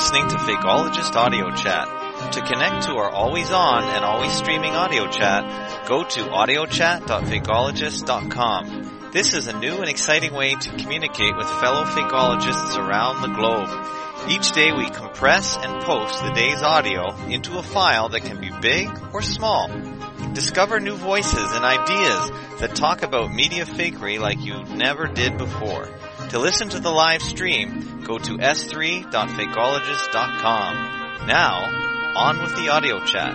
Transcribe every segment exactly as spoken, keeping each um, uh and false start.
listening to Fakeologist Audio Chat. To connect to our always-on and always streaming audio chat, go to audio chat dot fakeologist dot com. This is a new and exciting way to communicate with fellow fakeologists around the globe. Each day we compress and post the day's audio into a file that can be big or small. Discover new voices and ideas that talk about media fakery like you never did before. To listen to the live stream, go to s three dot fakeologist dot com. Now, on with the audio chat.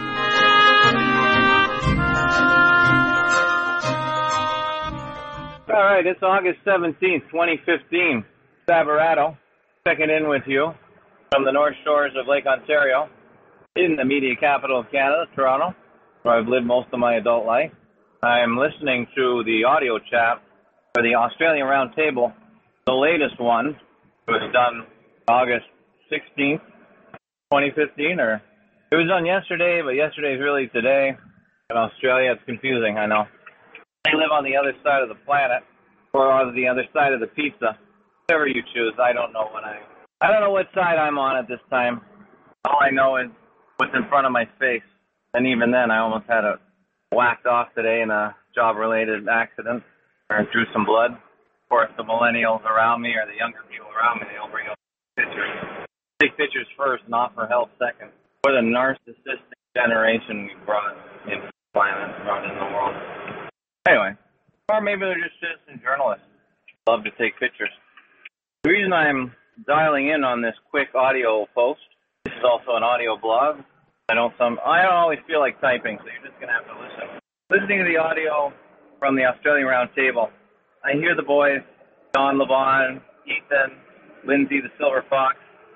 All right, it's August seventeenth, twenty fifteen. Sabarato, checking in with you from the North Shores of Lake Ontario, in the media capital of Canada, Toronto, where I've lived most of my adult life. I am listening to the audio chat for the Australian Roundtable. The latest one was done August sixteenth, twenty fifteen, or it was done yesterday, but yesterday's really today. In Australia, it's confusing, I know. They live on the other side of the planet, or on the other side of the pizza. Whatever you choose, I don't know what I... I don't know what side I'm on at this time. All I know is what's in front of my face. And even then, I almost had it whacked off today in a job-related accident, or drew some blood. Of course, the millennials around me, or the younger people around me, they'll bring up pictures. Take pictures first, not for health second. What a narcissistic generation we brought into the planet, brought in the world. Anyway, or maybe they're just citizen journalists. Love to take pictures. The reason I'm dialing in on this quick audio post, this is also an audio blog. I don't some I don't always feel like typing, so you're just gonna have to listen. Listening to the audio from the Australian Roundtable, I hear the boys, Don Levon, Ethan, Lindsay the Silver Fox.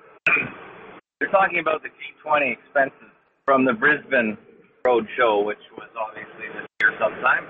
They're talking about the G twenty expenses from the Brisbane Road Show, which was obviously this year sometime.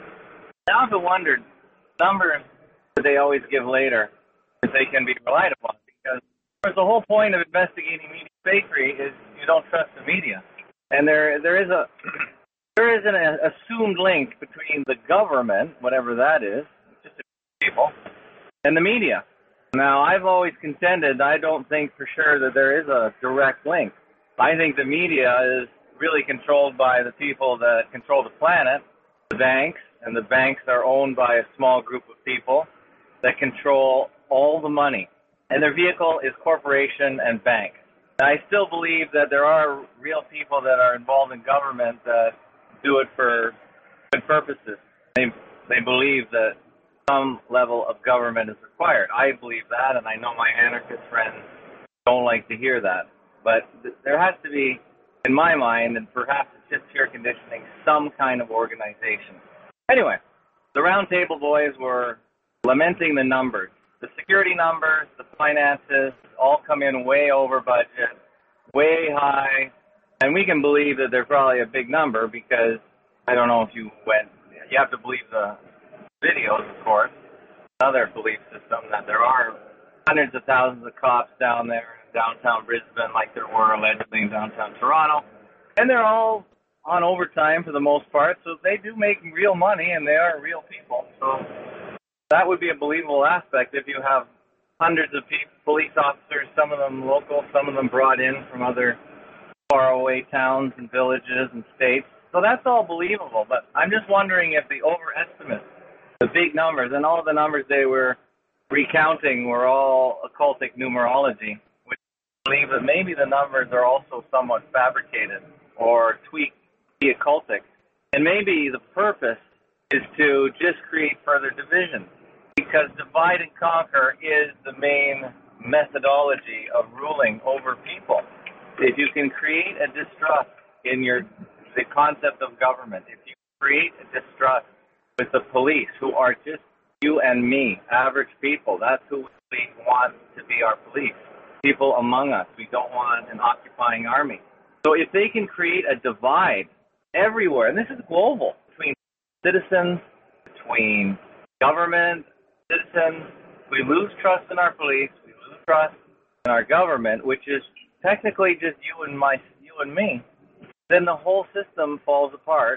I often wondered, numbers that they always give later, if they can be relied upon, because the whole point of investigating media fakery is you don't trust the media. And there there is a there is an assumed link between the government, whatever that is, just people, and the media. Now, I've always contended I don't think for sure that there is a direct link. I think the media is really controlled by the people that control the planet, the banks, and the banks are owned by a small group of people that control all the money. And their vehicle is corporation and bank. And I still believe that there are real people that are involved in government that do it for good purposes. They they believe that some level of government is required. I believe that, and I know my anarchist friends don't like to hear that. But th- there has to be, in my mind, and perhaps it's just pure conditioning, some kind of organization. Anyway, the Roundtable boys were lamenting the numbers. The security numbers, the finances, all come in way over budget, way high, and we can believe that they're probably a big number because, I don't know if you went, you have to believe the videos, of course, another belief system, that there are hundreds of thousands of cops down there in downtown Brisbane like there were allegedly in downtown Toronto, and they're all on overtime for the most part, so they do make real money and they are real people, so that would be a believable aspect if you have hundreds of people, police officers, some of them local, some of them brought in from other faraway towns and villages and states. So that's all believable, but I'm just wondering if the overestimate, the big numbers, and all the numbers they were recounting were all occultic numerology, which I believe that maybe the numbers are also somewhat fabricated or tweaked, be occultic. And maybe the purpose is to just create further division. Because divide and conquer is the main methodology of ruling over people. If you can create a distrust in your the concept of government, if you create a distrust with the police, who are just you and me, average people, that's who we want to be our police. People among us. We don't want an occupying army. So if they can create a divide everywhere, and this is global, between citizens, between government, citizens, we lose trust in our police, we lose trust in our government, which is technically just you and my, you and me, then the whole system falls apart,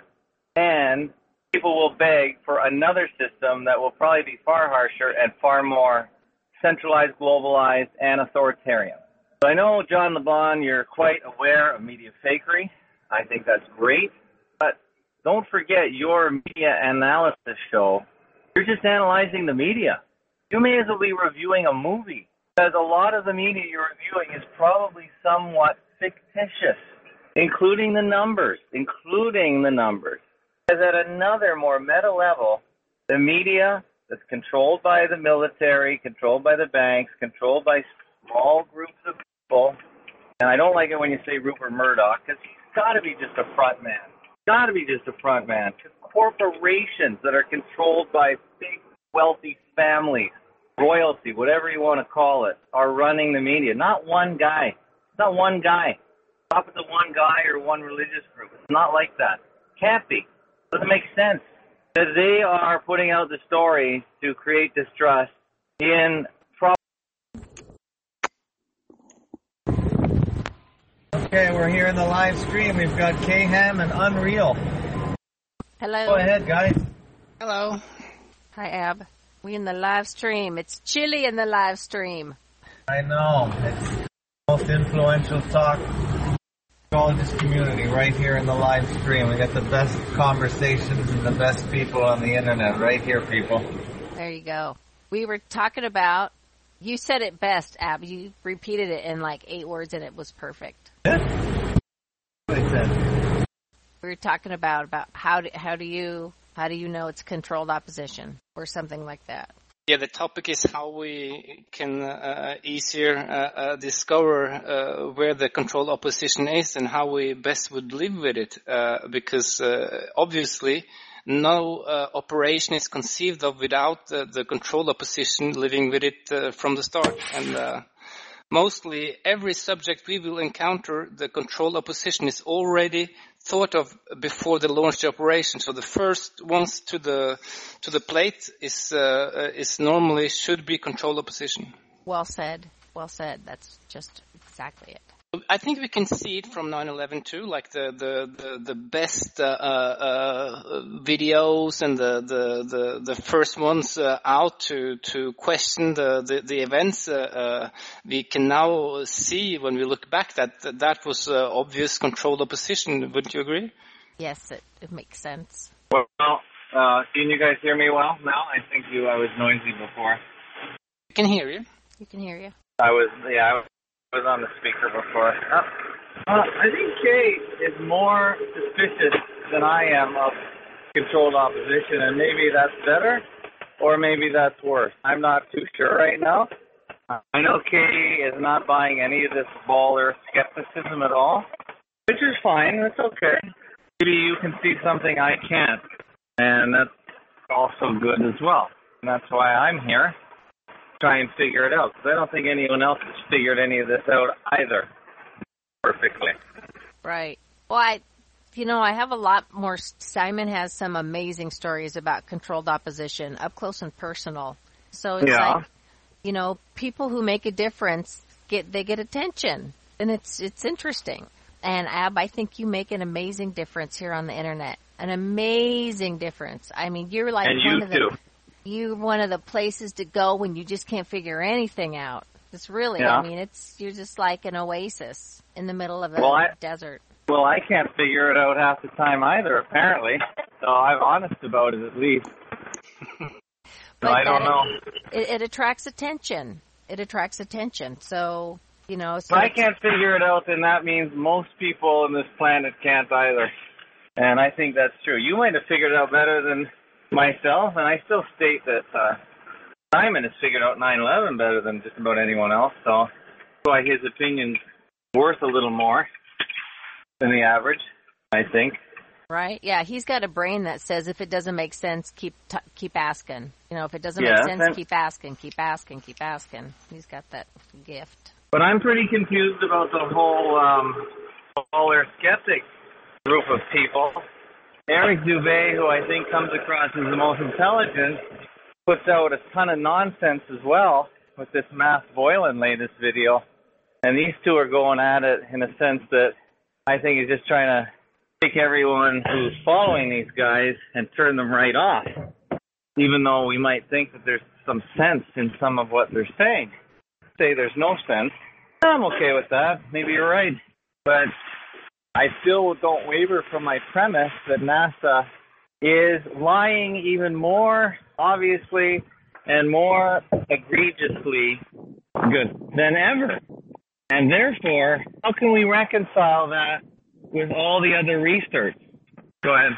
and people will beg for another system that will probably be far harsher and far more centralized, globalized, and authoritarian. So I know, John LeBon, you're quite aware of media fakery. I think that's great. But don't forget your media analysis show. You're just analyzing the media. You may as well be reviewing a movie, because a lot of the media you're reviewing is probably somewhat fictitious, including the numbers, including the numbers. Because at another more meta level, the media that's controlled by the military, controlled by the banks, controlled by small groups of people, and I don't like it when you say Rupert Murdoch, because he's got to be just a front man. Got to be just a front man. Corporations that are controlled by big, wealthy families, royalty, whatever you want to call it, are running the media. Not one guy. Not one guy. Stop at the one guy or one religious group. It's not like that. Can't be. Doesn't make sense. Because they are putting out the story to create distrust in pro- Okay, we're here in the live stream. We've got K-Ham and Unreal. Hello. Go ahead, guys. Hello. Hi, Ab. We in the live stream. It's chilly in the live stream. I know. It's the most influential talk psychologist community right here in the live stream. We got the best conversations and the best people on the internet right here, people. There you go. We were talking about, you said it best, Ab. You repeated it in like eight words and it was perfect. Yeah. What I said. We were talking about, about how do, how do you how do you know it's controlled opposition or something like that? Yeah, the topic is how we can uh, easier uh, uh, discover uh, where the controlled opposition is and how we best would live with it. Uh, because uh, obviously, no uh, operation is conceived of without uh, the controlled opposition living with it uh, from the start. And uh, mostly every subject we will encounter, the controlled opposition is already thought of before the launch the operation. So the first ones to the to the plate is uh, is normally should be controlled opposition. Well said. Well said. That's just exactly it. I think we can see it from nine eleven too, like the the the, the best uh, uh, videos and the the the, the first ones uh, out to to question the the, the events. Uh, uh, we can now see when we look back that that, that was uh, obvious controlled opposition. Wouldn't you agree? Yes, it, it makes sense. Well, uh, can you guys hear me well now? I think you. I was noisy before. I can hear you. You can hear you. I was. Yeah. I was was on the speaker before. Uh, uh, I think Kay is more suspicious than I am of controlled opposition, and maybe that's better, or maybe that's worse. I'm not too sure right now. I know Kay is not buying any of this baller skepticism at all, which is fine. That's okay. Maybe you can see something I can't, and that's also good as well. And that's why I'm here. Try and figure it out, because I don't think anyone else has figured any of this out either perfectly. Right. Well, I, you know, I have a lot more. Simon has some amazing stories about controlled opposition, up close and personal. So it's yeah. like, you know, people who make a difference get they get attention, and it's it's interesting. And Ab, I think you make an amazing difference here on the internet. An amazing difference. I mean, you're like and one you of the. Too. You're one of the places to go when you just can't figure anything out. It's really, yeah. I mean, it's you're just like an oasis in the middle of a well, I, desert. Well, I can't figure it out half the time either, apparently. So I'm honest about it at least. But so I don't it, know. It, it attracts attention. It attracts attention. So, you know. So if I can't figure it out, then that means most people on this planet can't either. And I think that's true. You might have figured it out better than myself, and I still state that uh, Simon has figured out nine eleven better than just about anyone else, so that's why his opinion's worth a little more than the average, I think. Right? Yeah, he's got a brain that says if it doesn't make sense, keep t- keep asking. You know, if it doesn't yeah, make sense, and, keep asking, keep asking, keep asking. He's got that gift. But I'm pretty confused about the whole um, baller skeptic group of people. Eric Dubé, who I think comes across as the most intelligent, puts out a ton of nonsense as well with this Matt Boylan latest video. And these two are going at it in a sense that I think is just trying to take everyone who's following these guys and turn them right off, even though we might think that there's some sense in some of what they're saying. Say there's no sense. I'm okay with that. Maybe you're right. But I still don't waver from my premise that NASA is lying even more obviously and more egregiously good than ever. And therefore, how can we reconcile that with all the other research? Go ahead.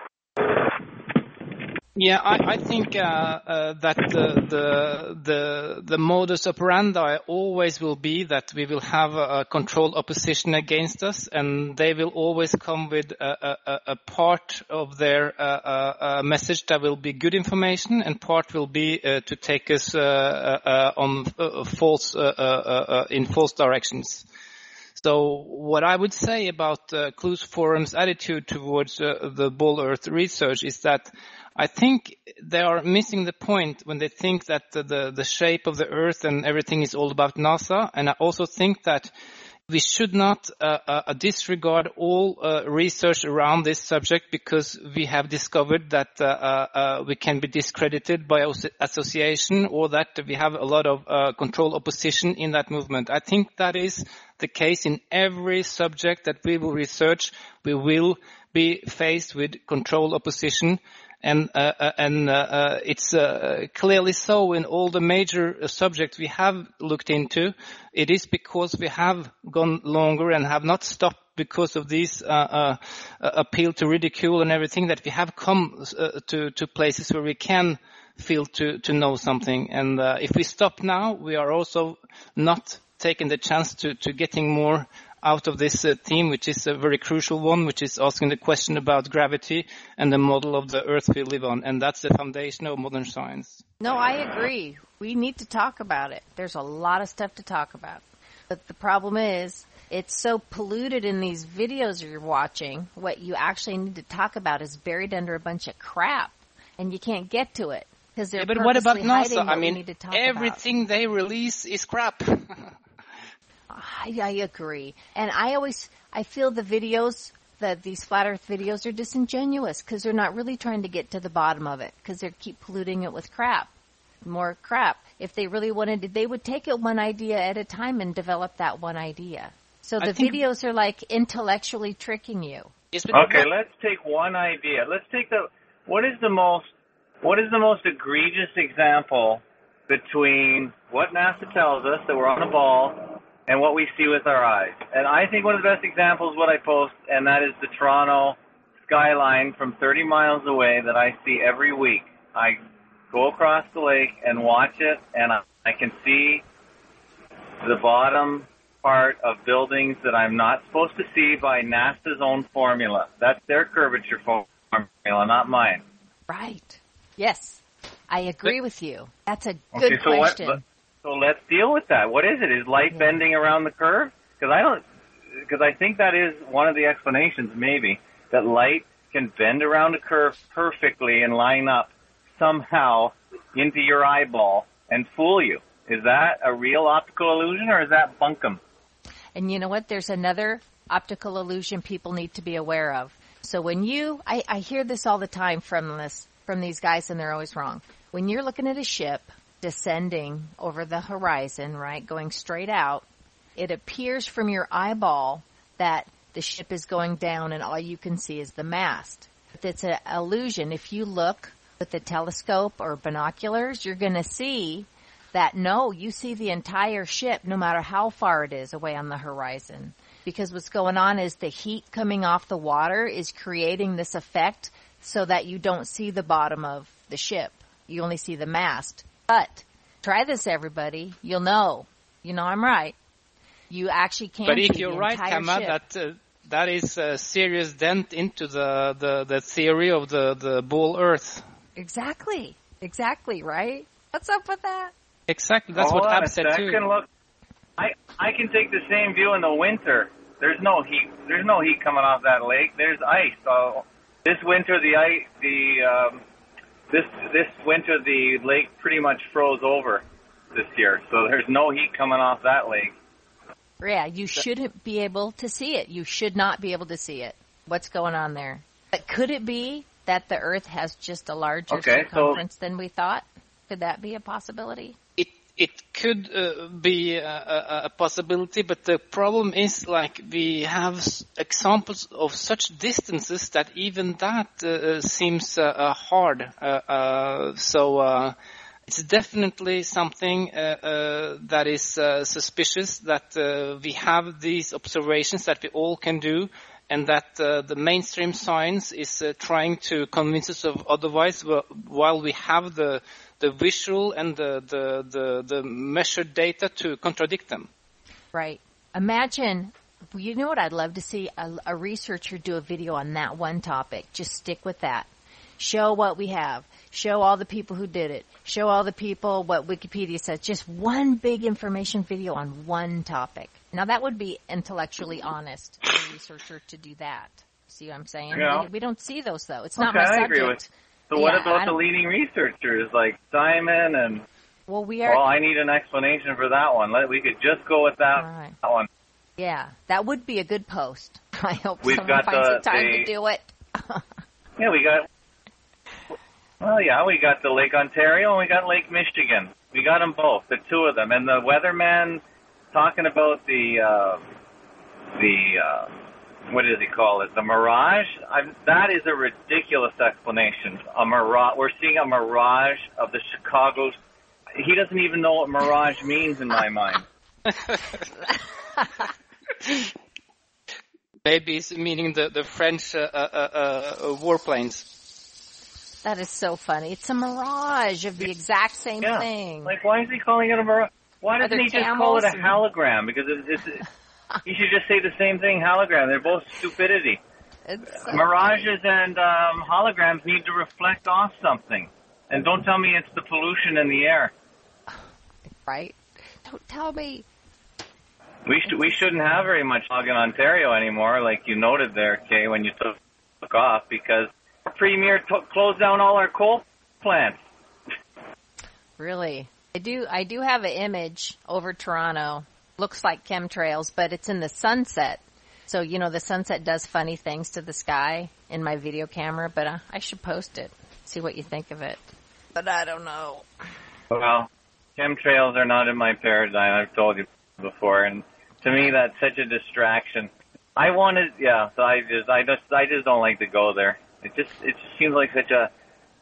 Yeah, I, I think uh, uh, that the, the the the modus operandi always will be that we will have a, a controlled opposition against us, and they will always come with a, a, a part of their uh, uh, message that will be good information, and part will be uh, to take us uh, uh, on uh, false uh, uh, uh, in false directions. So what I would say about uh, Clues Forum's attitude towards uh, the Ball Earth research is that I think they are missing the point when they think that the, the, the shape of the Earth and everything is all about NASA. And I also think that we should not uh, uh, disregard all uh, research around this subject because we have discovered that uh, uh, we can be discredited by association, or that we have a lot of uh, control opposition in that movement. I think that is the case in every subject that we will research. We will be faced with control opposition. And, uh, uh, and, uh, uh, it's, uh, clearly so in all the major uh, subjects we have looked into. It is because we have gone longer and have not stopped because of these, uh, uh, appeal to ridicule and everything, that we have come uh, to, to places where we can feel to, to know something. And, uh, if we stop now, we are also not taking the chance to, to getting more out of this uh, theme, which is a very crucial one, which is asking the question about gravity and the model of the Earth we live on. And that's the foundation of modern science. No, I agree. We need to talk about it. There's a lot of stuff to talk about. But the problem is, it's so polluted in these videos you're watching. What you actually need to talk about is buried under a bunch of crap, and you can't get to it because they're yeah, but what about NASA? What I mean, we need to talk everything about. they release is crap. I, I agree. And I always, I feel the videos, that these flat earth videos are disingenuous because they're not really trying to get to the bottom of it because they keep polluting it with crap, more crap. If they really wanted to, they would take it one idea at a time and develop that one idea. So the videos are like intellectually tricking you. Okay, let's take one idea. Let's take the, what is the most, what is the most egregious example between what NASA tells us, that we're on a ball, and what we see with our eyes? And I think one of the best examples is what I post, and that is the Toronto skyline from thirty miles away that I see every week. I go across the lake and watch it, and I, I can see the bottom part of buildings that I'm not supposed to see by NASA's own formula. That's their curvature formula, not mine. Right. Yes. I agree but, with you. That's a good okay, so question. What, So let's deal with that. What is it? Is light yeah. bending around the curve? Because I don't, because I think that is one of the explanations, maybe, that light can bend around a curve perfectly and line up somehow into your eyeball and fool you. Is that a real optical illusion, or is that bunkum? And you know what? There's another optical illusion people need to be aware of. So when you, I, I hear this all the time from this, from these guys, and they're always wrong. When you're looking at a ship descending over the horizon, right, going straight out, it appears from your eyeball that the ship is going down and all you can see is the mast. But it's an illusion. If you look with a telescope or binoculars, you're going to see that, no, you see the entire ship no matter how far it is away on the horizon. Because what's going on is the heat coming off the water is creating this effect so that you don't see the bottom of the ship. You only see the mast. But try this, everybody. You'll know. You know I'm right. You actually can't but see if you're the right, entire Kama, ship. that uh, that is a serious dent into the, the, the theory of the, the ball Earth. Exactly. Exactly, right? What's up with that? Exactly. That's Hold what on Ab said a too. Look, I I can take the same view in the winter. There's no heat. There's no heat coming off that lake. There's ice. So this winter, the ice, the um, This this winter, the lake pretty much froze over this year, so there's no heat coming off that lake. Yeah, you shouldn't be able to see it. You should not be able to see it. What's going on there? But could it be that the Earth has just a larger okay, circumference so, than we thought? Could that be a possibility? It it could uh, be a, a possibility, but the problem is, like, we have examples of such distances that even that uh, seems uh, hard. Uh, uh, so uh, it's definitely something uh, uh, that is uh, suspicious, that uh, we have these observations that we all can do, and that uh, the mainstream science is uh, trying to convince us of otherwise, while we have the the visual and the, the, the, the measured data to contradict them. Right. Imagine, you know what I'd love to see? A, a researcher do a video on that one topic. Just stick with that. Show what we have. Show all the people who did it. Show all the people what Wikipedia says. Just one big information video on one topic. Now that would be intellectually honest for a researcher to do that. See what I'm saying? Yeah. We, we don't see those though. It's okay, not my subject. I agree with So what yeah, about the leading researchers like Simon and? Well, we are. Well, I need an explanation for that one. Let, we could just go with that, right. that one. Yeah, that would be a good post. I hope We've someone got finds the, the time the, to do it. yeah, we got. Well, yeah, we got the Lake Ontario and we got Lake Michigan. We got them both, the two of them, and the weatherman talking about the uh, the. Uh, What does he call it? The mirage? I'm, that is a ridiculous explanation. A mirage. We're seeing a mirage of the Chicago. He doesn't even know what mirage means in my mind. Maybe it's meaning the, the French uh, uh, uh, warplanes. That is so funny. It's a mirage of the exact same yeah. thing. Like, why is he calling it a mirage? Why doesn't he just call it a hologram? Because it's... it's you should just say the same thing, hologram. They're both stupidity. It's so Mirages funny. and um, holograms need to reflect off something. And don't tell me it's the pollution in the air. Right? Don't tell me. We, sh- we shouldn't have very much fog in Ontario anymore, like you noted there, Kay, when you took, took off, because our premier t- closed down all our coal plants. Really? I do, I do have an image over Toronto. Looks like chemtrails, but it's in the sunset. So, you know, the sunset does funny things to the sky in my video camera, but uh, I should post it, see what you think of it. But I don't know. Well, chemtrails are not in my paradigm, I've told you before, and to me that's such a distraction. I wanted, yeah, so I just, I just, I just don't like to go there. It just, it just seems like such a,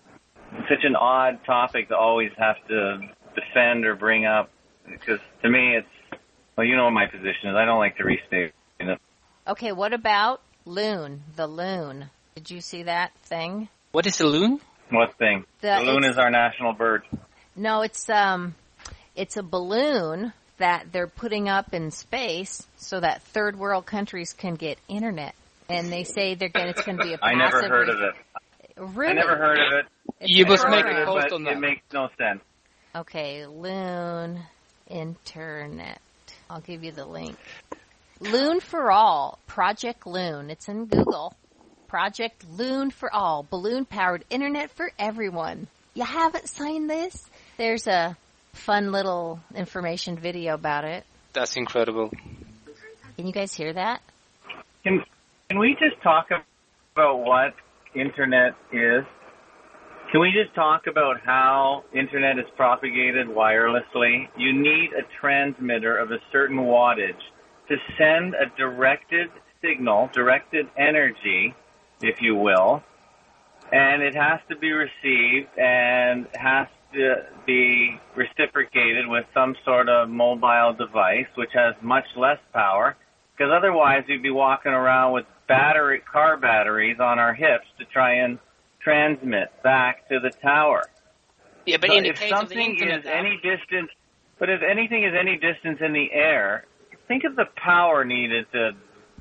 such an odd topic to always have to defend or bring up, because to me it's, well, you know what my position is. I don't like to restate it. Okay, what about loon? The loon. Did you see that thing? What is a loon? What thing? The, the loon is our national bird. No, it's um, it's a balloon that they're putting up in space so that third world countries can get internet. And they say they're going. It's going to be a passive. I never heard of it. Really? I never heard of it. It's you must make a post on that. It makes no sense. Okay, loon internet. I'll give you the link. Loon for All, Project Loon. It's in Google. Project Loon for All, balloon-powered internet for everyone. You haven't signed this? There's a fun little information video about it. That's incredible. Can you guys hear that? Can Can we just talk about what internet is? Can we just talk about how internet is propagated wirelessly? You need a transmitter of a certain wattage to send a directed signal, directed energy, if you will, and it has to be received and has to be reciprocated with some sort of mobile device, which has much less power, because otherwise we'd be walking around with battery car batteries on our hips to try and transmit back to the tower. Yeah, but so in the if case something of the internet, is any distance, but if anything is any distance in the air, think of the power needed to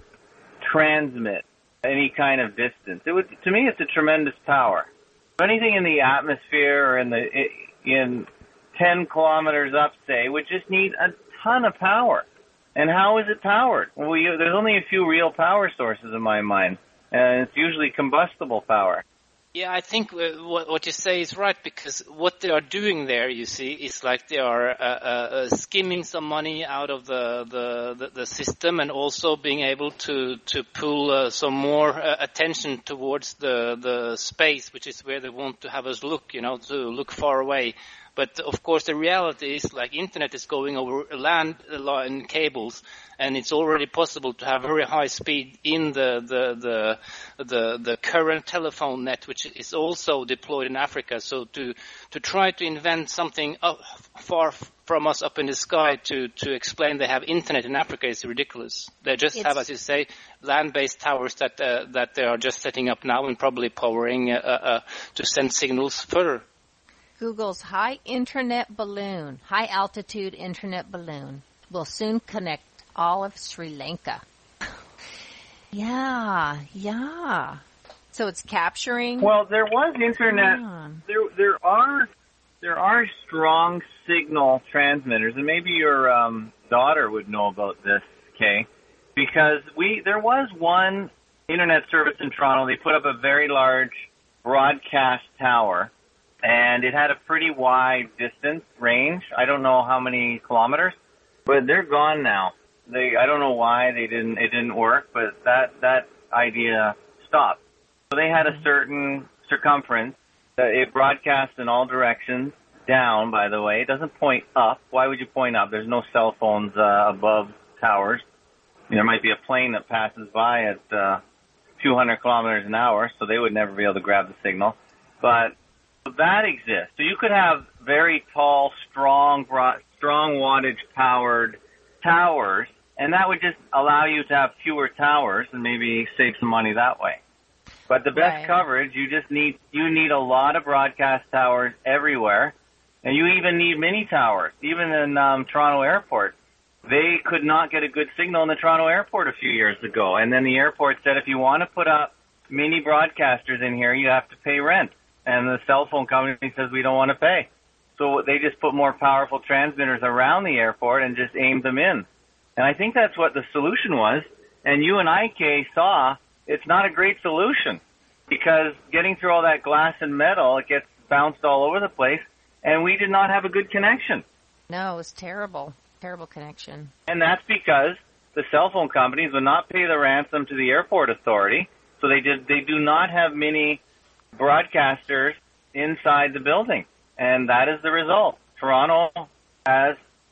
transmit any kind of distance. It would, to me, it's a tremendous power. If anything in the atmosphere or in the in ten kilometers up, say, would just need a ton of power. And how is it powered? Well, you, there's only a few real power sources in my mind, and it's usually combustible power. Yeah, I think uh, what, what you say is right, because what they are doing there, you see, is like they are uh, uh, skimming some money out of the, the, the, the system, and also being able to, to pull uh, some more uh, attention towards the, the space, which is where they want to have us look, you know, to look far away. But of course, the reality is like internet is going over landline cables, and it's already possible to have very high speed in the the the the, the current telephone net, which is also deployed in Africa. So to to try to invent something up, far from us up in the sky to to explain they have internet in Africa is ridiculous. They just It's- have, as you say, land-based towers that uh, that they are just setting up now and probably powering uh, uh, to send signals further. Google's high internet balloon, high altitude internet balloon will soon connect all of Sri Lanka. yeah, yeah. So it's capturing. Well, there was internet. Yeah. There, there are, there are strong signal transmitters, and maybe your um, daughter would know about this, Kay, because we there was one internet service in Toronto. They put up a very large broadcast tower, and it had a pretty wide distance range. I don't know how many kilometers, but they're gone now. They I don't know why they didn't it didn't work, but that that idea stopped. So they had a certain circumference. Uh, it broadcasts in all directions, down, by the way. It doesn't point up. Why would you point up? There's no cell phones uh, above towers. There might be a plane that passes by at uh, two hundred kilometers an hour, so they would never be able to grab the signal. But that exists. So you could have very tall, strong, broad, strong wattage-powered towers, and that would just allow you to have fewer towers and maybe save some money that way. But the best Right. coverage, you just need you need a lot of broadcast towers everywhere, and you even need mini towers. Even in um, Toronto Airport, they could not get a good signal in the Toronto Airport a few years ago. And then the airport said, if you want to put up mini broadcasters in here, you have to pay rent. And the cell phone company says, we don't want to pay. So they just put more powerful transmitters around the airport and just aimed them in. And I think that's what the solution was. And you and I, Kay, saw it's not a great solution because getting through all that glass and metal, it gets bounced all over the place, and we did not have a good connection. No, it was terrible. Terrible connection. And that's because the cell phone companies would not pay the ransom to the airport authority, so they did. They do not have many broadcasters inside the building, and that is the result. Toronto has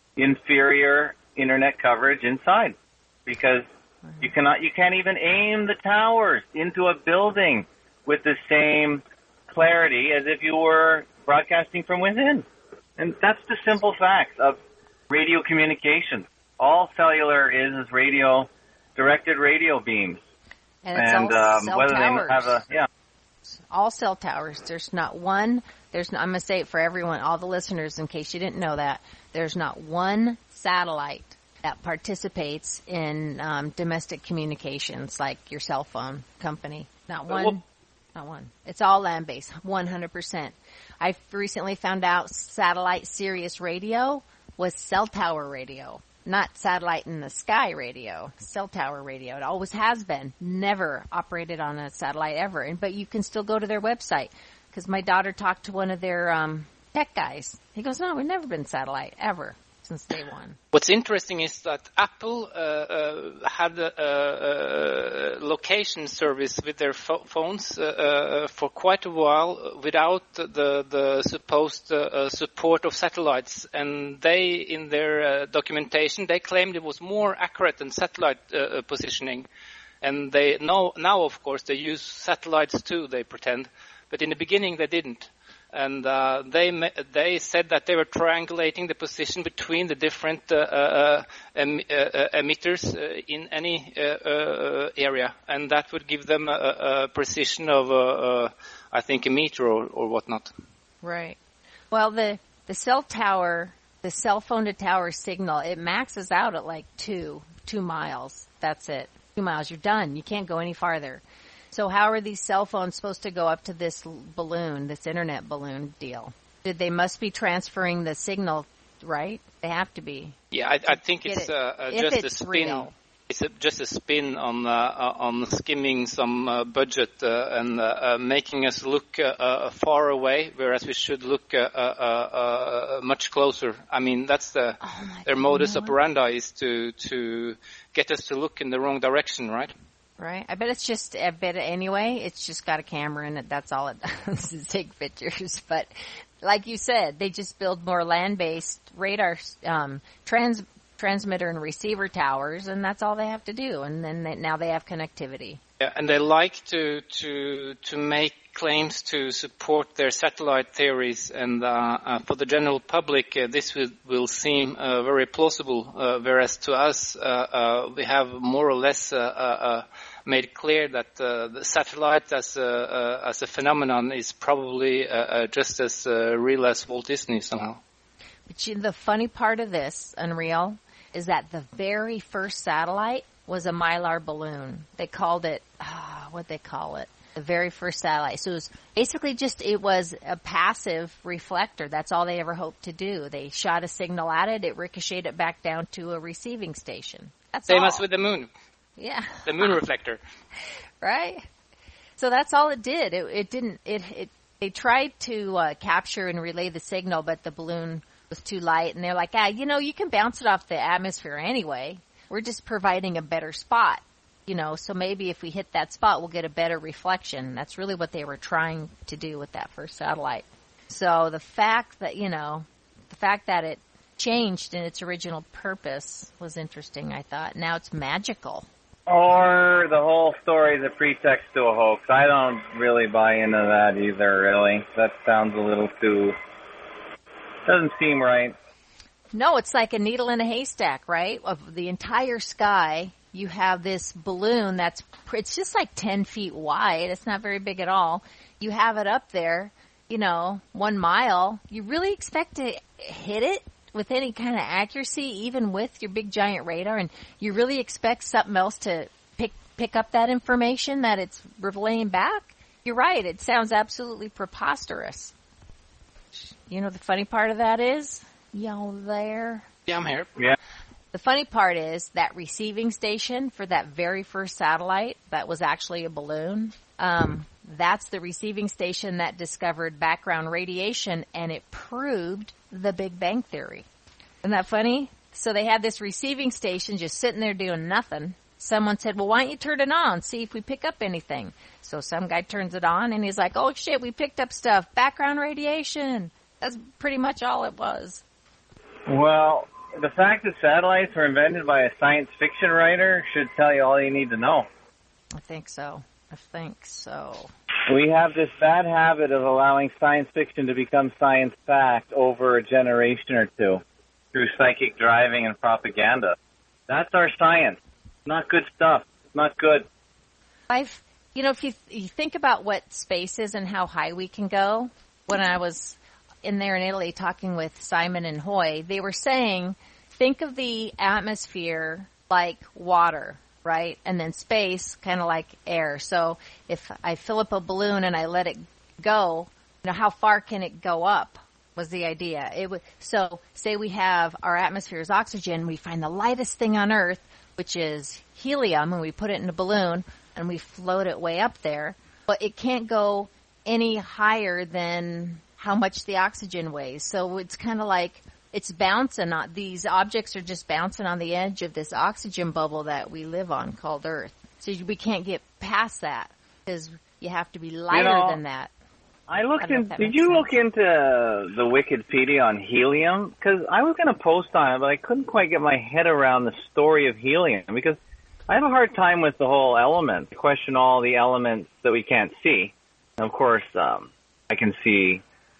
inferior internet coverage inside because you cannot. You can't even aim the towers into a building with the same clarity as if you were broadcasting from within. And that's the simple facts of radio communication. All cellular is is radio, directed radio beams. And it's and all um, cell whether towers. they have a, yeah. All cell towers. There's not one, there's not, I'm going to say it for everyone, all the listeners, in case you didn't know that, there's not one satellite that participates in um, domestic communications like your cell phone company. Not one. Well, Not one. It's all land-based, one hundred percent. I recently found out satellite Sirius radio was cell tower radio, not satellite in the sky radio, cell tower radio. It always has been, never operated on a satellite ever. And but you can still go to their website because my daughter talked to one of their um, tech guys. He goes, no, we've never been satellite ever since day one. What's interesting is that Apple uh, uh, had a, a, a location service with their pho- phones uh, uh, for quite a while without the the supposed uh, uh, support of satellites, and they, in their uh, documentation, they claimed it was more accurate than satellite uh, positioning. And they now, now, of course, they use satellites too. They pretend, but in the beginning they didn't. And uh, they they said that they were triangulating the position between the different uh, uh, em, uh, emitters uh, in any uh, uh, area, and that would give them a, a precision of, uh, uh, I think, a meter or, or whatnot. Right. Well, the the cell tower, the cell phone to tower signal, it maxes out at like two two miles. That's it. Two miles, you're done. You can't go any farther. So how are these cell phones supposed to go up to this balloon, this internet balloon deal? Did they must be transferring the signal, right? They have to be. Yeah, I, I think Get it's it. uh, uh, If just it's a spin. real. It's a, just a spin on uh, uh, on skimming some uh, budget uh, and uh, uh, making us look uh, uh, far away, whereas we should look uh, uh, uh, much closer. I mean, that's the Oh my their God, modus you know what? operandi is to to get us to look in the wrong direction, right? Right. I bet it's just, I bet anyway, it's just got a camera in it. That's all it does is take pictures. But like you said, they just build more land-based radar um, trans transmitter and receiver towers, and that's all they have to do. And then they, now they have connectivity. Yeah, and they like to to to make claims to support their satellite theories, and uh, uh, for the general public, uh, this will, will seem uh, very plausible. Uh, whereas to us, uh, uh, we have more or less uh, uh, made clear that uh, the satellite as a uh, as a phenomenon is probably uh, uh, just as uh, real as Walt Disney somehow. But you, the funny part of this, Unreal, is that the very first satellite was a Mylar balloon. They called it, oh, what'd they call it? The very first satellite. So it was basically just, it was a passive reflector. That's all they ever hoped to do. They shot a signal at it, it ricocheted it back down to a receiving station. That's Same all. as with the moon. Yeah. The moon reflector. Right? So that's all it did. It, it didn't, it, it, they tried to uh, capture and relay the signal, but the balloon was too light, and they're like, ah, you know, you can bounce it off the atmosphere anyway. We're just providing a better spot, you know, so maybe if we hit that spot, we'll get a better reflection. That's really what they were trying to do with that first satellite. So the fact that, you know, the fact that it changed in its original purpose was interesting, I thought. Now it's magical. Or the whole story is a pretext to a hoax. I don't really buy into that either, really. That sounds a little too... doesn't seem right. No, it's like a needle in a haystack, right? Of the entire sky, you have this balloon that's, it's just like ten feet wide. It's not very big at all. You have it up there, you know, one mile. You really expect to hit it with any kind of accuracy, even with your big giant radar, and you really expect something else to pick pick up that information that it's relaying back? You're right. It sounds absolutely preposterous. You know, the funny part of that is, y'all there? Yeah, I'm here. Yeah. The funny part is that receiving station for that very first satellite that was actually a balloon, um, that's the receiving station that discovered background radiation, and it proved the Big Bang Theory. Isn't that funny? So they had this receiving station just sitting there doing nothing. Someone said, well, why don't you turn it on, see if we pick up anything? So some guy turns it on, and he's like, oh, shit, we picked up stuff. Background radiation. That's pretty much all it was. Well, the fact that satellites were invented by a science fiction writer should tell you all you need to know. I think so. I think so. We have this bad habit of allowing science fiction to become science fact over a generation or two through psychic driving and propaganda. That's our science. Not good stuff. Not good. I've, you know, if you, you think about what space is and how high we can go, when I was in there in Italy talking with Simon and Hoy, they were saying, think of the atmosphere like water, right? And then space kind of like air. So if I fill up a balloon and I let it go, you know, how far can it go up was the idea. It would, so say we have our atmosphere is oxygen, we find the lightest thing on Earth, which is helium, and we put it in a balloon and we float it way up there, but it can't go any higher than how much the oxygen weighs. So it's kind of like it's bouncing on, these objects are just bouncing on the edge of this oxygen bubble that we live on called Earth. So we can't get past that because you have to be lighter you know, than that. I looked I in, did you sense. look into the Wikipedia on helium? Because I was going to post on it, but I couldn't quite get my head around the story of helium because I have a hard time with the whole element. I question all the elements that we can't see. And of course, um, I can see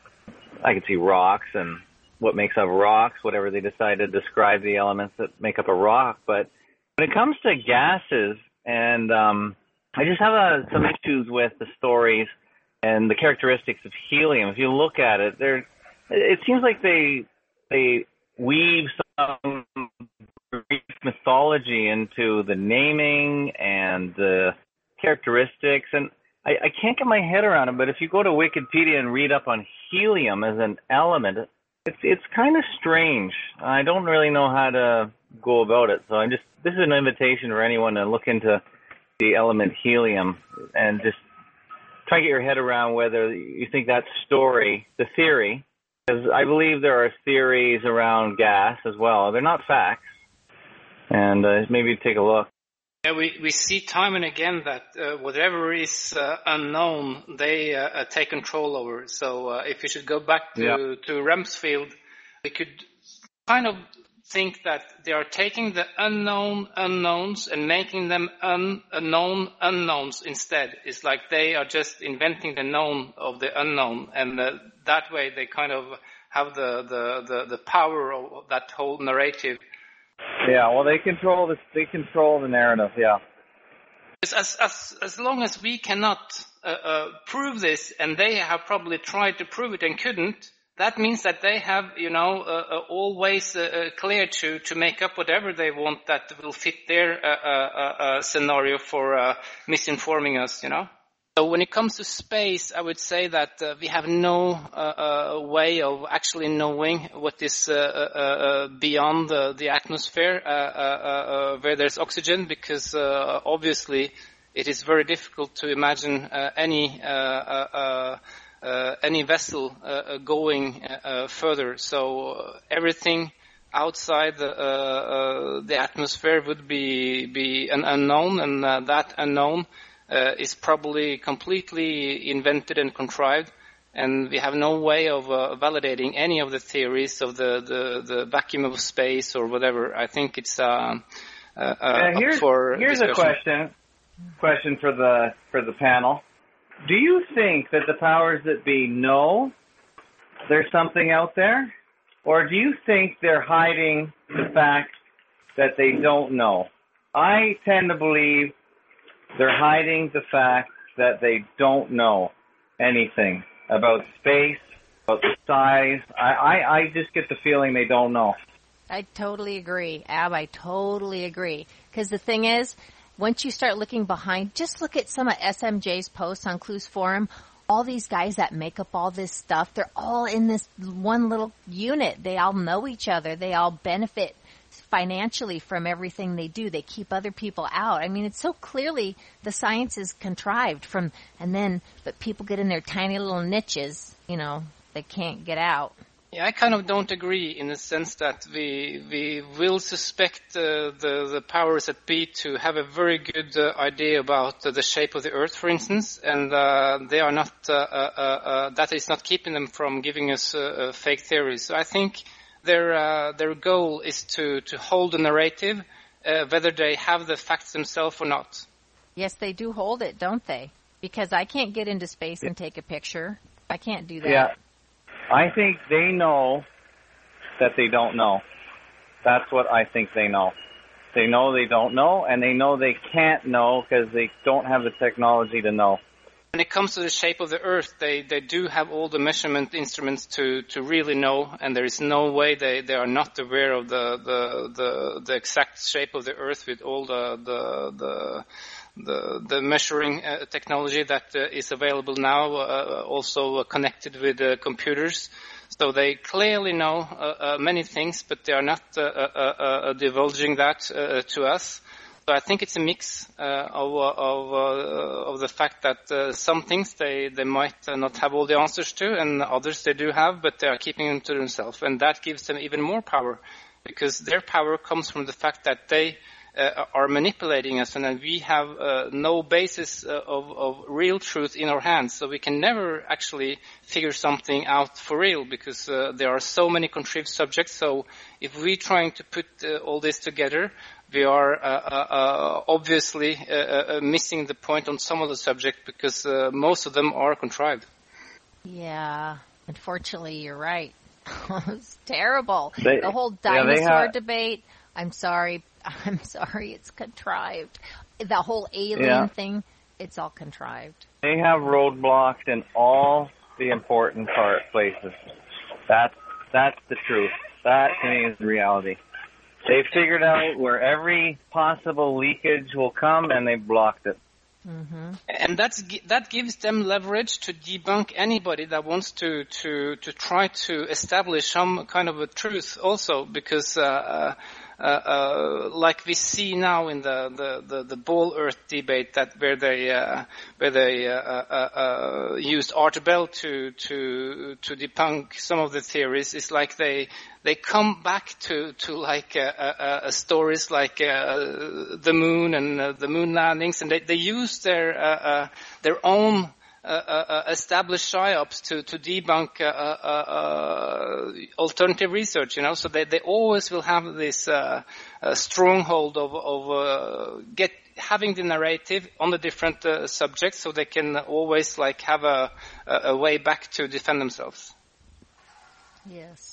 I can see rocks and what makes up rocks, whatever they decide to describe the elements that make up a rock. But when it comes to gases, and um, I just have a, some issues with the stories and the characteristics of helium. If you look at it, there, it seems like they they weave some Greek mythology into the naming and the characteristics, and I, I can't get my head around it. But if you go to Wikipedia and read up on helium as an element, it's it's kind of strange. I don't really know how to go about it. So I'm just this is an invitation for anyone to look into the element helium and just try to get your head around whether you think that story, the theory, because I believe there are theories around gas as well. They're not facts. And uh, maybe take a look. Yeah, we, we see time and again that uh, whatever is uh, unknown, they uh, uh, take control over. So uh, if you should go back to, yeah. to Rumsfeld, we could kind of think that they are taking the unknown unknowns and making them un- unknown unknowns instead. It's like they are just inventing the known of the unknown, and uh, that way they kind of have the, the, the, the power of that whole narrative. Yeah, well, they control the they control the narrative. Yeah. As as as long as we cannot uh, uh, prove this, and they have probably tried to prove it and couldn't, that means that they have, you know, uh, uh, always uh, uh, clear to to make up whatever they want that will fit their uh, uh, uh, scenario for uh, misinforming us, you know. So when it comes to space, I would say that uh, we have no uh, uh, way of actually knowing what is uh, uh, uh, beyond the, the atmosphere uh, uh, uh, where there's oxygen, because uh, obviously it is very difficult to imagine uh, any uh, uh, uh, any vessel uh, going uh, further. So uh, everything outside the, uh, uh, the atmosphere would be be an unknown, and uh, that unknown Uh, is probably completely invented and contrived, and we have no way of uh, validating any of the theories of the, the, the vacuum of space or whatever. I think it's uh, uh, uh, yeah, here's, up for here's a question question for the for the panel. Do you think that the powers that be know there's something out there, or do you think they're hiding the fact that they don't know? I tend to believe they're hiding the fact that they don't know anything about space, about the size. I, I, I just get the feeling they don't know. I totally agree. Ab, I totally agree. Because the thing is, once you start looking behind, just look at some of S M J's posts on Clues Forum. All these guys that make up all this stuff, they're all in this one little unit. They all know each other. They all benefit financially from everything they do. They keep other people out. I mean, it's so clearly the science is contrived from, and then, but people get in their tiny little niches, you know, they can't get out. Yeah, I kind of don't agree in the sense that we we will suspect uh, the the powers that be to have a very good uh, idea about uh, the shape of the Earth, for instance, and uh, they are not. Uh, uh, uh, that is not keeping them from giving us uh, uh, fake theories. So I think their uh, their goal is to to hold the narrative, uh, whether they have the facts themselves or not. Yes, they do hold it, don't they? Because I can't get into space and take a picture. I can't do that. Yeah. I think they know that they don't know. That's what I think they know. They know they don't know, and they know they can't know because they don't have the technology to know. When it comes to the shape of the Earth, they, they do have all the measurement instruments to, to really know, and there is no way they, they are not aware of the, the, the, the exact shape of the Earth with all the the the the, the measuring uh, technology that uh, is available now, uh, also uh, connected with uh, computers. So they clearly know uh, uh, many things, but they are not uh, uh, uh, divulging that uh, to us. So I think it's a mix uh, of of, uh, of the fact that uh, some things they they might uh, not have all the answers to, and others they do have, but they are keeping them to themselves, and that gives them even more power, because their power comes from the fact that they uh, are manipulating us, and then we have uh, no basis uh, of of real truth in our hands, so we can never actually figure something out for real, because uh, there are so many contrived subjects. So if we're trying to put uh, all this together, we are uh, uh, obviously uh, uh, missing the point on some of the subject, because uh, most of them are contrived. Yeah, unfortunately, you're right. It's terrible. They, the whole yeah, dinosaur have, debate, I'm sorry, I'm sorry, it's contrived. The whole alien yeah. thing, it's all contrived. They have roadblocks in all the important part places. That's, that's the truth. That, to me, is the reality. They figured out where every possible leakage will come, and they blocked it. Mm-hmm. And that's that gives them leverage to debunk anybody that wants to to to try to establish some kind of a truth also, because uh, uh, uh, like we see now in the, the, the, the ball earth debate, that where they uh, where they uh, uh, uh, used Art Bell to to to debunk some of the theories, it's like they they come back to to like uh, uh, uh, stories like uh, the moon and uh, the moon landings, and they they use their uh, uh, their own Uh, uh, established psyops to to debunk uh, uh, uh, alternative research, you know. So they they always will have this uh, uh, stronghold of of uh, get having the narrative on the different uh, subjects, so they can always like have a a way back to defend themselves. Yes.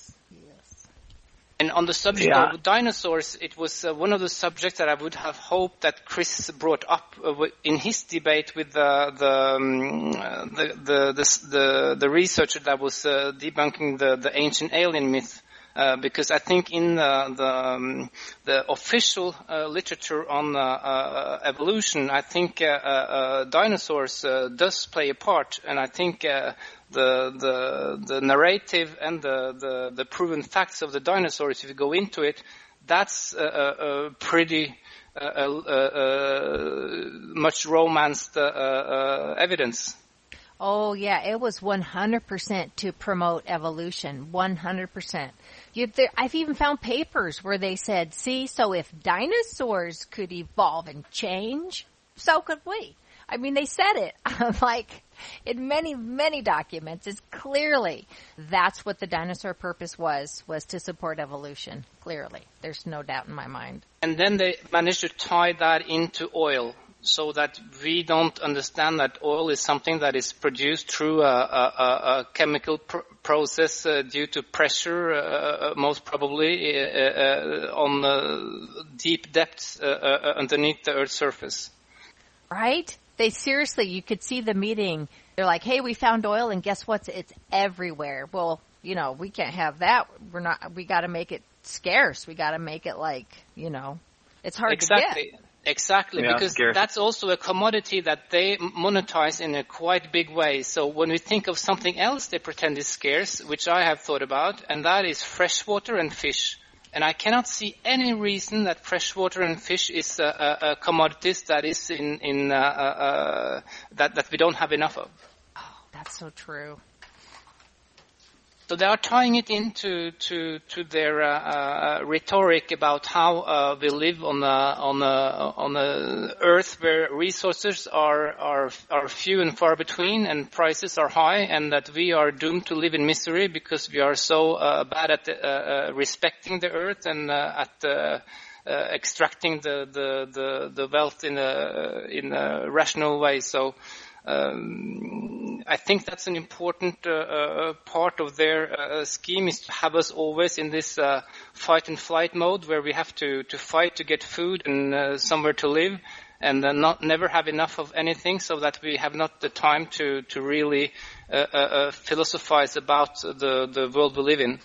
And on the subject yeah. of dinosaurs, it was uh, one of the subjects that I would have hoped that Chris brought up uh, in his debate with the the um, uh, the, the, the the the researcher that was uh, debunking the the ancient alien myth. Uh, because I think in the the, um, the official uh, literature on uh, uh, evolution, I think uh, uh, dinosaurs uh, does play a part, and I think uh, the the the narrative and the, the the proven facts of the dinosaurs, if you go into it, that's uh, uh, pretty uh, uh, uh, much romanced uh, uh, evidence. Oh, yeah, it was one hundred percent to promote evolution, one hundred percent. You, there, I've even found papers where they said, see, so if dinosaurs could evolve and change, so could we. I mean, they said it. Like, in many, many documents, it's clearly that's what the dinosaur purpose was, was to support evolution, clearly. There's no doubt in my mind. And then they managed to tie that into oil, so that we don't understand that oil is something that is produced through a, a, a chemical pr- process uh, due to pressure, uh, most probably uh, uh, on uh, deep depths uh, uh, underneath the Earth's surface. Right? They seriously, you could see the meeting. They're like, hey, we found oil, and guess what? It's everywhere. Well, you know, we can't have that. We're not. We got to make it scarce. We got to make it like, you know, it's hard exactly. to get. Exactly, yeah, because scarce. That's also a commodity that they monetize in a quite big way. So when we think of something else they pretend is scarce, which I have thought about, and that is freshwater and fish. And I cannot see any reason that freshwater and fish is a, a, a commodities that is in, in uh, uh, that, that we don't have enough of. Oh, that's so true. So they are tying it into to to their uh, uh, rhetoric about how uh, we live on a on a on a Earth where resources are are are few and far between, and prices are high, and that we are doomed to live in misery because we are so uh, bad at uh, uh, respecting the Earth and uh, at uh, uh, extracting the, the the the wealth in a in a rational way. So. Um, I think that's an important uh, uh, part of their uh, scheme, is to have us always in this uh, fight and flight mode, where we have to, to fight to get food and uh, somewhere to live, and uh, not never have enough of anything, so that we have not the time to to really uh, uh, uh, philosophize about the the world we live in.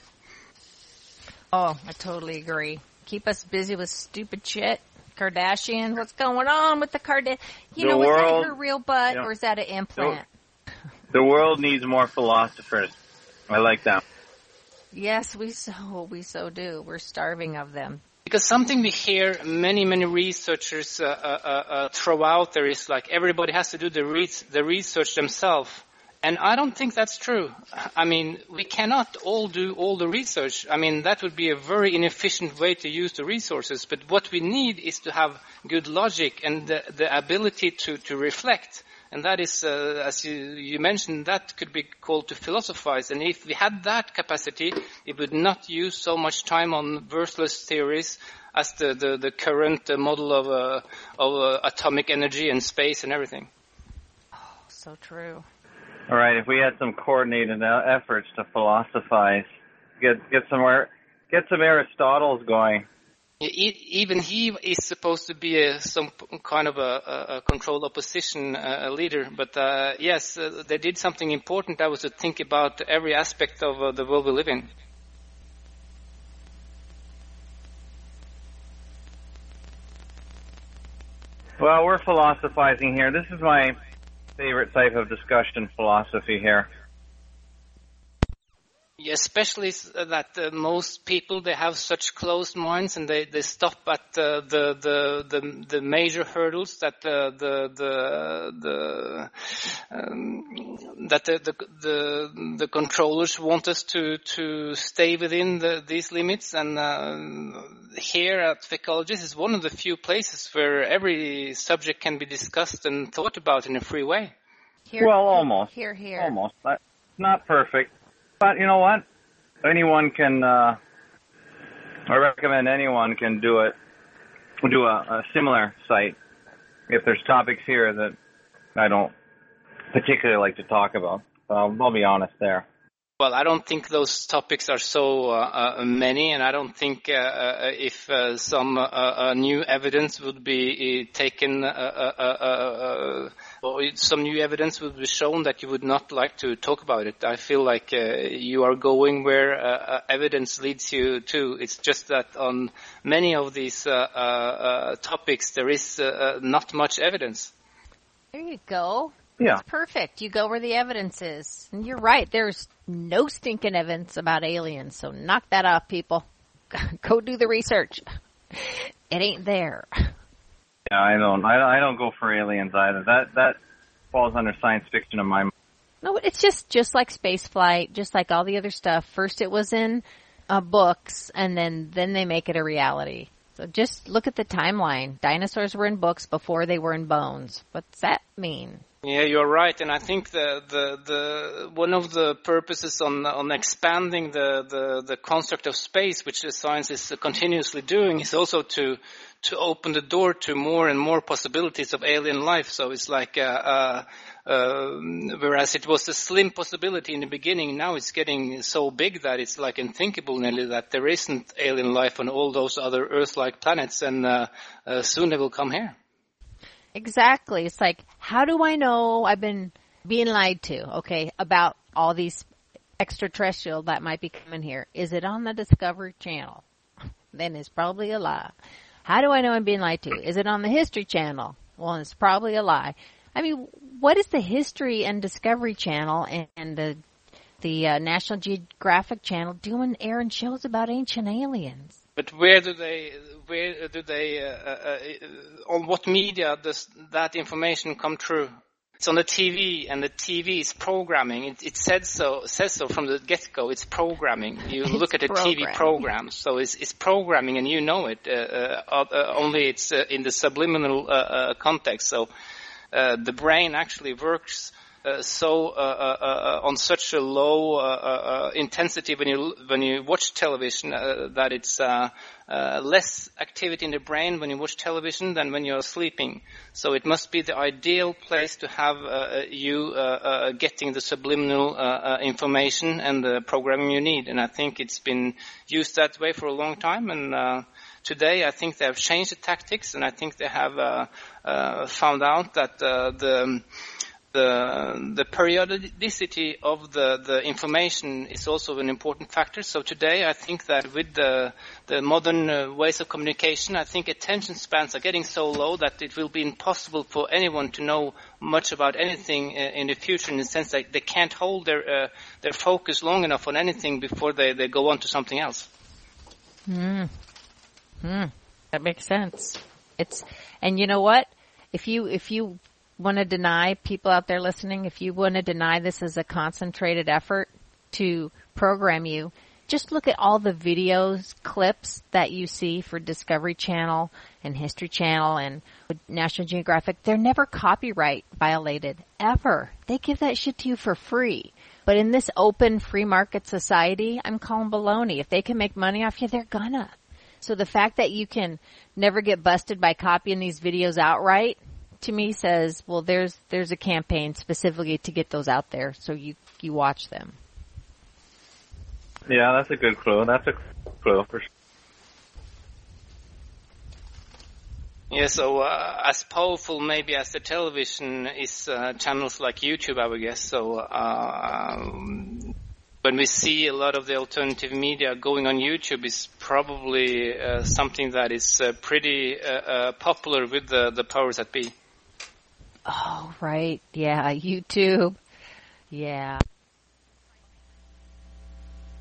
Oh, I totally agree. Keep us busy with stupid shit. Kardashian, what's going on with the Kardashian? You the know, world, is that her real butt, you know, or is that an implant? The world needs more philosophers. I like that. Yes, we so we so do. We're starving of them. Because something we hear many, many researchers uh, uh, uh, throw out there is like everybody has to do the re- the research themselves. And I don't think that's true. I mean, we cannot all do all the research. I mean, that would be a very inefficient way to use the resources. But what we need is to have good logic and the, the ability to, to reflect. And that is, uh, as you, you mentioned, that could be called to philosophize. And if we had that capacity, it would not use so much time on worthless theories as the, the, the current uh, model of, uh, of uh, atomic energy and space and everything. Oh, so true. All right, if we had some coordinated efforts to philosophize, get get some get some Aristotles going. Even he is supposed to be a, some kind of a, a controlled opposition uh, leader, but uh, yes, uh, they did something important. That was to think about every aspect of uh, the world we live in. Well, we're philosophizing here. This is my favorite type of discussion philosophy here. Yeah, especially that uh, most people, they have such closed minds, and they, they stop at uh, the, the the the major hurdles that uh, the the the um, that the, the the the controllers want us to to stay within the, these limits. And uh, here at Fakeologist is one of the few places where every subject can be discussed and thought about in a free way. Here, well, almost. Here, here. Almost. But not perfect. But you know what? Anyone can, uh, I recommend anyone can do it, do a, a similar site if there's topics here that I don't particularly like to talk about. Um, I'll be honest there. Well, I don't think those topics are so uh, uh, many, and I don't think uh, uh, if uh, some uh, uh, new evidence would be uh, taken, uh, uh, uh, uh, or some new evidence would be shown that you would not like to talk about it. I feel like uh, you are going where uh, uh, evidence leads you to. It's just that on many of these uh, uh, uh, topics there is uh, not much evidence. There you go. Yeah. It's perfect. You go where the evidence is. And you're right. There's no stinking evidence about aliens. So knock that off, people. Go do the research. It ain't there. Yeah, I don't. I, I don't go for aliens either. That that falls under science fiction in my mind. No, it's just just like space flight, just like all the other stuff. First, it was in uh, books, and then then they make it a reality. So just look at the timeline. Dinosaurs were in books before they were in bones. What's that mean? Yeah, you're right, and I think the the, the one of the purposes on on expanding the, the, the construct of space, which the science is continuously doing, is also to to open the door to more and more possibilities of alien life. So it's like, uh, uh, uh, whereas it was a slim possibility in the beginning, now it's getting so big that it's like unthinkable nearly that there isn't alien life on all those other Earth-like planets, and uh, uh, soon they will come here. Exactly. It's like, how do I know I've been being lied to, okay, about all these extraterrestrial that might be coming here? Is it on the Discovery Channel? Then it's probably a lie. How do I know I'm being lied to? Is it on the History Channel? Well, it's probably a lie. I mean, what is the History and Discovery Channel and, and the the uh, National Geographic Channel doing airing shows about ancient aliens? But where do they, where do they, uh, uh, uh, on what media does that information come through? It's on the T V, and the T V is programming. It, it said so, says so from the get-go. It's programming. You It's look at the T V program, so it's, it's programming, and you know it. Uh, uh, uh, only it's uh, in the subliminal uh, uh, context. So uh, the brain actually works Uh, so uh, uh, uh, on such a low uh, uh, intensity when you when you watch television uh, that it's uh, uh, less activity in the brain when you watch television than when you're sleeping. So it must be the ideal place to have uh, you uh, uh, getting the subliminal uh, uh, information and the programming you need. And I think it's been used that way for a long time. And uh, today I think they have changed the tactics, and I think they have uh, uh, found out that uh, the The, the periodicity of the, the information is also an important factor. So today I think that with the, the modern uh, ways of communication, I think attention spans are getting so low that it will be impossible for anyone to know much about anything uh, in the future, in the sense that they can't hold their uh, their focus long enough on anything before they, they go on to something else. Hmm. Hmm. That makes sense. It's, and you know what? If you, if you, want to deny, people out there listening, if you want to deny this is a concentrated effort to program you, just look at all the videos, clips that you see for Discovery Channel and History Channel and National Geographic. They're never copyright violated, ever. They give that shit to you for free. But in this open free market society, I'm calling baloney. If they can make money off you, they're gonna. So the fact that you can never get busted by copying these videos outright, to me says, well, there's there's a campaign specifically to get those out there, so you you watch them. Yeah, that's a good clue. That's a clue for sure. Yeah, so uh, as powerful maybe as the television is uh, channels like YouTube, I would guess. So uh, when we see a lot of the alternative media going on YouTube, is probably uh, something that is uh, pretty uh, uh, popular with the, the powers that be. Oh, right. Yeah, YouTube. Yeah.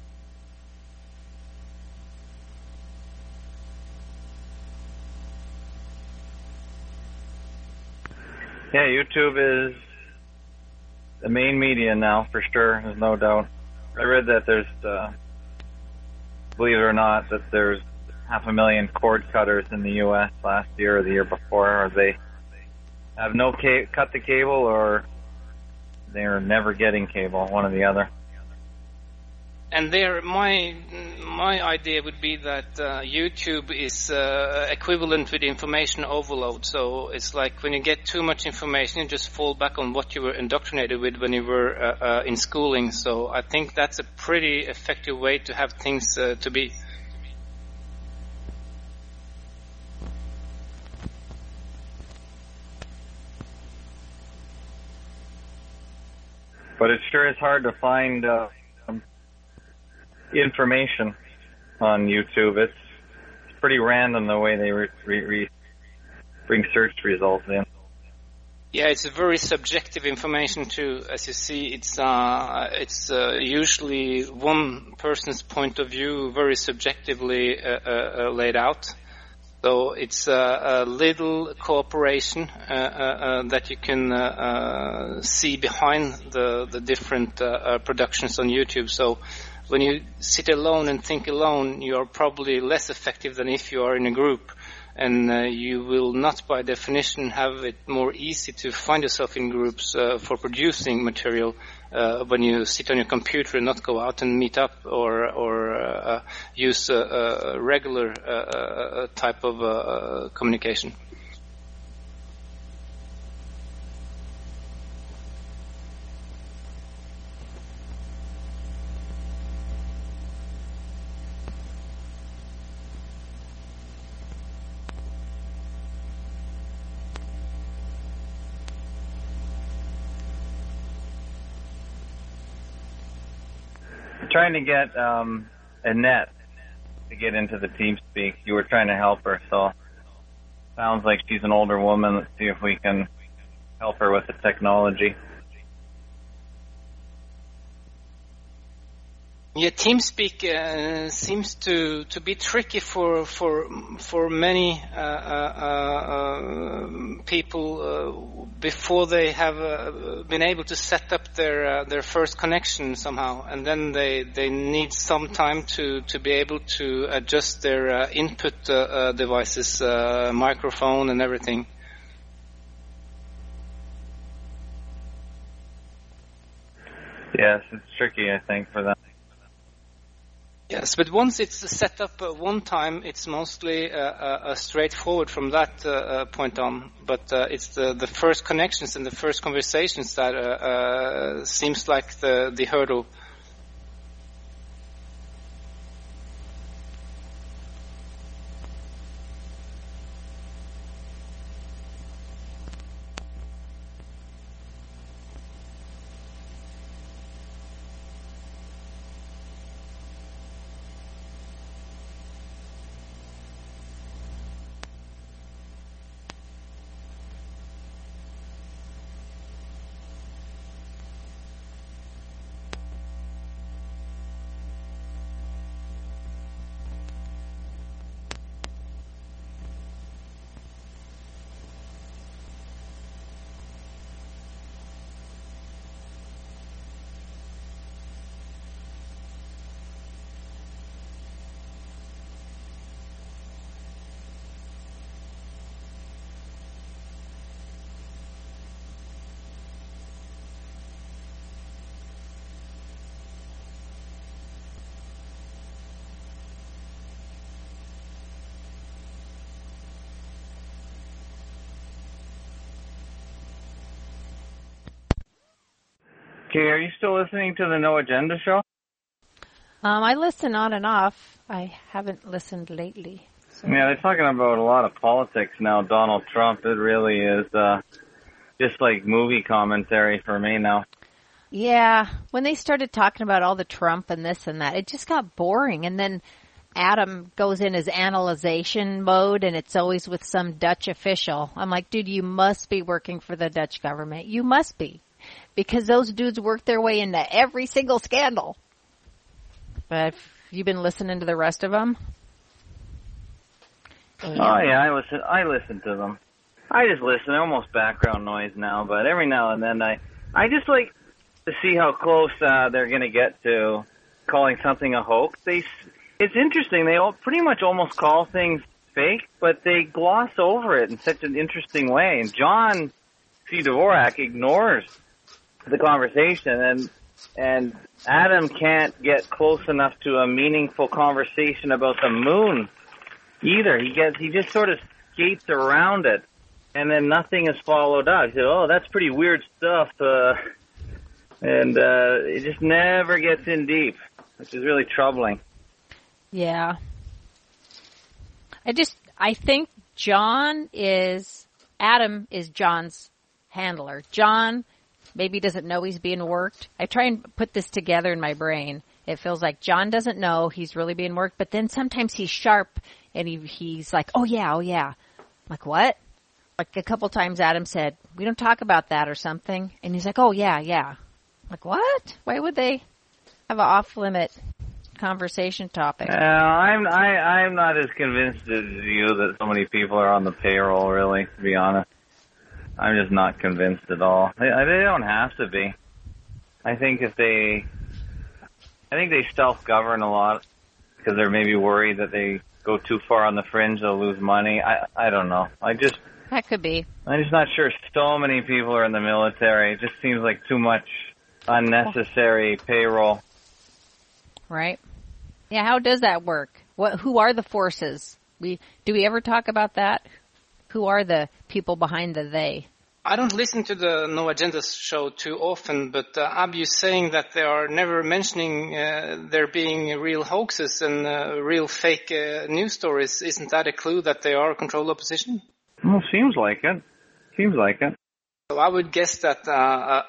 Yeah, YouTube is the main media now, for sure. There's no doubt. I read that there's, uh, believe it or not, that there's half a million cord cutters in the U S last year or the year before, or they have no ca- cut the cable, or they're never getting cable, one or the other. And there, my my idea would be that uh, YouTube is uh, equivalent with information overload. So it's like when you get too much information, you just fall back on what you were indoctrinated with when you were uh, uh, in schooling. So I think that's a pretty effective way to have things uh, to be. But it sure is hard to find uh, information on YouTube. It's, it's pretty random the way they re- re- re- bring search results in. Yeah, it's a very subjective information too. As you see, it's uh, it's uh, usually one person's point of view, very subjectively uh, uh, laid out. So it's uh, a little cooperation uh, uh, that you can uh, uh, see behind the the different uh, uh, productions on YouTube. So when you sit alone and think alone, you are probably less effective than if you are in a group. And uh, you will not, by definition, have it more easy to find yourself in groups uh, for producing material uh, when you sit on your computer and not go out and meet up or or uh, use a, a regular uh, type of uh, communication. Trying to get um, Annette to get into the TeamSpeak. You were trying to help her, so sounds like she's an older woman. Let's see if we can help her with the technology. Yeah, TeamSpeak uh, seems to, to be tricky for for for many uh, uh, uh, people uh, before they have uh, been able to set up their uh, their first connection somehow, and then they, they need some time to, to be able to adjust their uh, input uh, uh, devices, uh, microphone and everything. Yes, it's tricky, I think, for them. Yes, but once it's set up uh, one time, it's mostly uh, uh, straightforward from that uh, uh, point on. But uh, it's the, the first connections and the first conversations that uh, uh, seems like the, the hurdle. Okay, are you still listening to the No Agenda show? Um, I listen on and off. I haven't listened lately. So. Yeah, they're talking about a lot of politics now. Donald Trump, it really is uh, just like movie commentary for me now. Yeah, when they started talking about all the Trump and this and that, it just got boring. And then Adam goes in his analyzation mode, and it's always with some Dutch official. I'm like, dude, you must be working for the Dutch government. You must be. Because those dudes work their way into every single scandal. But have you been listening to the rest of them? And oh, yeah, I listen, I listen to them. I just listen. They're almost background noise now, but every now and then I, I just like to see how close uh, they're going to get to calling something a hoax. They, it's interesting. They all pretty much almost call things fake, but they gloss over it in such an interesting way. And John C. Dvorak ignores the conversation, and and Adam can't get close enough to a meaningful conversation about the moon either. He gets he just sort of skates around it, and then nothing is followed up. He said, "Oh, that's pretty weird stuff," uh, and uh, it just never gets in deep, which is really troubling. Yeah. I just, I think John is, Adam is John's handler. John maybe doesn't know he's being worked. I try and put this together in my brain. It feels like John doesn't know he's really being worked, but then sometimes he's sharp and he, he's like, oh yeah, oh yeah. I'm like, what? Like a couple times Adam said, we don't talk about that or something. And he's like, oh yeah, yeah. I'm like, what? Why would they have an off-limit conversation topic? Uh, I'm I, I'm not as convinced as you that so many people are on the payroll, really, to be honest. I'm just not convinced at all. They, they don't have to be. I think if they, I think they self-govern a lot because they're maybe worried that they go too far on the fringe, they'll lose money. I I don't know. I just that could be. I'm just not sure. So many people are in the military. It just seems like too much unnecessary payroll. Right. Yeah, how does that work? What who are the forces? We do we ever talk about that? Who are the people behind the they? I don't listen to the No Agenda show too often, but uh, Abu is saying that they are never mentioning uh, there being real hoaxes and uh, real fake uh, news stories. Isn't that a clue that they are controlled opposition? Well, seems like it. Seems like it. So I would guess that uh,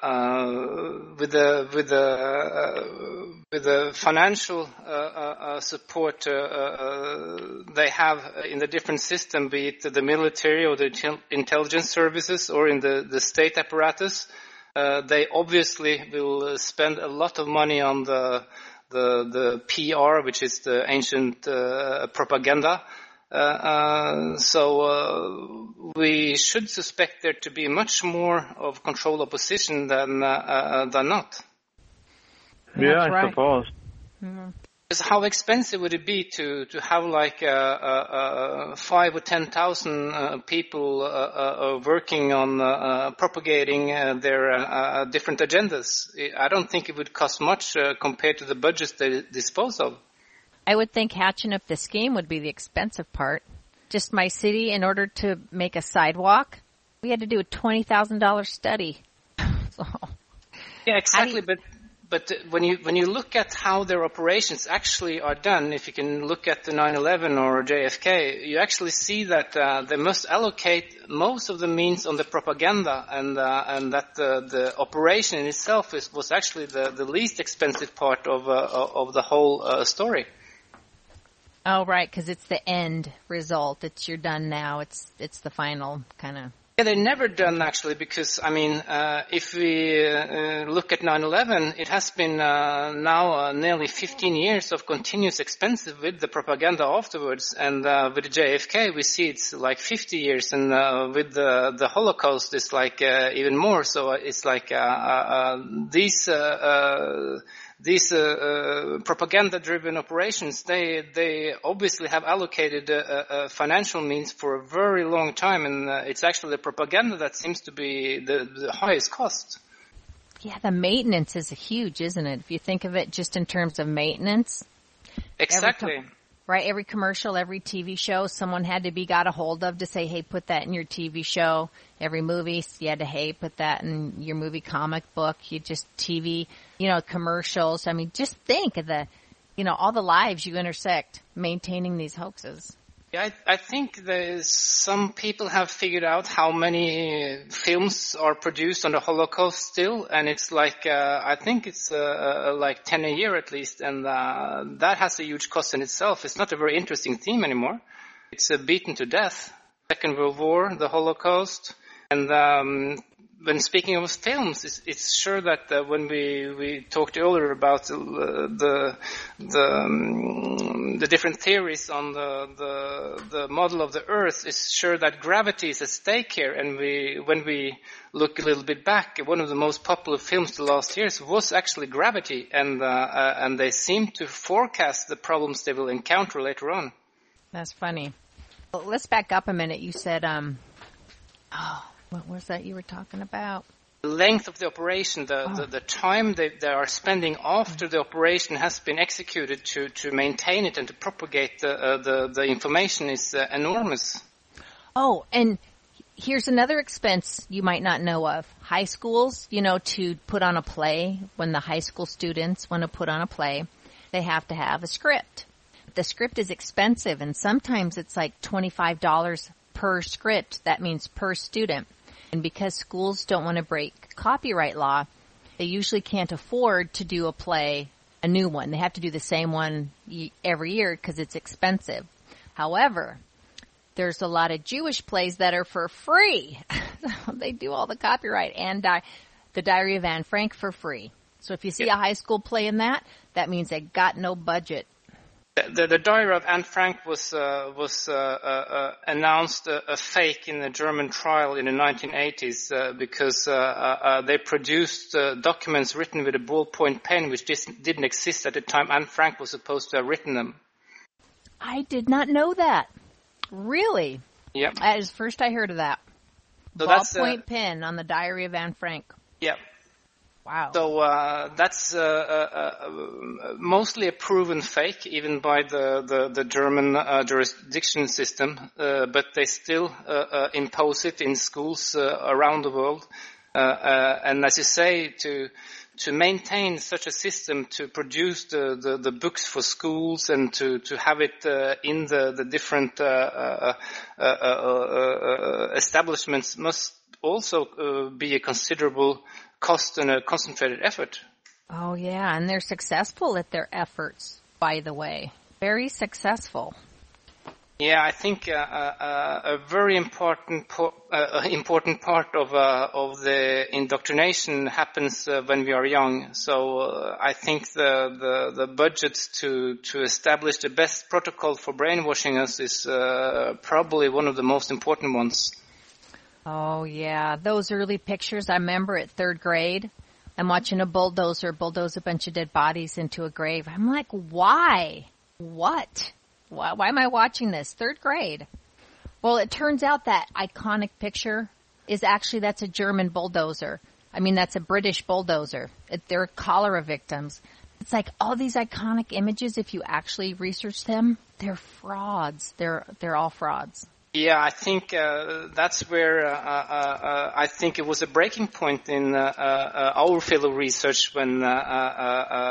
uh, with the with the uh, with the financial uh, uh, support uh, uh, they have in the different system, be it the military or the intelligence services or in the, the state apparatus, uh, they obviously will spend a lot of money on the the the P R, which is the ancient uh, propaganda. Uh, uh, so uh, we should suspect there to be much more of control opposition than uh, uh, than not. Yeah, That's I right. suppose. Mm-hmm. How expensive would it be to to have like uh, uh, uh, five or ten thousand uh, people uh, uh, working on uh, uh, propagating uh, their uh, uh, different agendas? I don't think it would cost much uh, compared to the budgets they dispose of. I would think hatching up the scheme would be the expensive part. Just my city, in order to make a sidewalk, we had to do a twenty thousand dollars study. So, yeah, exactly. you, but but when you when you look at how their operations actually are done, if you can look at the nine eleven or J F K, you actually see that uh, they must allocate most of the means on the propaganda, and uh, and that the, the operation in itself is, was actually the, the least expensive part of uh, of the whole uh, story. Oh, right, because it's the end result. It's you're done now. It's it's the final kind of. Yeah, they're never done actually, because I mean, uh, if we uh, look at nine eleven, it has been uh, now uh, nearly fifteen years of continuous expensive with the propaganda afterwards, and uh, with the J F K we see it's like fifty years, and uh, with the the Holocaust it's like uh, even more. So it's like uh, uh, these. Uh, uh, These uh, uh, propaganda-driven operations, they they obviously have allocated uh, uh, financial means for a very long time, and uh, it's actually the propaganda that seems to be the, the highest cost. Yeah, the maintenance is huge, isn't it? If you think of it just in terms of maintenance. Exactly. Every com- right, every commercial, every T V show, someone had to be got a hold of to say, hey, put that in your T V show. Every movie, you had to, hey, put that in your movie comic book. You just T V, you know, commercials. I mean, just think of the, you know, all the lives you intersect maintaining these hoaxes. Yeah, I, I think there's some people have figured out how many films are produced on the Holocaust still, and it's like, uh, I think it's uh, uh, like ten a year at least, and uh, that has a huge cost in itself. It's not a very interesting theme anymore. It's uh, beaten to death. Second World War, the Holocaust, And um, when speaking of films, it's, it's sure that uh, when we, we talked earlier about uh, the the um, the different theories on the, the the model of the Earth, it's sure that gravity is at stake here. And we when we look a little bit back, one of the most popular films the last years was actually Gravity, and uh, uh, and they seem to forecast the problems they will encounter later on. That's funny. Well, let's back up a minute. You said, um, oh. What was that you were talking about? The length of the operation, the, oh. the, the time they, they are spending after the operation has been executed to, to maintain it and to propagate the, uh, the, the information is uh, enormous. Oh, and here's another expense you might not know of. High schools, you know, to put on a play, when the high school students want to put on a play, they have to have a script. The script is expensive, and sometimes it's like twenty-five dollars per script. That means per student. And because schools don't want to break copyright law, they usually can't afford to do a play, a new one. They have to do the same one every year because it's expensive. However, there's a lot of Jewish plays that are for free. They do all the copyright and di- the Diary of Anne Frank for free. So if you see yep. a high school play in that, that means they got no budget. The, the Diary of Anne Frank was uh, was uh, uh, announced uh, a fake in the German trial in the nineteen eighties uh, because uh, uh, they produced uh, documents written with a ballpoint pen which dis- didn't exist at the time Anne Frank was supposed to have written them. I did not know that. Really? Yep. That is first I heard of that. So ballpoint uh, pen on the Diary of Anne Frank. Yep. Wow. So uh, that's uh, uh, uh, mostly a proven fake, even by the the, the German uh, jurisdiction system. Uh, but they still uh, uh, impose it in schools uh, around the world. Uh, uh, and as you say, to to maintain such a system, to produce the, the, the books for schools and to, to have it uh, in the the different uh, uh, uh, uh, uh, establishments must also uh, be a considerable cost and a concentrated effort. Oh, yeah, and they're successful at their efforts, by the way. Very successful. Yeah, I think uh, uh, a very important po- uh, important part of uh, of the indoctrination happens uh, when we are young. So uh, I think the, the the budget to to establish the best protocol for brainwashing us is uh, probably one of the most important ones. Oh, yeah. Those early pictures, I remember at third grade, I'm watching a bulldozer bulldoze a bunch of dead bodies into a grave. I'm like, why? What? Why, why am I watching this? Third grade. Well, it turns out that iconic picture is actually, that's a German bulldozer. I mean, that's a British bulldozer. It, they're cholera victims. It's like all these iconic images, if you actually research them, they're frauds. They're, they're all frauds. Yeah, I think uh, that's where uh, uh, uh, I think it was a breaking point in uh, uh, our field of research when uh, uh,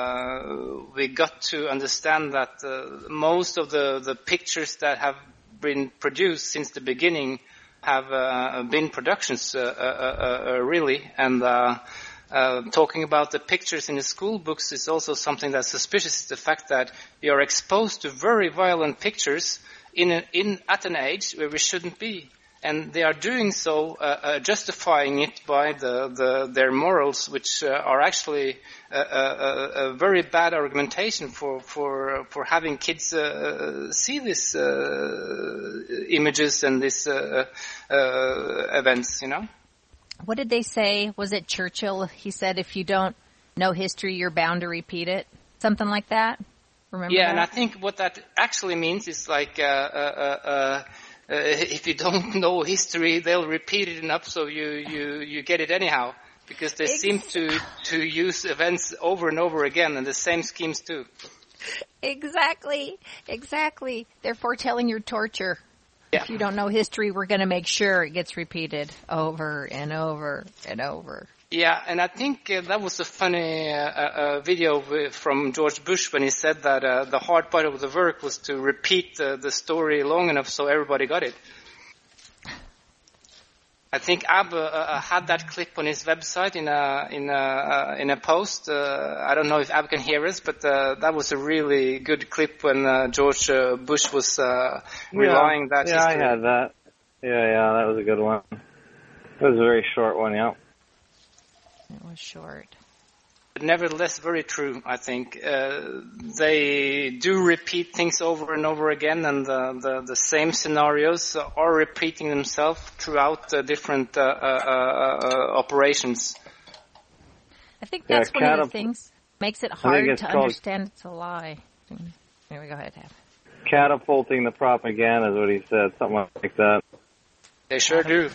uh, we got to understand that uh, most of the, the pictures that have been produced since the beginning have uh, been productions, uh, uh, uh, really. And uh, uh, talking about the pictures in the school books is also something that's suspicious, the fact that we are exposed to very violent pictures in, a, in at an age where we shouldn't be. And they are doing so, uh, uh, justifying it by the, the, their morals, which uh, are actually a, a, a very bad argumentation for for, for having kids uh, see these uh, images and these uh, uh, events, you know? What did they say? Was it Churchill? He said, if you don't know history, you're bound to repeat it. Something like that? Remember yeah, that? And I think what that actually means is like... Uh, uh, uh, Uh, if you don't know history, they'll repeat it enough so you, you, you get it anyhow. Because they Ex- seem to, to use events over and over again and the same schemes too. Exactly. Exactly. They're foretelling your torture. Yeah. If you don't know history, we're going to make sure it gets repeated over and over and over. Yeah, and I think uh, that was a funny uh, uh, video from George Bush when he said that uh, the hard part of the work was to repeat uh, the story long enough so everybody got it. I think Ab uh, uh, had that clip on his website in a in a uh, in a post. Uh, I don't know if Ab can hear us, but uh, that was a really good clip when uh, George uh, Bush was uh, relying yeah, that. Yeah, history. I had that. Yeah, yeah, that was a good one. It was a very short one, yeah. It was short. But nevertheless, very true, I think. Uh, they do repeat things over and over again, and the, the, the same scenarios are repeating themselves throughout the different uh, uh, uh, operations. I think that's yeah, one catap- of the things makes it hard to called- understand it's a lie. Here we go ahead, Tab. Catapulting the propaganda is what he said, something like that. They sure do.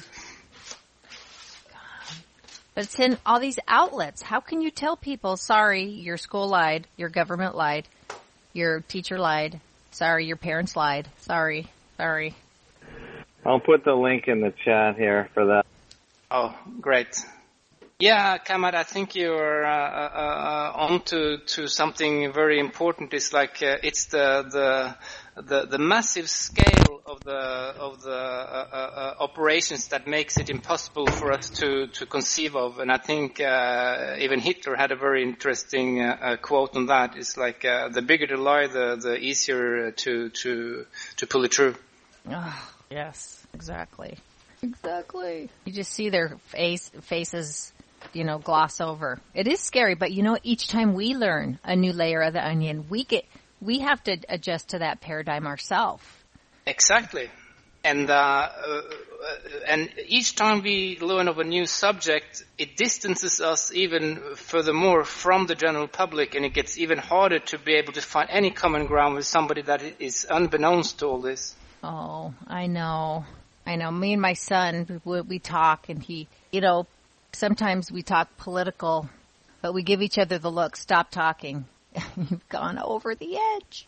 But it's in all these outlets. How can you tell people, sorry, your school lied, your government lied, your teacher lied, sorry, your parents lied, sorry, sorry. I'll put the link in the chat here for that. Oh, great. Yeah, Kamat, I think you're uh, uh, on to, to something very important. It's like uh, it's the, the the the massive scale of the of the uh, uh, operations that makes it impossible for us to, to conceive of. And I think uh, even Hitler had a very interesting uh, uh, quote on that. It's like uh, the bigger the lie, the the easier to to to pull it through. Oh, yes, exactly, exactly. You just see their face faces. You know, gloss over. It is scary, but you know, each time we learn a new layer of the onion, we get, we have to adjust to that paradigm ourselves. Exactly. And, uh, uh, and each time we learn of a new subject, it distances us even furthermore from the general public, and it gets even harder to be able to find any common ground with somebody that is unbeknownst to all this. Oh, I know. I know. Me and my son, we, we talk, and he, you know, sometimes we talk political, but we give each other the look, stop talking. You've gone over the edge.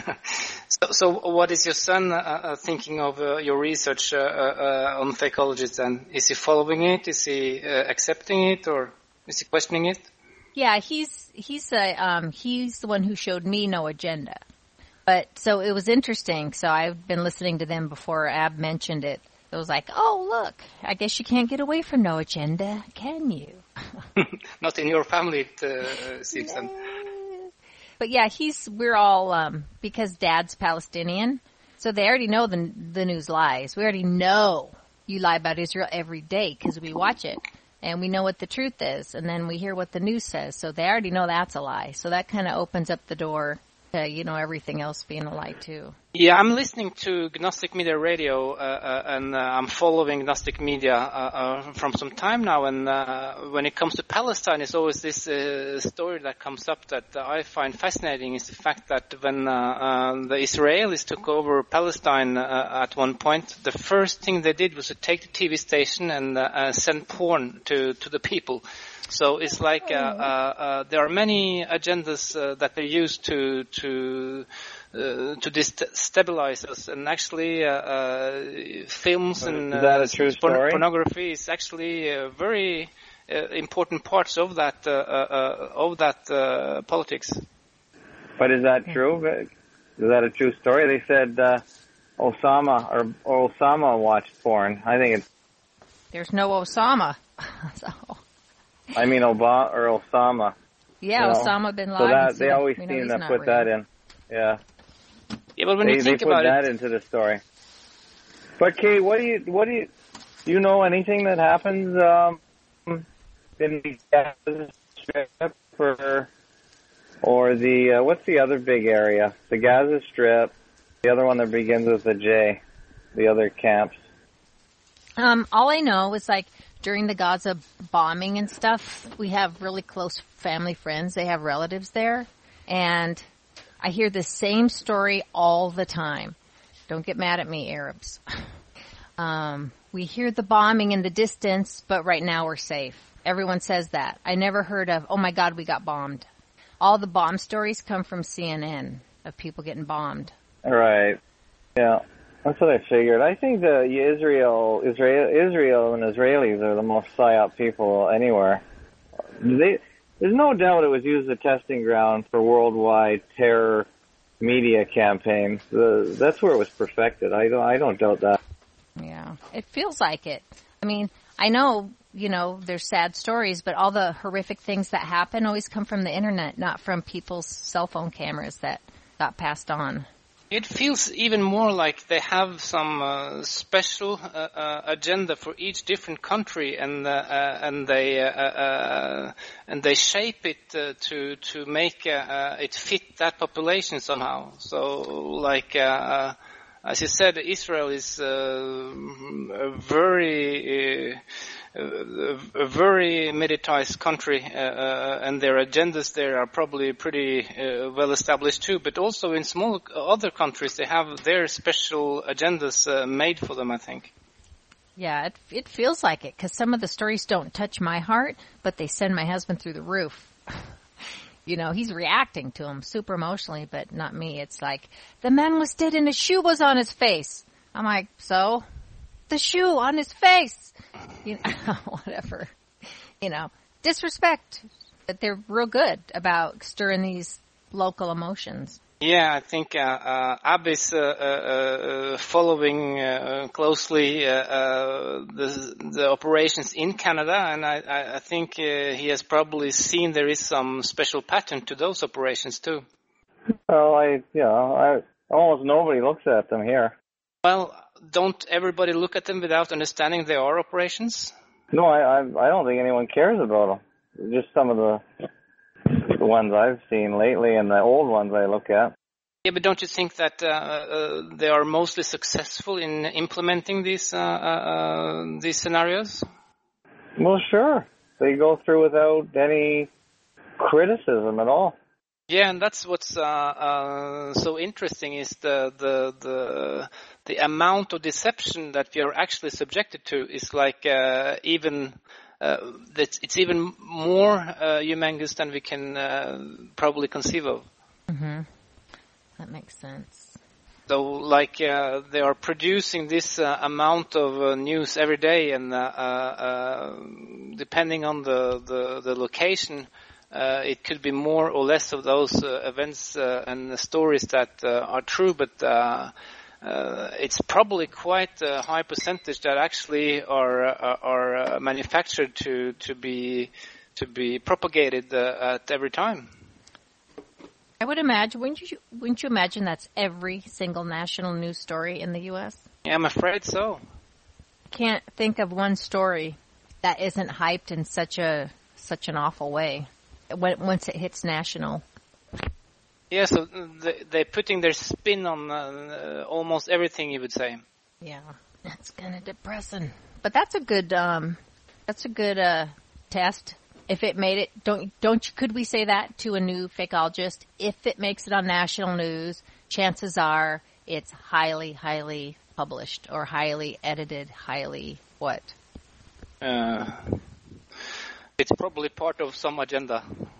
so, so what is your son uh, thinking of uh, your research uh, uh, on Fakeologists then? Is he following it? Is he uh, accepting it? Or is he questioning it? Yeah, he's, he's, a, um, he's the one who showed me No Agenda. But, so it was interesting. So I've been listening to them before Ab mentioned it. It was like, oh, look, I guess you can't get away from No Agenda, can you? Not in your family, it uh, seems. Yeah. But yeah, he's, we're all, um, because Dad's Palestinian, so they already know the, the news lies. We already know you lie about Israel every day because we watch it. And we know what the truth is. And then we hear what the news says. So they already know that's a lie. So that kind of opens up the door to, you know, everything else being a lie too. Yeah, I'm listening to Gnostic Media Radio, uh, uh, and uh, I'm following Gnostic Media uh, uh, from some time now. And uh, when it comes to Palestine, it's always this uh, story that comes up that uh, I find fascinating. Is the fact that when uh, uh, the Israelis took over Palestine uh, at one point, the first thing they did was to take the T V station and uh, uh, send porn to to the people. So it's like uh, uh, uh, there are many agendas uh, that they use to to uh, to destabilize us, and actually uh, uh, films and uh, porn- pornography is actually uh, very uh, important parts of that uh, uh, of that uh, politics. But is that true? Is that a true story? They said uh, Osama or, or Osama watched porn. I think it's. There's no Osama. so. I mean Obama or Osama. Yeah, you know? Osama bin Laden. So that, so they always seem to put real. that in. Yeah. Yeah, but when they, you think they put about that it, into the story. But Kate, what do you what do you do you know anything that happens um, in the Gaza Strip or or the uh, what's the other big area? The Gaza Strip, the other one that begins with a J, the other camps. Um, all I know is like during the Gaza bombing and stuff, we have really close family friends. They have relatives there, and I hear the same story all the time. Don't get mad at me, Arabs. Um, we hear the bombing in the distance, but right now we're safe. Everyone says that. I never heard of, oh my God, we got bombed. All the bomb stories come from C N N of people getting bombed. Right. Yeah. That's what I figured. I think the Israel, Israel, Israel and Israelis are the most psyop people anywhere. They, there's no doubt it was used as a testing ground for worldwide terror media campaigns. The, that's where it was perfected. I don't, I don't doubt that. Yeah, it feels like it. I mean, I know, you know, there's sad stories, but all the horrific things that happen always come from the internet, not from people's cell phone cameras that got passed on. It feels even more like they have some uh, special uh, uh, agenda for each different country, and uh, uh, and they uh, uh, and they shape it uh, to to make uh, uh, it fit that population somehow. So, like uh, as you said, Israel is uh, a very uh, a very militarized country, uh, uh, and their agendas there are probably pretty uh, well established too. But also in small other countries, they have their special agendas uh, made for them, I think. Yeah, it it feels like it, because some of the stories don't touch my heart, but they send my husband through the roof. You know, he's reacting to them super emotionally, but not me. It's like, the man was dead and a shoe was on his face. I'm like, so? The shoe on his face. You know, whatever. You know, disrespect. But they're real good about stirring these local emotions. Yeah, I think uh, uh, Abby's uh, uh, following uh, closely uh, uh, the, the operations in Canada, and I, I think uh, he has probably seen there is some special pattern to those operations too. Well, I, you know, I almost nobody looks at them here. Well, don't everybody look at them without understanding they are operations? No, I, I, I don't think anyone cares about them. Just some of the, the ones I've seen lately, and the old ones I look at. Yeah, but don't you think that uh, uh, they are mostly successful in implementing these uh, uh, these scenarios? Well, sure. They go through without any criticism at all. Yeah, and that's what's uh, uh, so interesting is the the the the amount of deception that we are actually subjected to is like uh, even uh, that it's even more uh, humongous than we can uh, probably conceive of. Mm-hmm. That makes sense. So, like, uh, they are producing this uh, amount of uh, news every day, and uh, uh, depending on the the, the location. Uh, it could be more or less of those uh, events uh, and the stories that uh, are true, but uh, uh, it's probably quite a high percentage that actually are uh, are uh, manufactured to to be to be propagated uh, at every time. I would imagine. Wouldn't you? Wouldn't you imagine that's every single national news story in the U S? Yeah, I'm afraid so. Can't think of one story that isn't hyped in such a such an awful way. When, once it hits national. Yeah, so they're putting their spin on uh, almost everything, you would say. Yeah, that's kind of depressing. But that's a good, um, that's a good uh, test. If it made it, don't don't you, could we say that to a new fakeologist? If it makes it on national news, chances are it's highly, highly published or highly edited, highly what? Uh... It's probably part of some agenda.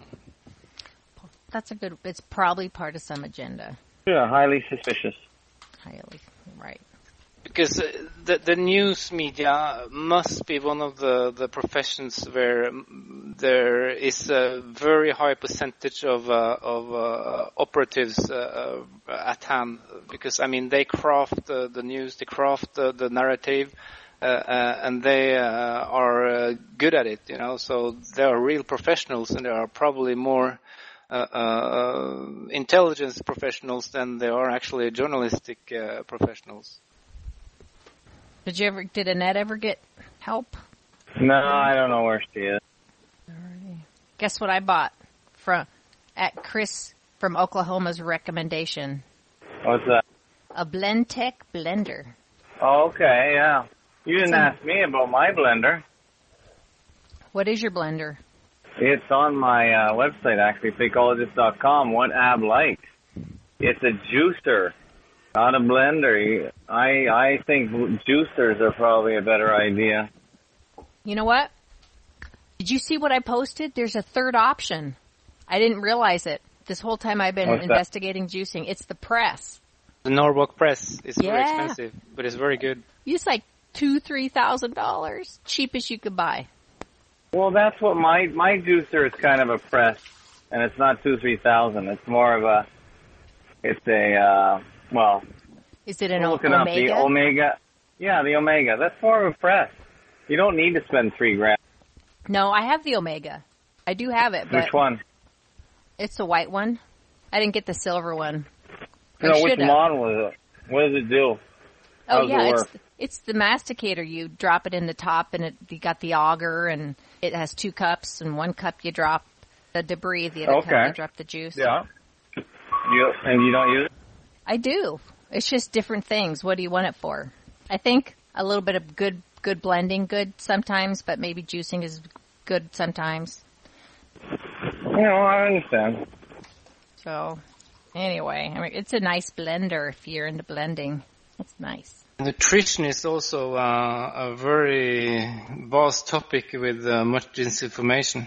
That's a good, it's probably part of some agenda. Yeah, highly suspicious. Highly, right. Because uh, the, the news media must be one of the, the professions where there is a very high percentage of, uh, of uh, operatives uh, at hand. Because, I mean, they craft the, the news, they craft the, the narrative. Uh, uh, and they uh, are uh, good at it, you know, so they are real professionals, and they are probably more uh, uh, intelligence professionals than they are actually journalistic uh, professionals. Did you ever, did Annette ever get help? No, I don't know where she is. All right. Guess what I bought from at Chris from Oklahoma's recommendation? What's that? A Blendtec blender. Oh, okay, yeah. You didn't ask me about my blender. What is your blender? It's on my uh, website, actually, fakeologist dot com, what Ab likes. It's a juicer, not a blender. I I think juicers are probably a better idea. You know what? Did you see what I posted? There's a third option. I didn't realize it. This whole time I've been What's investigating that? Juicing. It's the press. The Norwalk press is yeah. very expensive, but it's very good. It's like two, three thousand dollars, cheapest you could buy. Well, that's what my my juicer is kind of a press, and it's not two, three thousand. It's more of a, it's a uh, well. Is it an looking Omega? Up the Omega, yeah, the Omega. That's more of a press. You don't need to spend three grand. No, I have the Omega. I do have it. But which one? It's the white one. I didn't get the silver one. No, which model is it? What does it do? How oh does yeah, it work? it's it's the masticator. You drop it in the top, and it you got the auger, and it has two cups, and one cup you drop the debris, the other Okay. cup you drop the juice. Yeah. You and you don't use it? I do. It's just different things. What do you want it for? I think a little bit of good good blending, good sometimes, but maybe juicing is good sometimes. You know, I understand. So, anyway, I mean, it's a nice blender if you're into blending. It's nice. Nutrition is also uh, a very vast topic with uh, much disinformation.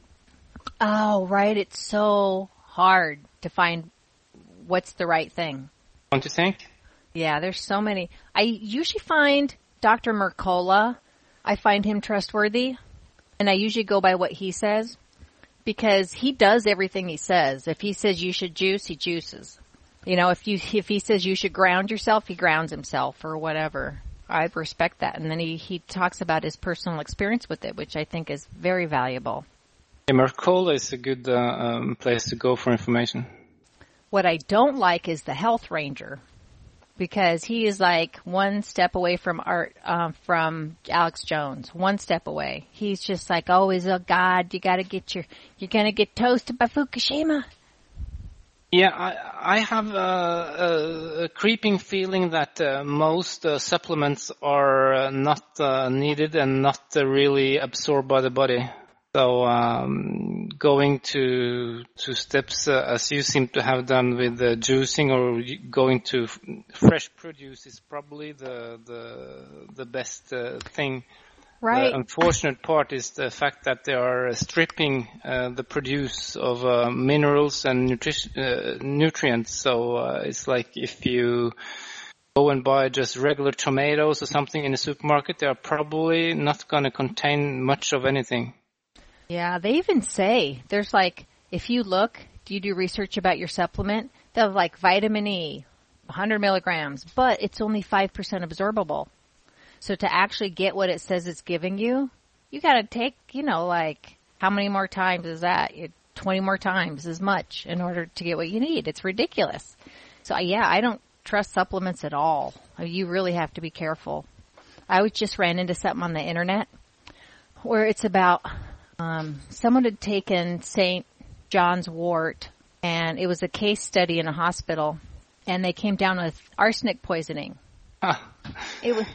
Oh, right. It's so hard to find what's the right thing. Don't you think? Yeah, there's so many. I usually find Doctor Mercola, I find him trustworthy, and I usually go by what he says, because he does everything he says. If he says you should juice, he juices. You know, if you if he says you should ground yourself, he grounds himself or whatever. I respect that. And then he, he talks about his personal experience with it, which I think is very valuable. Yeah, Mercola is a good uh, um, place to go for information. What I don't like is the Health Ranger, because he is like one step away from art, um, from Alex Jones, one step away. He's just like, oh, he's a god. You got to get your, you're going to get toasted by Fukushima. Yeah, I, I have a, a, a creeping feeling that uh, most uh, supplements are uh, not uh, needed and not uh, really absorbed by the body. So um, going to to steps uh, as you seem to have done with the juicing, or going to f- fresh produce is probably the the the best uh, thing. Right. The unfortunate part is the fact that they are stripping uh, the produce of uh, minerals and nutrition, uh, nutrients. So uh, it's like if you go and buy just regular tomatoes or something in the supermarket, they are probably not going to contain much of anything. Yeah, they even say, there's like, if you look, do you do research about your supplement? They'll have like vitamin E, one hundred milligrams, but it's only five percent absorbable. So to actually get what it says it's giving you, you got to take, you know, like, how many more times is that? twenty more times as much in order to get what you need. It's ridiculous. So, yeah, I don't trust supplements at all. You really have to be careful. I was just ran into something on the internet where it's about um, someone had taken Saint John's wort, and it was a case study in a hospital, and they came down with arsenic poisoning. Huh. It was...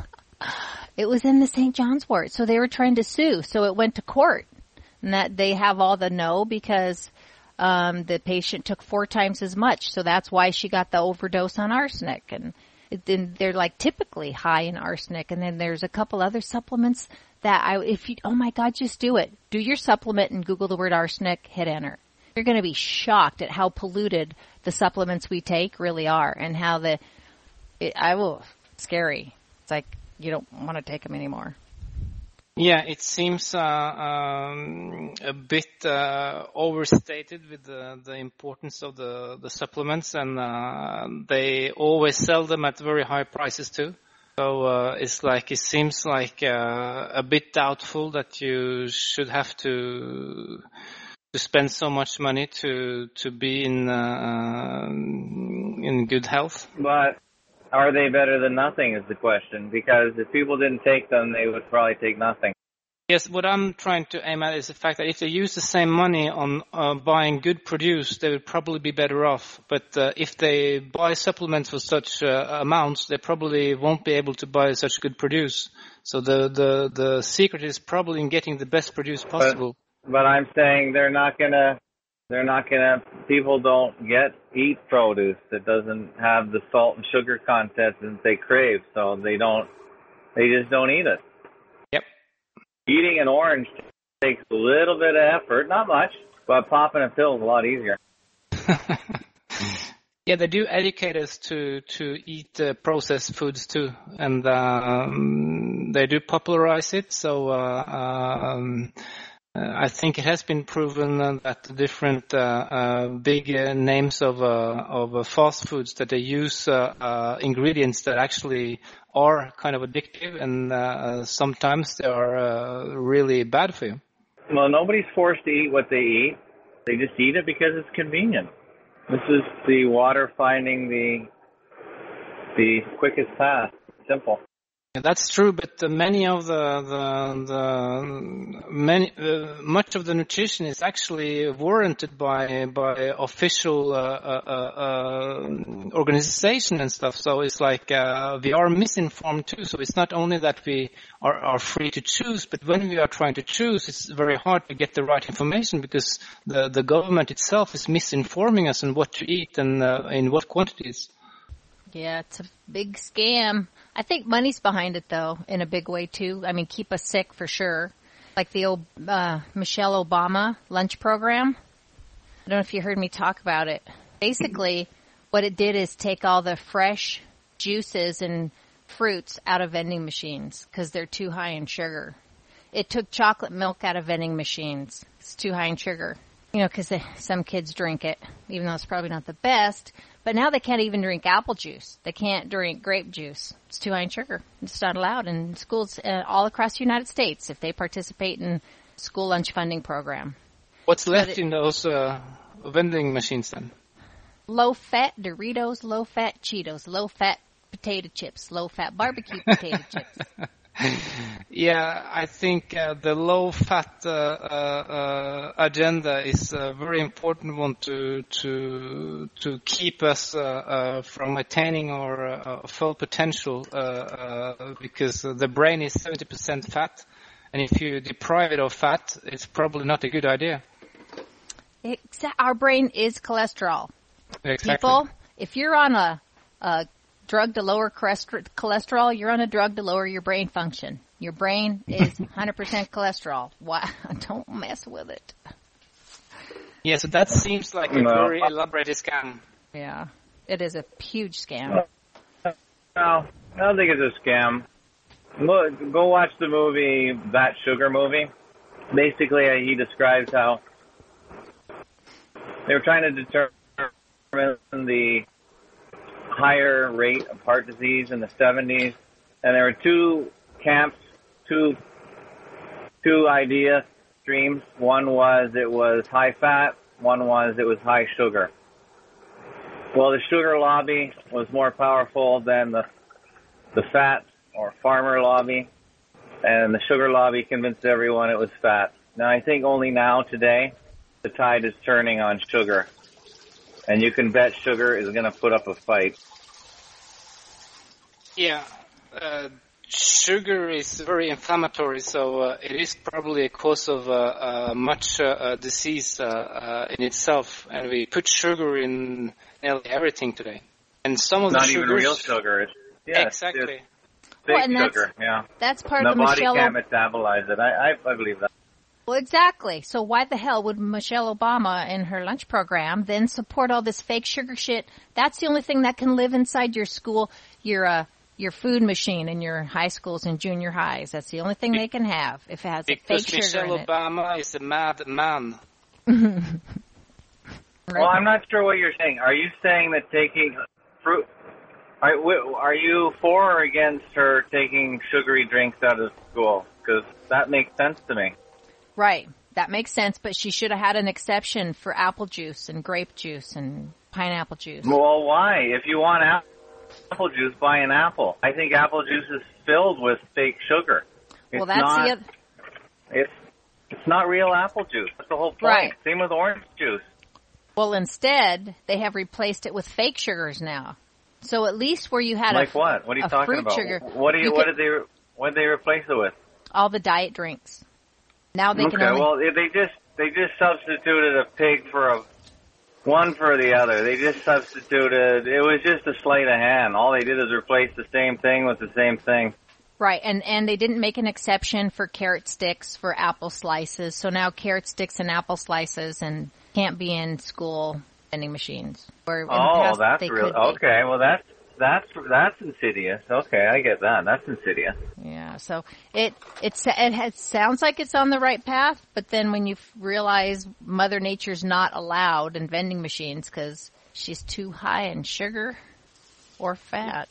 It was in the Saint John's wort, so they were trying to sue. So it went to court, and that they have all the no because um, the patient took four times as much. So that's why she got the overdose on arsenic. And then they're like typically high in arsenic. And then there's a couple other supplements that I, if you, oh my God, just do it. Do your supplement and Google the word arsenic, hit enter. You're going to be shocked at how polluted the supplements we take really are, and how the, it, I will, scary. It's like, you don't want to take them anymore. Yeah, it seems uh, um, a bit uh, overstated with the, the importance of the, the supplements, and uh, they always sell them at very high prices too. So uh, it's like it seems like uh, a bit doubtful that you should have to to spend so much money to to be in uh, in good health. But are they better than nothing is the question, because if people didn't take them, they would probably take nothing. Yes, what I'm trying to aim at is the fact that if they use the same money on uh, buying good produce, they would probably be better off. But uh, if they buy supplements for such uh, amounts, they probably won't be able to buy such good produce. So the, the, the secret is probably in getting the best produce possible. But, but I'm saying they're not gonna, they're not gonna, people don't get, eat produce that doesn't have the salt and sugar content that they crave, so they don't, they just don't eat it. Yep. Eating an orange takes a little bit of effort, not much, but popping a pill is a lot easier. Yeah, they do educate us to, to eat uh, processed foods too, and um, they do popularize it, so uh, um, Uh, I think it has been proven uh, that the different uh, uh, big uh, names of uh, of uh, fast foods, that they use uh, uh, ingredients that actually are kind of addictive, and uh, sometimes they are uh, really bad for you. Well, nobody's forced to eat what they eat. They just eat it because it's convenient. This is the water finding the the quickest path. Simple. Yeah, that's true, but uh, many of the the, the many uh, much of the nutrition is actually warranted by by official uh, uh, uh, organization and stuff. So it's like uh, we are misinformed too. So it's not only that we are, are free to choose, but when we are trying to choose, it's very hard to get the right information because the the government itself is misinforming us on what to eat and uh, in what quantities. Yeah, it's a big scam. I think money's behind it, though, in a big way, too. I mean, keep us sick for sure. Like the old uh, Michelle Obama lunch program. I don't know if you heard me talk about it. Basically, what it did is take all the fresh juices and fruits out of vending machines because they're too high in sugar. It took chocolate milk out of vending machines. It's too high in sugar. You know, because some kids drink it, even though it's probably not the best. But now they can't even drink apple juice. They can't drink grape juice. It's too high in sugar. It's not allowed in schools uh, all across the United States if they participate in school lunch funding program. What's left it, in those uh, vending machines then? Low-fat Doritos, low-fat Cheetos, low-fat potato chips, low-fat barbecue potato chips. Yeah, I think uh, the low-fat uh, uh, agenda is a very important one to to to keep us uh, uh, from attaining our uh, full potential uh, uh, because the brain is seventy percent fat, and if you deprive it of fat, it's probably not a good idea. Exactly. Our brain is cholesterol. Exactly. People, if you're on a, a drug to lower cholesterol, you're on a drug to lower your brain function. Your brain is one hundred percent cholesterol. Why? Don't mess with it. Yeah, so that seems like a no. very elaborate scam. Yeah, it is a huge scam. No, I don't think it's a scam. Look, go watch the movie, That Sugar Movie. Basically, he describes how they were trying to determine the higher rate of heart disease in the seventies, and there were two camps, two two idea streams. One was it was high fat, one was it was high sugar. Well, the sugar lobby was more powerful than the the fat or farmer lobby, and the sugar lobby convinced everyone it was fat. Now, I think only now, today, the tide is turning on sugar, and you can bet sugar is going to put up a fight. Yeah, uh, sugar is very inflammatory, so uh, it is probably a cause of uh, uh, much uh, disease uh, uh, in itself, and we put sugar in nearly everything today. And some of Not the sugars, even real sugar. It's, yeah, exactly. It's fake Well, and that's- sugar, yeah. That's part the of the body Michelle. can't metabolize it. I, I, I believe that. Well, exactly. So why the hell would Michelle Obama in her lunch program then support all this fake sugar shit? That's the only thing that can live inside your school, your uh, your food machine in your high schools and junior highs. That's the only thing they can have if it has a Because fake sugar Michelle in it. Obama is a mad man. Well, I'm not sure what you're saying. Are you saying that taking fruit... Are, are you for or against her taking sugary drinks out of school? Because that makes sense to me. Right. That makes sense, but she should have had an exception for apple juice and grape juice and pineapple juice. Well, why? If you want apple juice, buy an apple. I think apple juice is filled with fake sugar. It's well, that's not, the other... It's, it's not real apple juice. That's the whole point. Right. Same with orange juice. Well, instead, they have replaced it with fake sugars now. So at least where you had like a, what? What are you a talking fruit about? sugar, What do you? you what could, did they? What did they replace it with? all the diet drinks. Now they okay. can only. Well, they just they just substituted a pig for a one for the other. They just substituted. It was just a sleight of hand. All they did is replace the same thing with the same thing. Right, and and they didn't make an exception for carrot sticks for apple slices. So now carrot sticks and apple slices and can't be in school vending machines. Or in the Oh, past, that's they really could be. okay. Well, that's that's that's insidious. Okay, I get that. That's insidious. Yeah, so it it it has, sounds like it's on the right path, but then when you realize Mother Nature's not allowed in vending machines because she's too high in sugar or fat,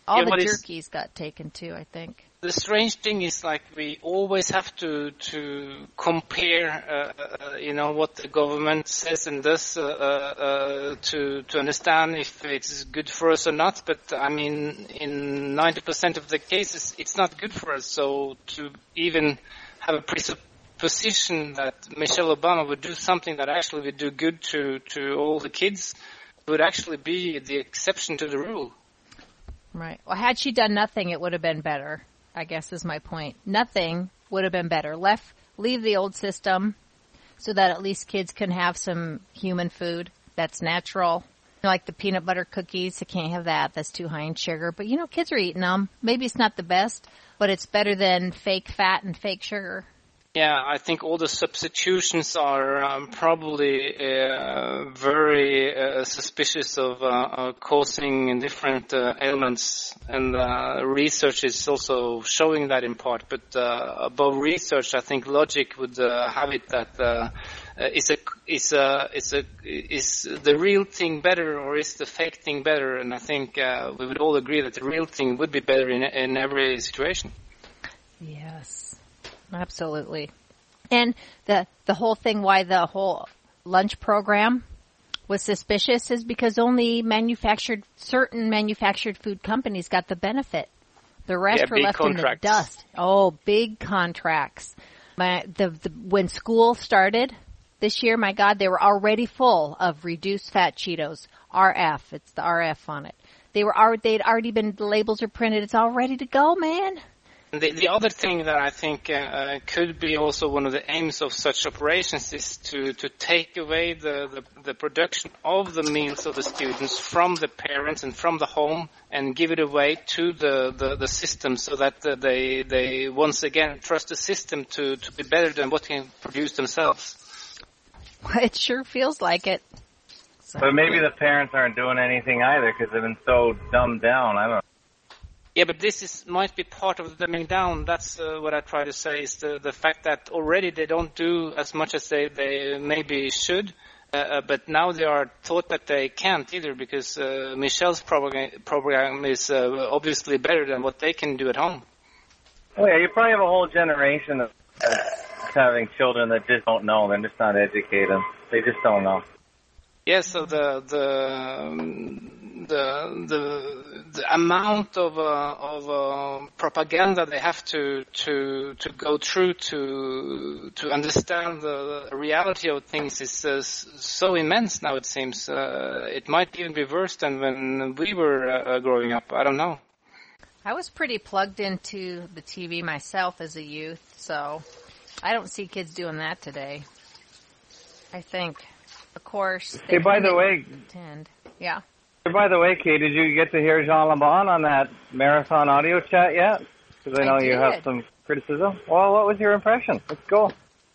All yeah, the but jerkies got taken too, I think. The strange thing is, like, we always have to to compare, uh, uh, you know, what the government says and does uh, uh, to to understand if it's good for us or not. But I mean, in ninety percent of the cases, it's not good for us. So to even have a presupposition that Michelle Obama would do something that actually would do good to to all the kids would actually be the exception to the rule. Right. Well, had she done nothing, it would have been better, I guess is my point. Nothing would have been better. Left, leave the old system so that at least kids can have some human food that's natural. Like the peanut butter cookies, they can't have that. That's too high in sugar. But, you know, kids are eating them. Maybe it's not the best, but it's better than fake fat and fake sugar. Yeah, I think all the substitutions are um, probably uh, very uh, suspicious of uh, uh, causing different uh, ailments, and uh, research is also showing that in part. But uh, above research, I think logic would uh, have it that uh, is a is a is a is the real thing better, or is the fake thing better? And I think uh, we would all agree that the real thing would be better in in every situation. Yes. Absolutely. And the the whole thing why the whole lunch program was suspicious is because only manufactured certain manufactured food companies got the benefit. The rest yeah, were left contracts. in the dust. Oh, big contracts. My the, the when school started this year, my God, they were already full of reduced fat Cheetos. R F, it's the R F on it. They were already they'd already been the labels are printed. It's all ready to go, man. The, the other thing that I think uh, could be also one of the aims of such operations is to, to take away the, the, the production of the meals of the students from the parents and from the home and give it away to the, the, the system so that uh, they they once again trust the system to, to be better than what can produce themselves. It sure feels like it. So. But maybe the parents aren't doing anything either because they've been so dumbed down. I don't know. Yeah, but this is might be part of the dumbing down. That's uh, what I try to say, is the, the fact that already they don't do as much as they, they maybe should, uh, but now they are taught that they can't either because uh, Michelle's program, program is uh, obviously better than what they can do at home. Oh, yeah, you probably have a whole generation of uh, having children that just don't know. They're just not educated. They just don't know. Yeah, so the the um, the the, the amount of uh, of uh, propaganda they have to to to go through to to understand the reality of things is uh, so immense now. It seems uh, it might even be worse than when we were uh, growing up. I don't know. I was pretty plugged into the T V myself as a youth, so I don't see kids doing that today. I think. Of course. Hey, by the way, attend. Yeah. Hey, by the way, Kate, did you get to hear Jean Lebon on that marathon audio chat yet? Because I know I you did. have some criticism. Well, what was your impression? Let's go.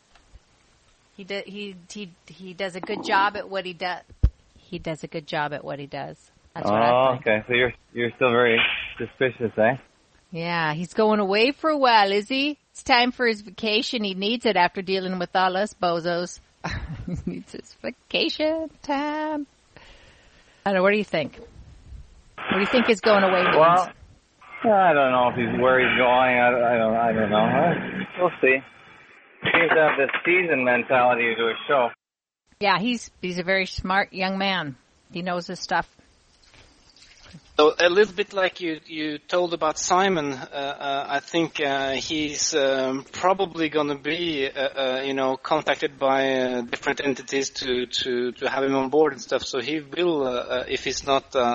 He do, he he he does a good job at what he does. He does a good job at what he does. That's what I Oh, think. okay. So you're you're still very suspicious, eh? Yeah, he's going away for a while, is he? It's time for his vacation. He needs it after dealing with all us bozos. He needs his vacation time. I don't know. What do you think? What do you think his going away means? Well, I don't know if he's where he's going. I, I don't. I don't know. We'll see. He seems to have this season mentality to his show. Yeah, he's he's a very smart young man. He knows his stuff. So a little bit like you, you told about Simon, uh, uh, I think uh, he's um, probably going to be, uh, uh, you know, contacted by uh, different entities to, to, to have him on board and stuff. So he will, uh, uh, if he's not uh,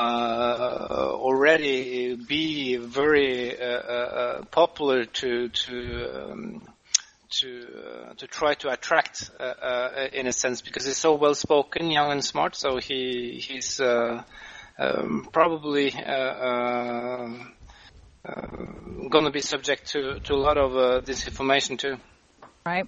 uh, already, be very uh, uh, popular to to um, to uh, to try to attract, uh, uh, in a sense, because he's so well spoken, young and smart. So he he's. Uh, Um, probably uh, uh, uh, going to be subject to, to a lot of uh, disinformation too. Right.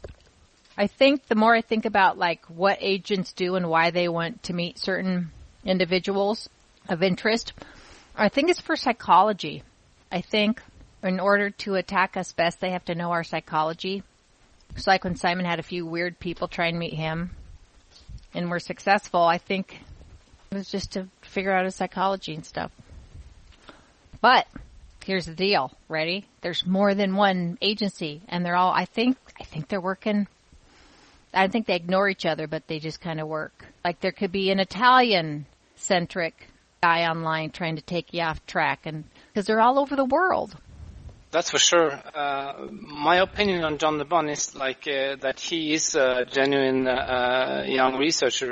I think the more I think about like what agents do and why they want to meet certain individuals of interest, I think it's for psychology. I think in order to attack us best, they have to know our psychology. It's like when Simon had a few weird people try and meet him and were successful, I think it was just to figure out his psychology and stuff. But here's the deal. Ready? There's more than one agency, and they're all, I think, I think they're working. I think they ignore each other, but they just kind of work. Like there could be an Italian-centric guy online trying to take you off track, and because they're all over the world. That's for sure. Uh, my opinion on John LeBon is like uh, that he is a genuine uh, young researcher,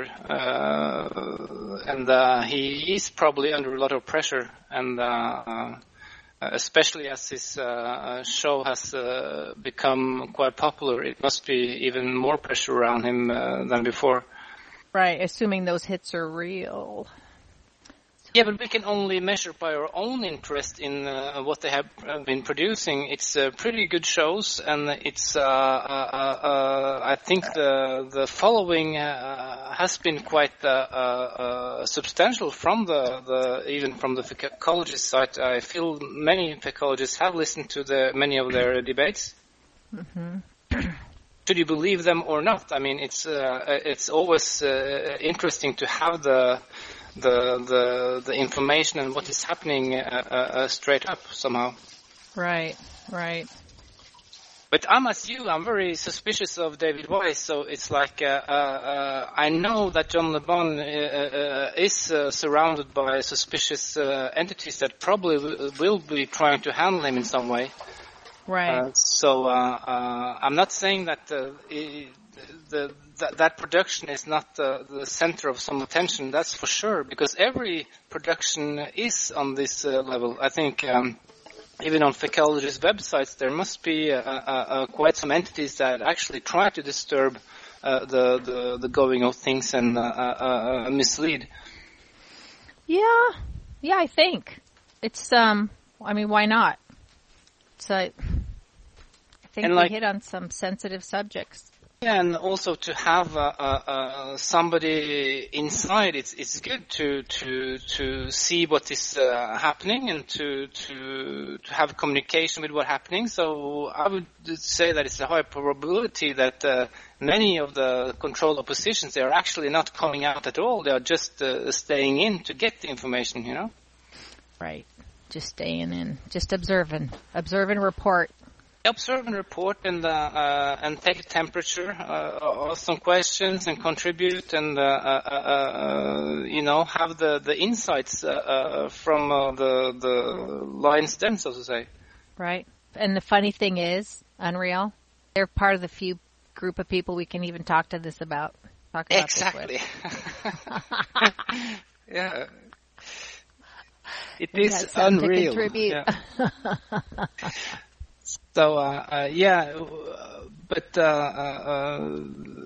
uh, and uh, he is probably under a lot of pressure, and uh, especially as his uh, show has uh, become quite popular, it must be even more pressure around him uh, than before. Right, assuming those hits are real. Yeah, but we can only measure by our own interest in uh, what they have been producing. It's uh, pretty good shows, and it's. Uh, uh, uh, I think the the following uh, has been quite uh, uh, substantial from the, the even from the Fakeologist side. I feel many Fakeologists have listened to the many of their debates. Mm-hmm. Should you believe them or not? I mean, it's uh, it's always uh, interesting to have the. The, the the information and what is happening uh, uh, straight up somehow. Right, right. But I'm as you, I'm very suspicious of David Weiss, so it's like, uh, uh, uh, I know that John LeBon uh, uh, is uh, surrounded by suspicious uh, entities that probably w- will be trying to handle him in some way. Right. Uh, so uh, uh, I'm not saying that uh, it, the That, that production is not the, the center of some attention, that's for sure, because every production is on this uh, level. I think um, even on Fakeologist websites, there must be uh, uh, uh, quite some entities that actually try to disturb uh, the, the, the going of things and uh, uh, uh, mislead. Yeah, yeah, I think. It's, um, I mean, why not? So, I think and we like, hit on some sensitive subjects. Yeah, and also to have uh, uh, somebody inside, it's it's good to to to see what is uh, happening and to to to have communication with what's happening. So I would say that it's a high probability that uh, many of the control oppositions, they are actually not coming out at all. They are just uh, staying in to get the information, you know? Right. Just staying in, just observing, observe and report. Observe and report and uh, uh, and take a temperature, uh, ask some questions and contribute and uh, uh, uh, you know have the the insights uh, uh, from uh, the the lion's den, so to say. Right. And the funny thing is, Unreal, they're part of the few group of people we can even talk to this about. Talk about exactly. This with. Yeah. It we is unreal. To contribute. Yeah. So, uh, uh, yeah, uh, but, uh, uh,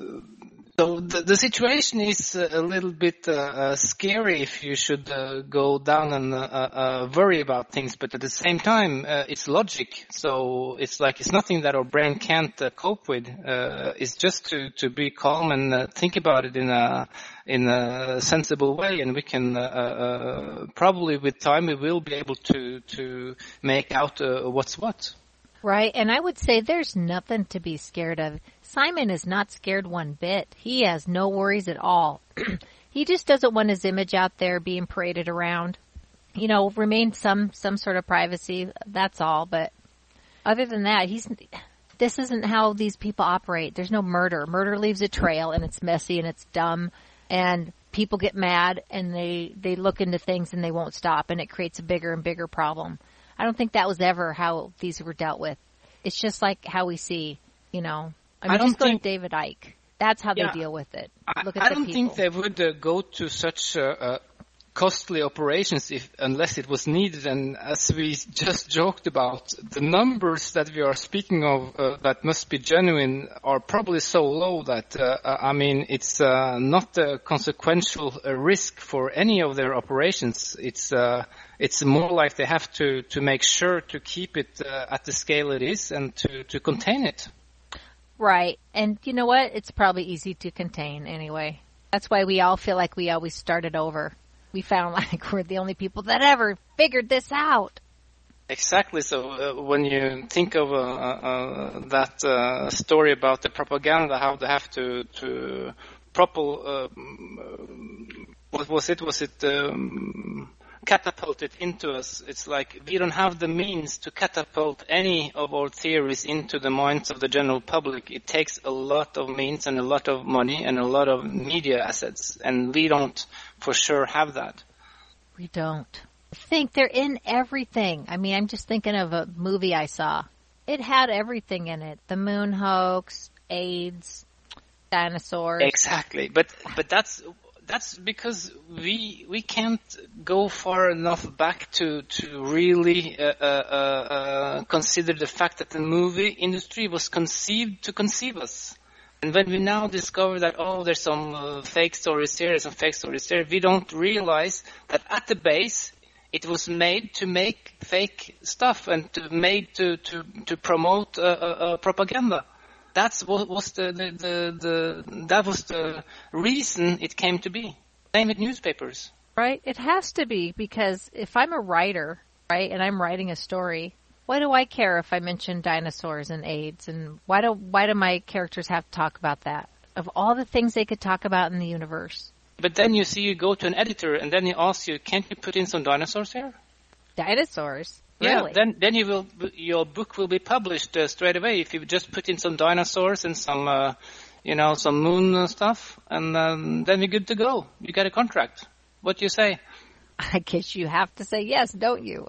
so the, the situation is a little bit, uh, uh scary if you should, uh, go down and, uh, uh, worry about things, but at the same time, uh, it's logic. So it's like, it's nothing that our brain can't uh, cope with. Uh, it's just to, to be calm and uh, think about it in a, in a sensible way, and we can, uh, uh, probably with time we will be able to, to make out, uh, what's what. Right, and I would say there's nothing to be scared of. Simon is not scared one bit. He has no worries at all. He just doesn't want his image out there being paraded around. You know, remain some, some sort of privacy, that's all. But other than that, he's, this isn't how these people operate. There's no murder. Murder leaves a trail, and it's messy, and it's dumb, and people get mad, and they, they look into things, and they won't stop, and it creates a bigger and bigger problem. I don't think that was ever how these were dealt with. It's just like how we see, you know. I mean, I don't just go think, to David Icke. That's how yeah, they deal with it. Look at I, I the don't people. think they would uh, go to such uh, uh, costly operations if unless it was needed. And as we just joked about, the numbers that we are speaking of uh, that must be genuine are probably so low that, uh, I mean, it's uh, not a consequential uh, risk for any of their operations. It's uh, it's more like they have to, to make sure to keep it uh, at the scale it is and to, to contain it. Right. And you know what? It's probably easy to contain anyway. That's why we all feel like we always started over. We found like we're the only people that ever figured this out. Exactly. So uh, when you think of uh, uh, that uh, story about the propaganda, how they have to to propel, uh, what was it? Was it um, catapulted into us. It's like we don't have the means to catapult any of our theories into the minds of the general public. It takes a lot of means and a lot of money and a lot of media assets, and we don't for sure have that. We don't. I think they're in everything. I mean, I'm just thinking of a movie I saw. It had everything in it. The moon hoax, AIDS, dinosaurs. Exactly. But but that's that's because we we can't go far enough back to to really uh, uh, uh, consider the fact that the movie industry was conceived to conceive us. And when we now discover that, oh, there's some uh, fake stories here, there's some fake stories there, we don't realize that at the base it was made to make fake stuff and to made to to to promote uh, uh, propaganda. That's what was the, the, the, the, that was the reason it came to be. Same with newspapers. Right? It has to be, because if I'm a writer, right, and I'm writing a story, why do I care if I mention dinosaurs and AIDS? And why do, why do my characters have to talk about that? Of all the things they could talk about in the universe. But then you see, you go to an editor and then he asks you, can't you put in some dinosaurs here? Dinosaurs? Yeah, really? then then you will your book will be published uh, straight away if you just put in some dinosaurs and some uh, you know some moon stuff, and um, then you're good to go. You get a contract. What do you say? I guess you have to say yes, don't you?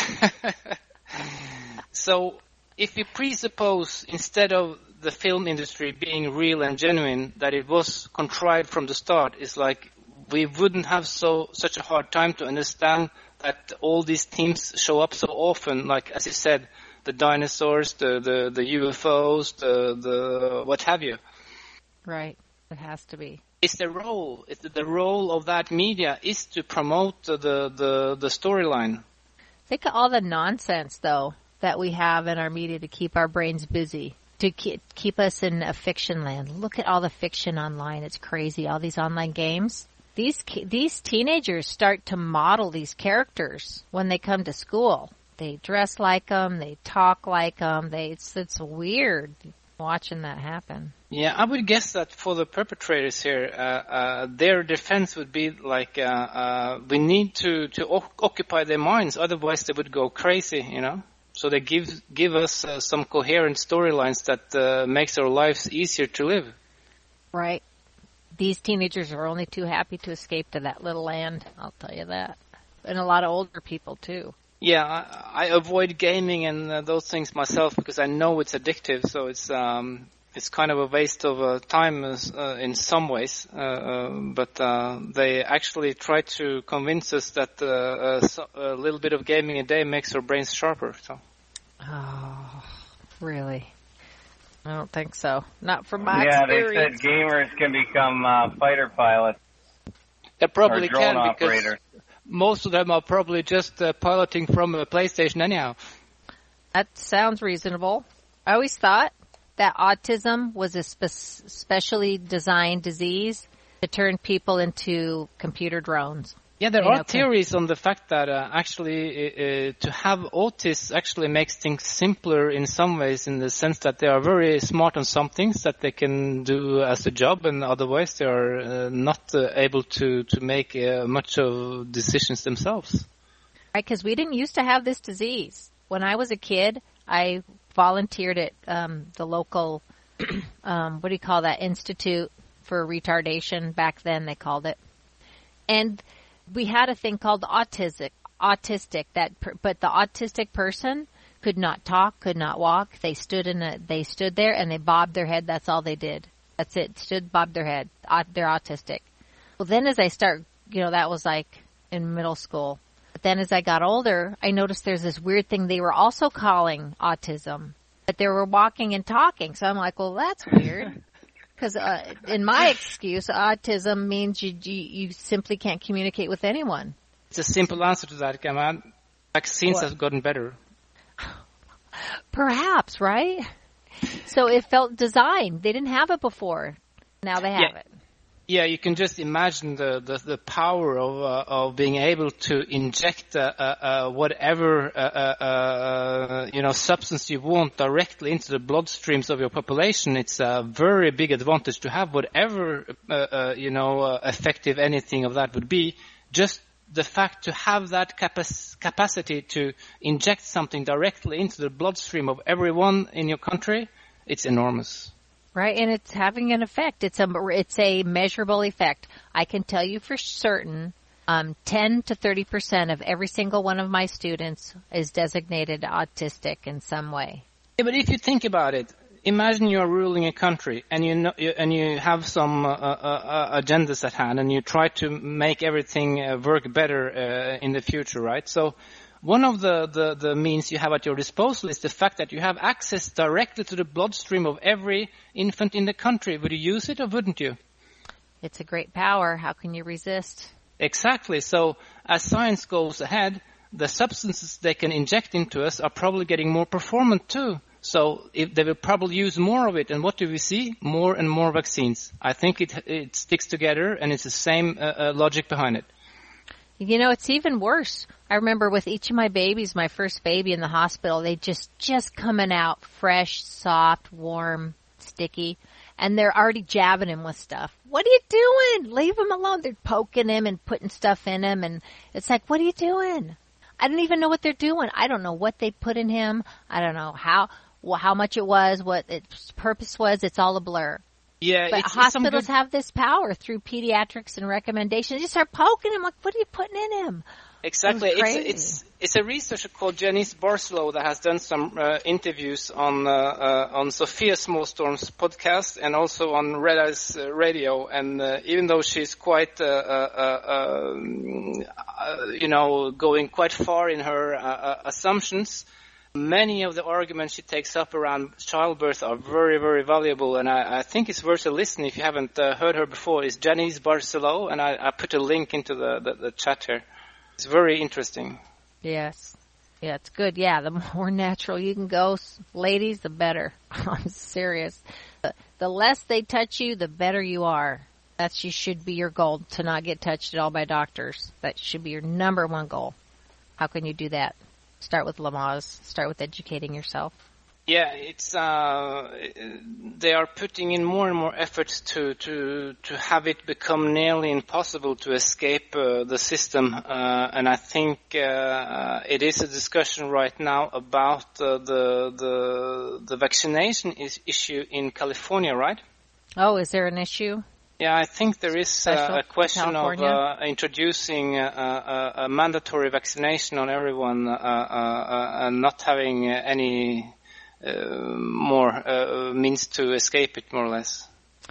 So if you presuppose, instead of the film industry being real and genuine, that it was contrived from the start, it's like we wouldn't have so such a hard time to understand that all these themes show up so often, like, as you said, the dinosaurs, the, the, the U F Os, the, the what have you. Right. It has to be. It's the role. It's the role of that media is to promote the, the, the storyline. Think of all the nonsense, though, that we have in our media to keep our brains busy, to keep, keep us in a fiction land. Look at all the fiction online. It's crazy. All these online games. These these teenagers start to model these characters when they come to school. They dress like them. They talk like them. They it's it's weird watching that happen. Yeah, I would guess that for the perpetrators here, uh, uh, their defense would be like, uh, uh, we need to to o- occupy their minds, otherwise they would go crazy, you know. So they give give us uh, some coherent storylines that uh, makes our lives easier to live. Right. These teenagers are only too happy to escape to that little land, I'll tell you that. And a lot of older people, too. Yeah, I, I avoid gaming and uh, those things myself because I know it's addictive, so it's um, it's kind of a waste of uh, time uh, in some ways. Uh, uh, but uh, they actually try to convince us that uh, a, so, a little bit of gaming a day makes our brains sharper. So. Oh, really? I don't think so. Not from my yeah, experience. they said gamers can become uh, fighter pilots. They probably or drone can operators. Because most of them are probably just uh, piloting from a PlayStation anyhow. That sounds reasonable. I always thought that autism was a spe- specially designed disease to turn people into computer drones. Yeah, there you are know, theories on the fact that uh, actually uh, to have autism actually makes things simpler in some ways, in the sense that they are very smart on some things that they can do as a job, and otherwise they are uh, not uh, able to, to make uh, much of decisions themselves. Right, because we didn't used to have this disease. When I was a kid, I volunteered at um, the local, um, what do you call that, Institute for Retardation. Back then they called it. And we had a thing called autistic, autistic. That, per, but the autistic person could not talk, could not walk. They stood in a, they stood there and they bobbed their head. That's all they did. That's it. Stood, bobbed their head. They're autistic. Well, then as I start, you know, that was like in middle school. But then as I got older, I noticed there's this weird thing they were also calling autism, but they were walking and talking. So I'm like, well, that's weird. Because uh, in my excuse, autism means you, you you simply can't communicate with anyone. It's a simple answer to that, Kamal. Vaccines What? have gotten better. Perhaps, right? So it felt designed. They didn't have it before. Now they have Yeah. it. Yeah, you can just imagine the, the, the power of uh, of being able to inject uh, uh, uh, whatever uh, uh, uh, you know substance you want directly into the bloodstreams of your population. It's a very big advantage to have whatever uh, uh, you know uh, effective anything of that would be, just the fact to have that capac- capacity to inject something directly into the bloodstream of everyone in your country, it's enormous. Right, and it's having an effect. It's a, it's a measurable effect. I can tell you for certain, um, ten to thirty percent of every single one of my students is designated autistic in some way. Yeah, but if you think about it, imagine you're ruling a country and you know, and you have some uh, uh, agendas at hand, and you try to make everything uh, work better uh, in the future, right? So one of the, the, the means you have at your disposal is the fact that you have access directly to the bloodstream of every infant in the country. Would you use it or wouldn't you? It's a great power. How can you resist? Exactly. So as science goes ahead, the substances they can inject into us are probably getting more performant too. So if they will probably use more of it. And what do we see? More and more vaccines. I think it it sticks together, and it's the same uh, uh, logic behind it. You know, it's even worse. I remember with each of my babies, my first baby in the hospital, they just, just coming out fresh, soft, warm, sticky, and they're already jabbing him with stuff. What are you doing? Leave him alone. They're poking him and putting stuff in him, and it's like, what are you doing? I don't even know what they're doing. I don't know what they put in him. I don't know how, well, how much it was, what its purpose was. It's all a blur. Yeah, but it's, hospitals it's good... have this power through pediatrics and recommendations. You just start poking him, like, what are you putting in him? Exactly. It's, it's it's a researcher called Janice Barcelo that has done some uh, interviews on uh, uh, on Sophia Smallstorm's podcast and also on Red Eyes uh, Radio. And uh, even though she's quite, uh, uh, uh, uh, you know, going quite far in her uh, uh, assumptions, many of the arguments she takes up around childbirth are very, very valuable, and I, I think it's worth a listen if you haven't uh, heard her before. It's Janice Barcelo, and I, I put a link into the, the, the chat here. It's very interesting. Yes. Yeah, it's good. Yeah, the more natural you can go, ladies, the better. I'm serious. The, the less they touch you, the better you are. That should be your goal, to not get touched at all by doctors. That should be your number one goal. How can you do that? Start with Lamaze. Start with educating yourself. Yeah, it's uh, they are putting in more and more efforts to to to have it become nearly impossible to escape uh, the system, uh, and I think uh, it is a discussion right now about uh, the the the vaccination is issue in California, right? Oh, is there an issue? Yeah, I think there is uh, a question of uh, introducing uh, a, a mandatory vaccination on everyone uh, uh, and not having any uh, more uh, means to escape it, more or less.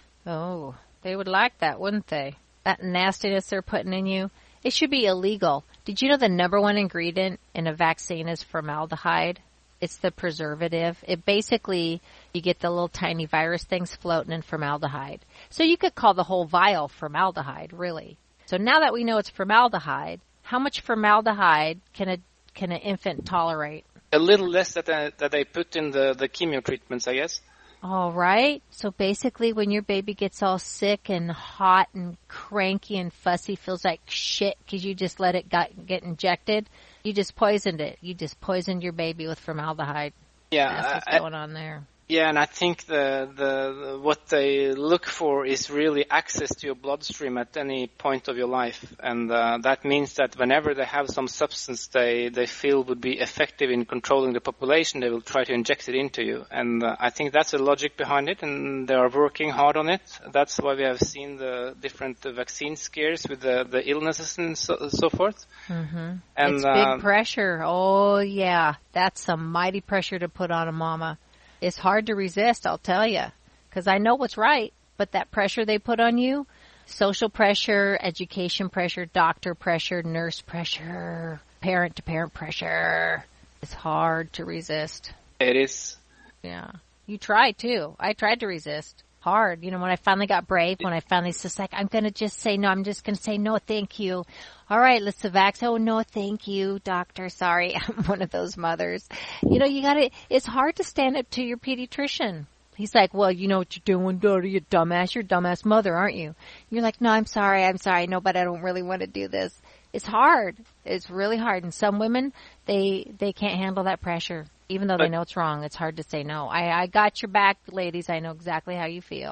Oh, they would like that, wouldn't they? That nastiness they're putting in you. It should be illegal. Did you know the number one ingredient in a vaccine is formaldehyde? It's the preservative. It basically, you get the little tiny virus things floating in formaldehyde. So you could call the whole vial formaldehyde, really. So now that we know it's formaldehyde, how much formaldehyde can a can an infant tolerate? A little less that they, that they put in the, the chemo treatments, I guess. All right. So basically when your baby gets all sick and hot and cranky and fussy, feels like shit because you just let it get, get injected, you just poisoned it. You just poisoned your baby with formaldehyde. Yeah. That's what's I, going on there. Yeah, and I think the, the, the what they look for is really access to your bloodstream at any point of your life, and uh, that means that whenever they have some substance they they feel would be effective in controlling the population, they will try to inject it into you, and uh, I think that's the logic behind it, and they are working hard on it. That's why we have seen the different uh, vaccine scares with the the illnesses and so, so forth. Mm-hmm. And it's big uh, pressure. Oh yeah, that's some mighty pressure to put on a mama. It's hard to resist, I'll tell you, because I know what's right. But that pressure they put on you, social pressure, education pressure, doctor pressure, nurse pressure, parent-to-parent pressure, it's hard to resist. It is. Yeah. You try, too. I tried to resist. Hard. You know, when I finally got brave, when I finally was like, I'm going to just say no, I'm just going to say no, thank you. All right, let's vax. Oh, no, thank you, doctor. Sorry, I'm one of those mothers. You know, you got to, it's hard to stand up to your pediatrician. He's like, well, you know what you're doing, daughter, you dumbass. You're a dumbass mother, aren't you? You're like, no, I'm sorry, I'm sorry. No, but I don't really want to do this. It's hard. It's really hard. And some women, they, they can't handle that pressure. Even though they know it's wrong, it's hard to say no. I, I got your back, ladies. I know exactly how you feel.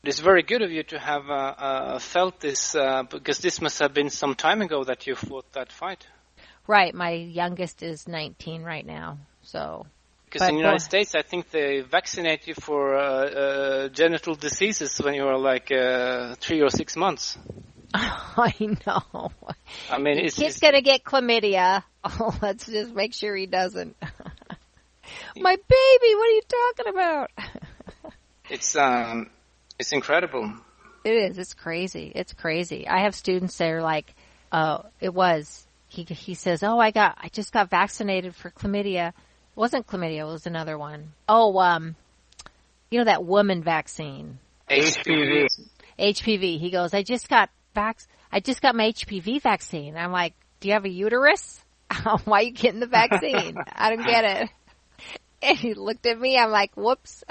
It's very good of you to have uh, uh, felt this, uh, because this must have been some time ago that you fought that fight. Right. My youngest is nineteen right now. So. Because in the United States, I think they vaccinate you for uh, uh, genital diseases when you are like uh, three or six months. I know. I mean, Your it's kid's gonna get chlamydia. Oh, let's just make sure he doesn't. My baby, what are you talking about? It's um, it's incredible. It is. It's crazy. It's crazy. I have students that are like, "Oh, it was." He he says, "Oh, I got, I just got vaccinated for chlamydia." It wasn't chlamydia. It was another one. Oh, um, you know that woman vaccine, H P V. H P V. He goes, "I just got vac. I just got my H P V vaccine." I'm like, "Do you have a uterus? Why are you getting the vaccine?" I don't get it. And he looked at me. I'm like, "Whoops."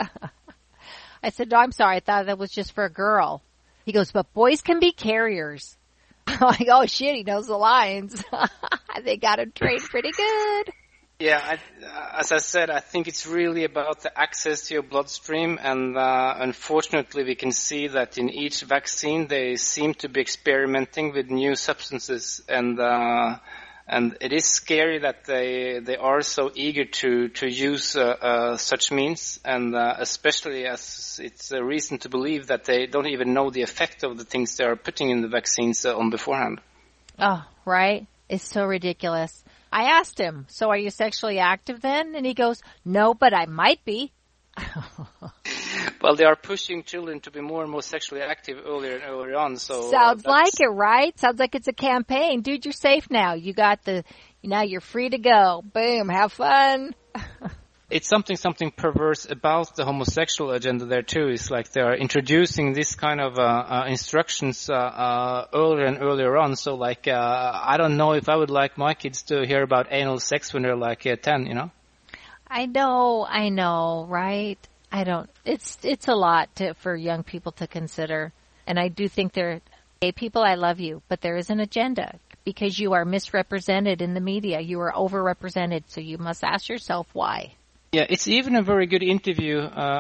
I said, "No, I'm sorry. I thought that was just for a girl." He goes, "But boys can be carriers." I'm like, "Oh shit, he knows the lines." They got him trained pretty good. Yeah, I, as I said, I think it's really about the access to your bloodstream, and uh, unfortunately we can see that in each vaccine they seem to be experimenting with new substances, and uh, and it is scary that they they are so eager to to use uh, uh, such means, and uh, especially as it's a reason to believe that they don't even know the effect of the things they are putting in the vaccines uh, on beforehand. Oh, right? It's so ridiculous. I asked him, "So are you sexually active then?" And he goes, "No, but I might be." Well, they are pushing children to be more and more sexually active earlier and earlier on. So sounds uh, like it, right? Sounds like it's a campaign. Dude, you're safe now. You got the, now you're free to go. Boom, have fun. It's something something perverse about the homosexual agenda there too. It's like they are introducing this kind of uh, uh, instructions uh, uh, earlier and earlier on. So like, uh, I don't know if I would like my kids to hear about anal sex when they're like uh, ten, you know? I know, I know, right? I don't, it's, it's a lot to, for young people to consider. And I do think they're, hey people, I love you, but there is an agenda because you are misrepresented in the media. You are overrepresented. So you must ask yourself why. Yeah, it's even a very good interview uh,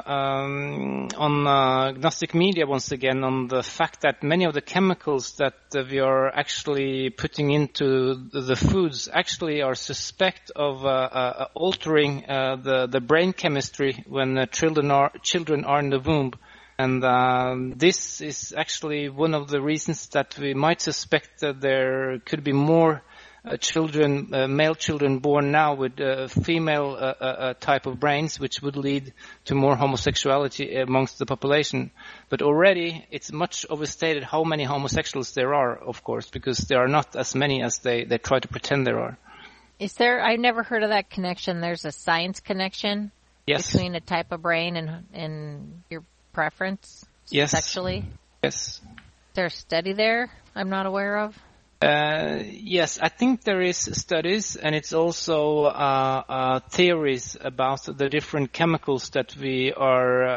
um, on uh, Gnostic Media once again on the fact that many of the chemicals that uh, we are actually putting into the foods actually are suspect of uh, uh, altering uh, the the brain chemistry when uh, children are children are in the womb, and um, this is actually one of the reasons that we might suspect that there could be more Uh, children, uh, male children born now with uh, female uh, uh, type of brains, which would lead to more homosexuality amongst the population. But already it's much overstated how many homosexuals there are, of course, because there are not as many as they, they try to pretend there are. Is there, I've never heard of that connection. There's a science connection yes. between a type of brain and, and your preference yes. sexually? Yes. Is there a study there I'm not aware of? Uh, yes, I think there is studies, and it's also uh, uh, theories about the different chemicals that we are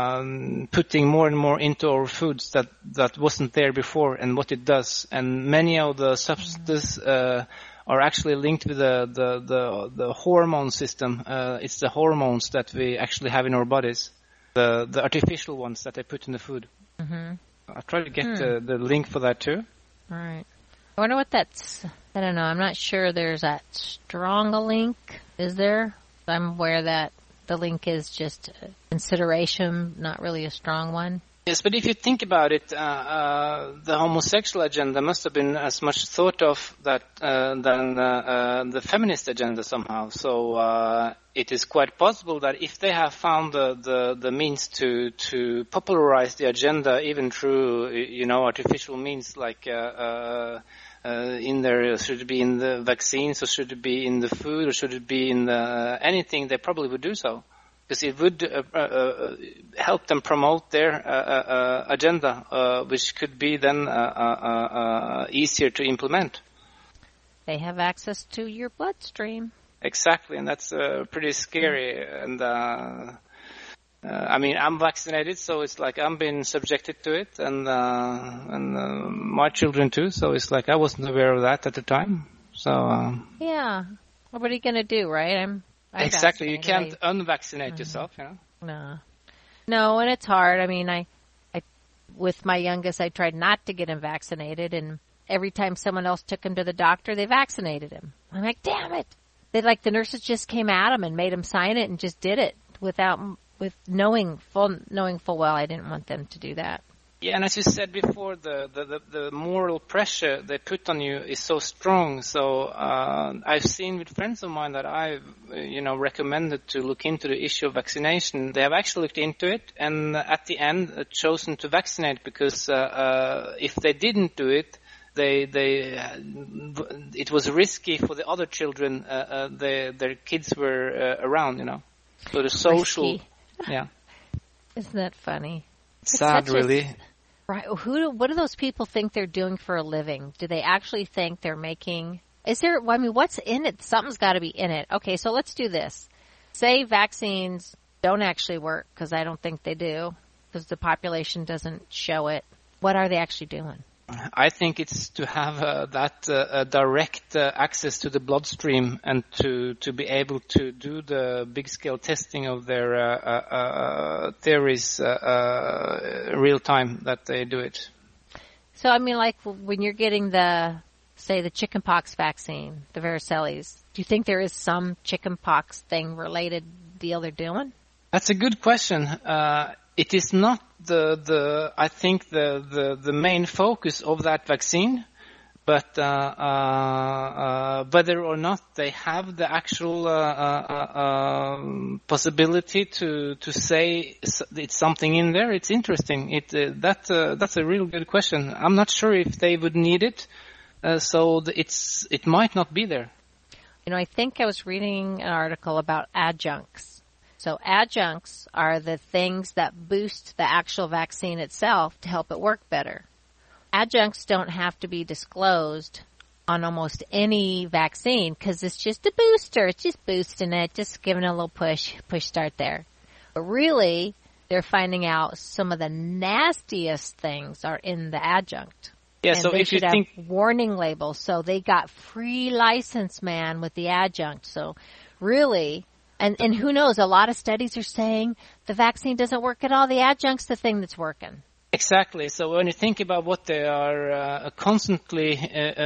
um, putting more and more into our foods that, that wasn't there before and what it does. And many of the substances uh, are actually linked with the, the, the, the hormone system. Uh, it's the hormones that we actually have in our bodies, the, the artificial ones that they put in the food. Mm-hmm. I'll try to get hmm. the, the link for that too. All right. I wonder what that's, I don't know, I'm not sure there's that strong a link, is there? I'm aware that the link is just a consideration, not really a strong one. Yes, but if you think about it, uh, uh, the homosexual agenda must have been as much thought of that uh, than uh, uh, the feminist agenda somehow. So uh, it is quite possible that if they have found the, the, the means to, to popularize the agenda, even through, you know, artificial means like uh, uh, uh, in there, should it be in the vaccines, or should it be in the food, or should it be in the, anything, they probably would do so. Because it would uh, uh, help them promote their uh, uh, agenda, uh, which could be then uh, uh, uh, easier to implement. They have access to your bloodstream. Exactly, and that's uh, pretty scary. And uh, uh, I mean, I'm vaccinated, so it's like I'm being subjected to it, and uh, and uh, my children too. So it's like I wasn't aware of that at the time. So uh, yeah, well, what are you going to do, right? I'm. I exactly, you can't I, unvaccinate mm-hmm. yourself, you know. No, no, and it's hard. I mean, I, I with my youngest, I tried not to get him vaccinated, and every time someone else took him to the doctor, they vaccinated him. I'm like, damn it. They like the nurses just came at him and made him sign it and just did it without, with knowing full, knowing full well I didn't want them to do that. Yeah, and as you said before, the, the, the, the moral pressure they put on you is so strong. So uh, I've seen with friends of mine that I've, you know, recommended to look into the issue of vaccination. They have actually looked into it, and at the end uh, chosen to vaccinate because uh, uh, if they didn't do it, they they uh, it was risky for the other children. Uh, uh, they, their kids were uh, around, you know. So the social, risky. Yeah. Isn't that funny? Sad, really. A, right. Who? Do, what do those people think they're doing for a living? Do they actually think they're making? Is there? I mean, what's in it? Something's got to be in it. Okay, so let's do this. Say vaccines don't actually work, because I don't think they do, because the population doesn't show it. What are they actually doing? I think it's to have uh, that uh, direct uh, access to the bloodstream and to, to be able to do the big-scale testing of their uh, uh, uh, theories uh, uh, real time that they do it. So, I mean, like when you're getting the, say, the chickenpox vaccine, the varicelles, do you think there is some chickenpox thing related deal they're doing? That's a good question. Uh, it is not the, the I think, the, the, the main focus of that vaccine, but uh, uh, uh, whether or not they have the actual uh, uh, uh, possibility to to say it's something in there, it's interesting. It uh, that uh, that's a real good question. I'm not sure if they would need it, uh, so it's it might not be there. You know, I think I was reading an article about adjuncts. So adjuncts are the things that boost the actual vaccine itself to help it work better. Adjuncts don't have to be disclosed on almost any vaccine because it's just a booster. It's just boosting it, just giving it a little push, push start there. But really, they're finding out some of the nastiest things are in the adjunct. Yeah, and so they if you should think have warning labels. So they got free license, man, with the adjunct. So really... And, and who knows, a lot of studies are saying the vaccine doesn't work at all. The adjunct's the thing that's working. Exactly. So when you think about what they are uh, constantly uh,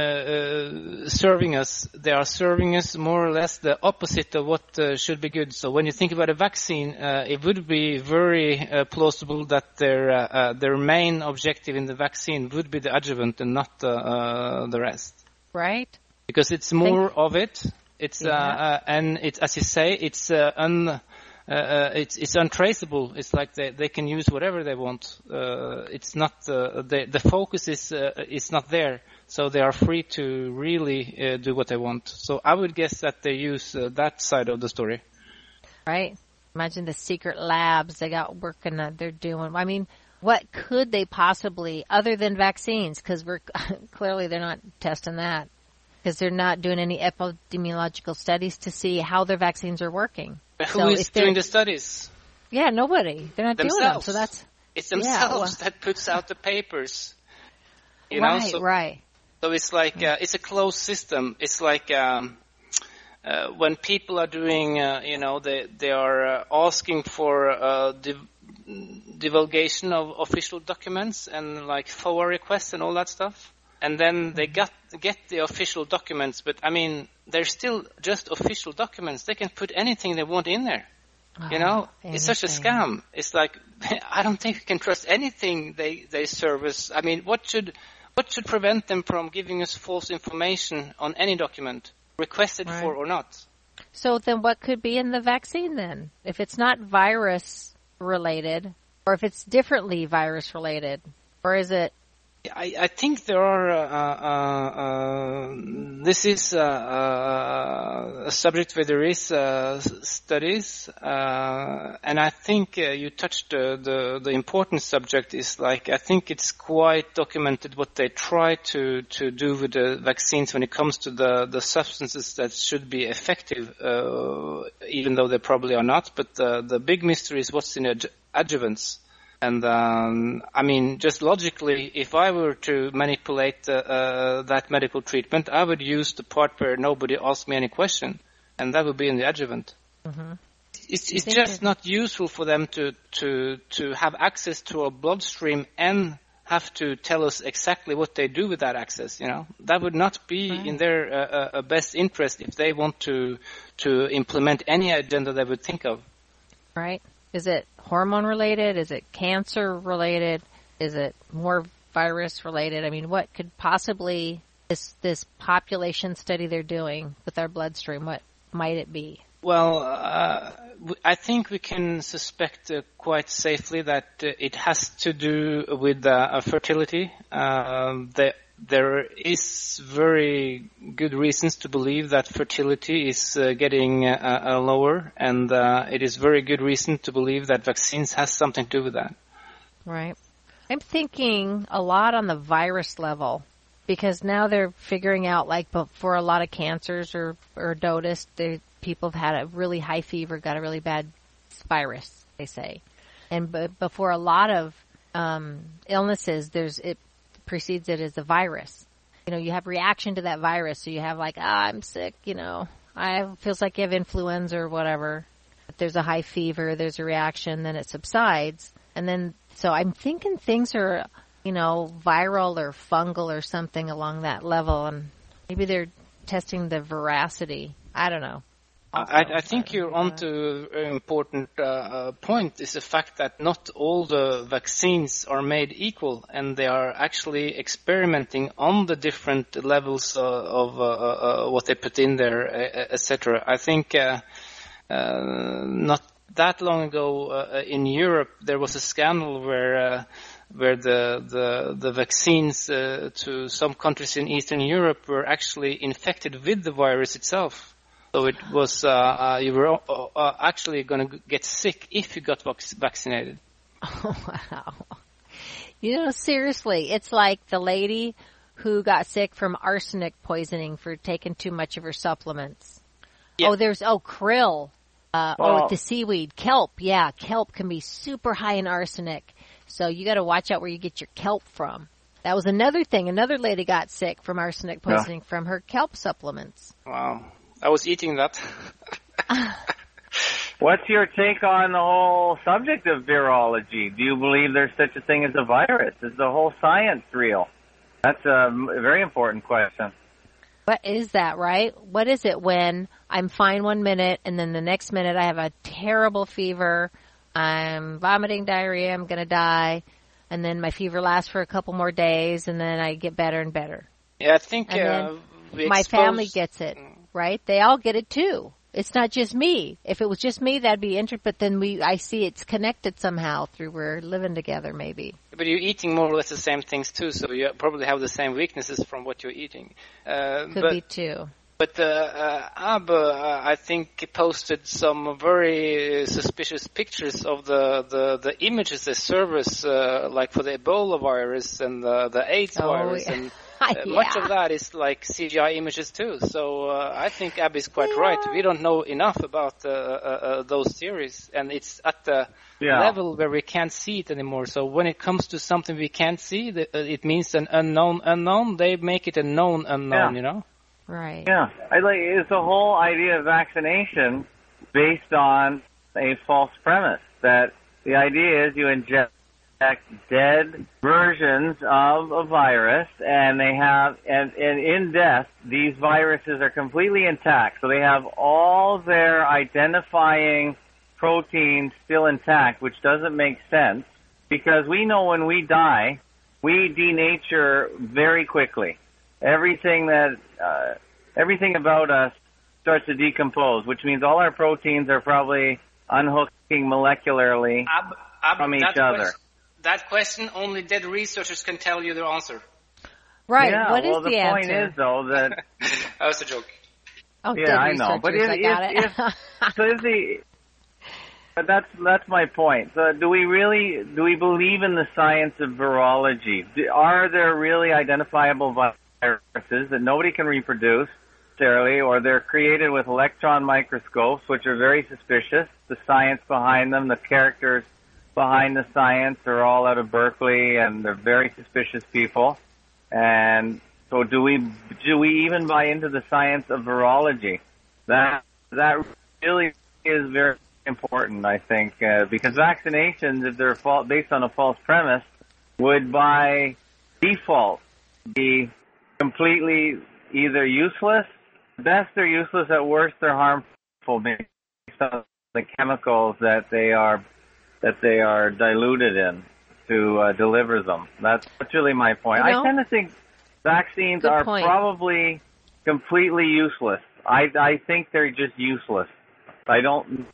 uh, serving us, they are serving us more or less the opposite of what uh, should be good. So when you think about a vaccine, uh, it would be very uh, plausible that their uh, uh, their main objective in the vaccine would be the adjuvant and not uh, uh, the rest. Right. Because it's more think- of it. It's yeah. uh, uh, and it's as you say, it's uh, un, uh, uh, it's it's untraceable. It's like they they can use whatever they want. Uh, it's not uh, the the focus is uh, is not there, so they are free to really uh, do what they want. So I would guess that they use uh, that side of the story. Right. Imagine the secret labs they got working that they're doing. I mean, what could they possibly, other than vaccines? Because we're clearly they're not testing that. Because they're not doing any epidemiological studies to see how their vaccines are working. But who so is doing the studies? Yeah, nobody. They're not themselves. doing them. So that's it's themselves yeah, well, that puts out the papers. You right, know? So, right. So it's like uh, it's a closed system. It's like um, uh, when people are doing, uh, you know, they they are uh, asking for uh, div- divulgation of official documents and like F O A requests and all that stuff. And then they got get the official documents, but I mean, they're still just official documents. They can put anything they want in there. Oh, you know, anything. It's such a scam. It's like, I don't think we can trust anything they, they service. I mean, what should, what should prevent them from giving us false information on any document, requested right. for or not? So then what could be in the vaccine then? If it's not virus related, or if it's differently virus related, or is it? I, I think there are, uh, uh, uh, this is uh, uh, a subject where there is uh, studies, uh, and I think uh, you touched uh, the, the important subject is like, I think it's quite documented what they try to, to do with the vaccines when it comes to the, the substances that should be effective, uh, even though they probably are not, but the, the big mystery is what's in adju- adjuvants. And, um, I mean, just logically, if I were to manipulate uh, uh, that medical treatment, I would use the part where nobody asked me any question, and that would be in the adjuvant. Mm-hmm. it's it's just not useful for them to, to, to have access to a bloodstream and have to tell us exactly what they do with that access, you know. That would not be right. in their uh, uh, best interest if they want to to implement any agenda they would think of. Right. Is it hormone related? Is it cancer related? Is it more virus related? I mean, what could possibly this this population study they're doing with our bloodstream, what might it be? Well, uh, I think we can suspect uh, quite safely that uh, it has to do with uh, fertility. Um, the, there is very good reasons to believe that fertility is uh, getting uh, uh, lower, and uh, it is very good reason to believe that vaccines has something to do with that. Right. I'm thinking a lot on the virus level, because now they're figuring out, like, for a lot of cancers or, or noticed, they people have had a really high fever, got a really bad virus, they say. And b- before a lot of um, illnesses, there's it precedes it as a virus. You know, you have reaction to that virus, so you have like, ah, I'm sick, you know, I feels like you have influenza or whatever. But there's a high fever, there's a reaction, then it subsides. And then, so I'm thinking things are, you know, viral or fungal or something along that level, and maybe they're testing the veracity. I don't know. I, I think you're onto an important uh, uh, point, is the fact that not all the vaccines are made equal, and they are actually experimenting on the different levels uh, of uh, uh, what they put in there, et cetera. I think uh, uh, not that long ago uh, in Europe there was a scandal where uh, where the the, the vaccines uh, to some countries in Eastern Europe were actually infected with the virus itself. So it was, uh, uh, you were uh, actually going to get sick if you got vac- vaccinated. Oh, wow. You know, seriously, it's like the lady who got sick from arsenic poisoning for taking too much of her supplements. Yeah. Oh, there's, oh, krill. Uh, well, oh, the seaweed. Kelp, yeah. Kelp can be super high in arsenic. So you got to watch out where you get your kelp from. That was another thing. Another lady got sick from arsenic poisoning yeah. from her kelp supplements. Wow. I was eating that. What's your take on the whole subject of virology? Do you believe there's such a thing as a virus? Is the whole science real? That's a very important question. What is that, right? What is it when I'm fine one minute and then the next minute I have a terrible fever, I'm vomiting, diarrhea, I'm going to die, and then my fever lasts for a couple more days and then I get better and better? Yeah, I think uh, we my expose... family gets it. Right? They all get it too. It's not just me. If it was just me, that'd be interesting. But then we, I see it's connected somehow through we're living together, maybe. But you're eating more or less the same things too, so you probably have the same weaknesses from what you're eating. Uh, Could but, be too. But uh, uh, Ab, uh, I think, posted some very suspicious pictures of the, the, the images they service, uh, like for the Ebola virus and the, the AIDS oh, virus yeah. and. Uh, yeah. Much of that is like C G I images too, so uh, I think Abby is quite yeah. right. We don't know enough about uh, uh, uh, those theories, and it's at the yeah. level where we can't see it anymore. So when it comes to something we can't see, the, uh, it means an unknown unknown. They make it a known unknown, yeah. you know? Right. Yeah, I like it's the whole idea of vaccination based on a false premise that the idea is you inject dead versions of a virus, and they have, and, and in death, these viruses are completely intact. So they have all their identifying proteins still intact, which doesn't make sense because we know when we die, we denature very quickly. Everything that, uh, everything about us starts to decompose, which means all our proteins are probably unhooking molecularly Ab, Ab, from each other. Question. That question, only dead researchers can tell you the answer. Right. Yeah, what well, is the, the point answer? is, though, that... That was a joke. Oh, yeah, dead I know. But if, I got if, it. if, so if the... But that's, that's my point. So do we really... Do we believe in the science of virology? Are there really identifiable viruses that nobody can reproduce, necessarily, or they're created with electron microscopes, which are very suspicious? The science behind them, the characters behind the science are all out of Berkeley, and they're very suspicious people. And so do we do we even buy into the science of virology? That that really is very important, I think, uh, because vaccinations, if they're fa- based on a false premise, would by default be completely either useless, best they're useless, at worst they're harmful based on the chemicals that they are that they are diluted in to uh, deliver them. That's, that's really my point. You know, I tend to think vaccines are point. probably completely useless. I, I think they're just useless. I don't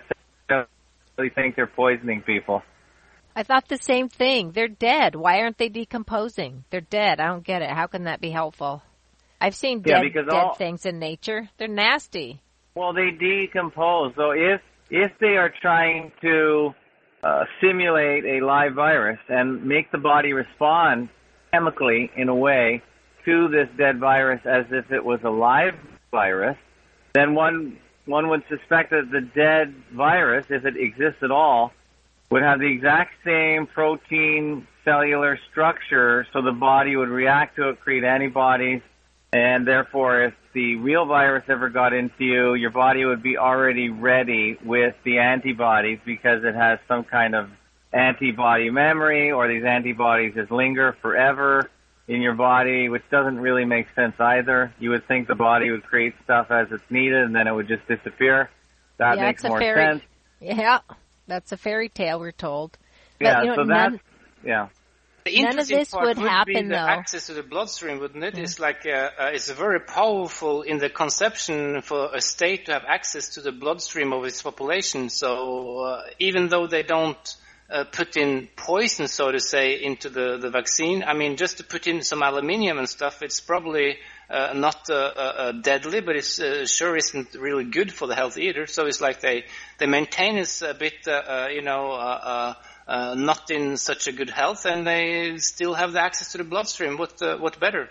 necessarily think they're poisoning people. I thought the same thing. They're dead. Why aren't they decomposing? They're dead. I don't get it. How can that be helpful? I've seen dead, yeah, dead all, things in nature. They're nasty. Well, they decompose. So if if they are trying to uh, simulate a live virus and make the body respond chemically in a way to this dead virus as if it was a live virus, then one one would suspect that the dead virus, if it exists at all, would have the exact same protein cellular structure, so the body would react to it, create antibodies, and therefore if the real virus ever got into you, your body would be already ready with the antibodies because it has some kind of antibody memory, or these antibodies just linger forever in your body, which doesn't really make sense either. You would think the body would create stuff as it's needed and then it would just disappear. That yeah, makes more fairy, sense. Yeah, that's a fairy tale, we're told. But, yeah, you know, so none, that's, yeah. The none of this part would, would happen, be the though. access to the bloodstream, wouldn't it? Mm. It's like, uh, uh, it's very powerful in the conception for a state to have access to the bloodstream of its population. So uh, even though they don't uh, put in poison, so to say, into the, the vaccine, I mean, just to put in some aluminium and stuff, it's probably uh, not uh, uh, deadly, but it uh, sure isn't really good for the health either. So it's like they, they maintain us a bit, uh, uh, you know, uh, uh, Uh, not in such a good health, and they still have the access to the bloodstream. What uh, what better?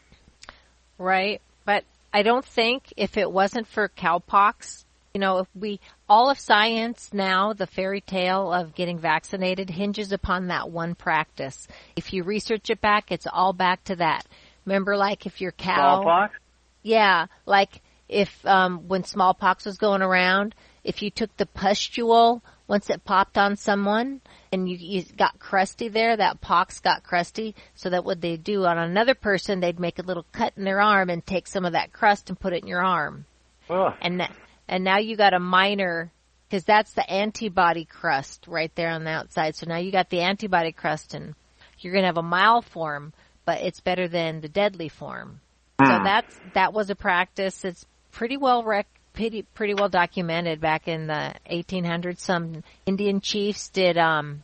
Right, but I don't think if it wasn't for cowpox, you know, if we, all of science now, the fairy tale of getting vaccinated hinges upon that one practice. If you research it back, it's all back to that. Remember, like if your cow... Smallpox? Yeah, like if um, when smallpox was going around, if you took the pustule, once it popped on someone and you, you got crusty there, that pox got crusty, so that what they do on another person, they'd make a little cut in their arm and take some of that crust and put it in your arm. Oh. And and now you got a minor, because that's the antibody crust right there on the outside. So now you got the antibody crust, and you're going to have a mild form, but it's better than the deadly form. Mm. So that's that was a practice. It's pretty well rec. Pretty, pretty well documented back in the eighteen hundreds. Some Indian chiefs did um,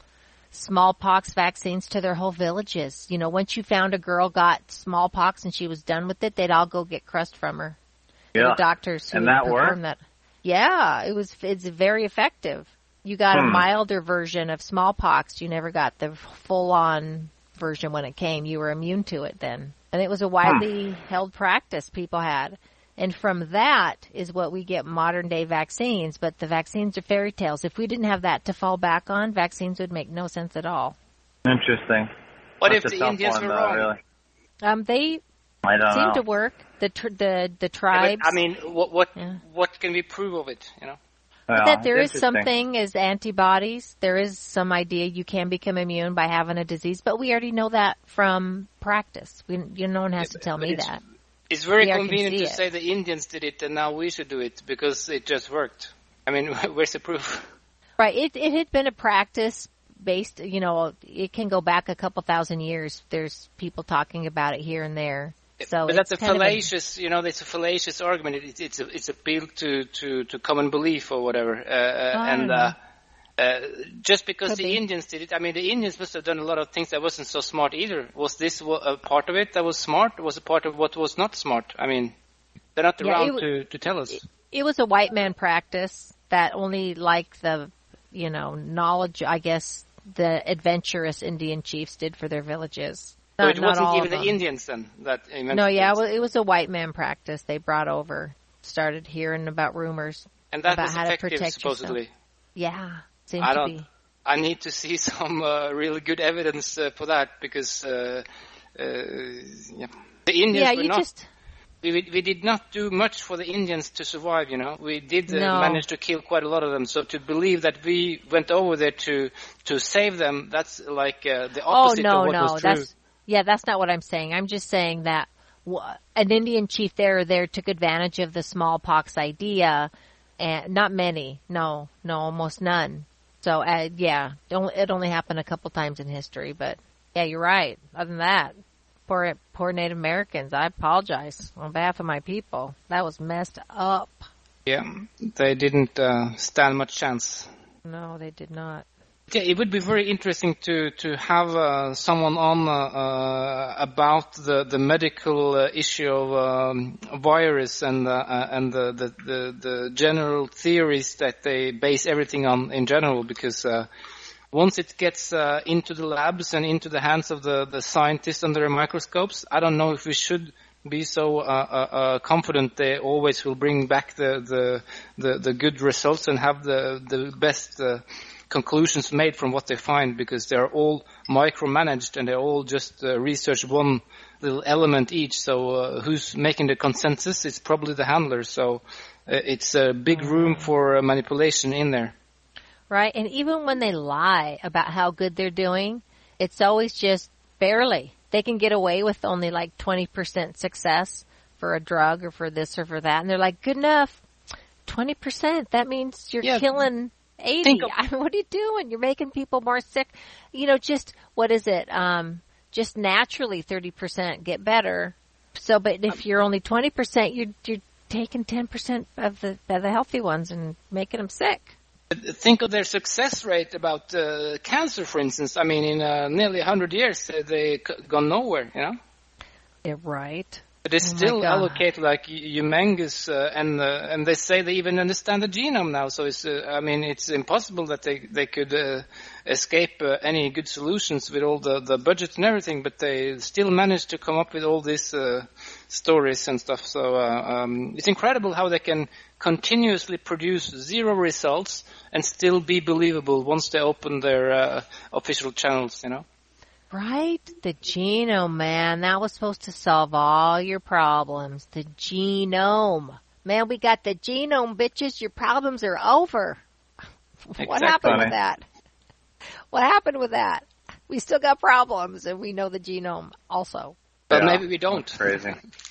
smallpox vaccines to their whole villages. You know, once you found a girl got smallpox and she was done with it, they'd all go get crust from her. Yeah. The doctors who and that performed worked? that. Yeah, it was. It's very effective. You got hmm. a milder version of smallpox. You never got the full-on version when it came. You were immune to it then, and it was a widely hmm. held practice people had. And from that is what we get modern day vaccines, but the vaccines are fairy tales. If we didn't have that to fall back on, vaccines would make no sense at all. Interesting. What That's if the Indians one, were though, wrong? Really. Um, they I don't seem know. to work. The tr- the the tribes. Yeah, I mean, what what, yeah. what can we prove of it? You know, well, that there is interesting. something as antibodies. There is some idea you can become immune by having a disease, but we already know that from practice. We, you, no one has yeah, to tell me it's, that. It's very we convenient to it. say the Indians did it and now we should do it because it just worked. I mean, where's the proof? Right. It it had been a practice based, you know, it can go back a couple thousand years. There's people talking about it here and there. So but that's a kind fallacious, a, you know, it's a fallacious argument. It, it's a, it's appealed to, to, to common belief or whatever. Uh, oh, and uh, uh, just because Could the be. Indians did it, I mean, the Indians must have done a lot of things that wasn't so smart either. Was this a part of it that was smart? Or was it part of what was not smart? I mean, they're not yeah, around it, to, to tell us. It, it was a white man practice that only like the, you know, knowledge, I guess, the adventurous Indian chiefs did for their villages. So Not, it not wasn't all even of the them. Indians then that invented No, yeah, it. well, it was a white man practice they brought over. Started hearing about rumors And that about was how to effective, protect supposedly. yourself. Yeah, seemed I to don't. be. I need to see some uh, really good evidence uh, for that because uh, uh, yeah. the Indians Yeah, were you not. just we we did not do much for the Indians to survive. You know, we did uh, No. manage to kill quite a lot of them. So to believe that we went over there to to save them, that's like uh, the opposite oh, no, of what no, was true. That's, yeah, that's not what I'm saying. I'm just saying that w- an Indian chief there or there took advantage of the smallpox idea, and not many. No, no, almost none. So, uh, yeah, don't, it only happened a couple times in history, but yeah, you're right. Other than that, poor, poor Native Americans, I apologize on behalf of my people. That was messed up. Yeah, they didn't uh, stand much chance. No, they did not. Yeah, it would be very interesting to to have uh, someone on uh, uh, about the the medical uh, issue of um, virus and uh, uh, and the, the the the general theories that they base everything on in general, because uh, once it gets uh, into the labs and into the hands of the the scientists under the microscopes, I don't know if we should be so uh, uh, uh, confident they always will bring back the the the, the good results and have the the best uh, conclusions made from what they find, because they're all micromanaged and they're all just uh, research one little element each. So uh, who's making the consensus? It's probably the handler. So uh, it's a big room for uh, manipulation in there. Right, and even when they lie about how good they're doing, it's always just barely. They can get away with only like twenty percent success for a drug or for this or for that. And they're like, good enough. twenty percent. That means you're Yeah. killing eighty. Of- I mean, what are you doing? You're making people more sick. You know, just, what is it? Um, just naturally thirty percent get better. So, but if you're only twenty percent, you're, you're taking ten percent of the, of the healthy ones and making them sick. Think of their success rate about uh, cancer, for instance. I mean, in uh, nearly one hundred years, uh, they c- gone nowhere, you know? Yeah, right. But they Oh my still God. allocate like humongous, uh, and uh, and they say they even understand the genome now. So it's, uh, I mean, it's impossible that they they could uh, escape uh, any good solutions with all the the budget and everything. But they still manage to come up with all these uh, stories and stuff. So uh, um, it's incredible how they can continuously produce zero results and still be believable once they open their uh, official channels. You know. Right? The genome, man. That was supposed to solve all your problems. The genome. Man, we got the genome, bitches. Your problems are over. What Exactly. happened with that? What happened with that? We still got problems, and we know the genome also. But Yeah, maybe we don't. that's crazy.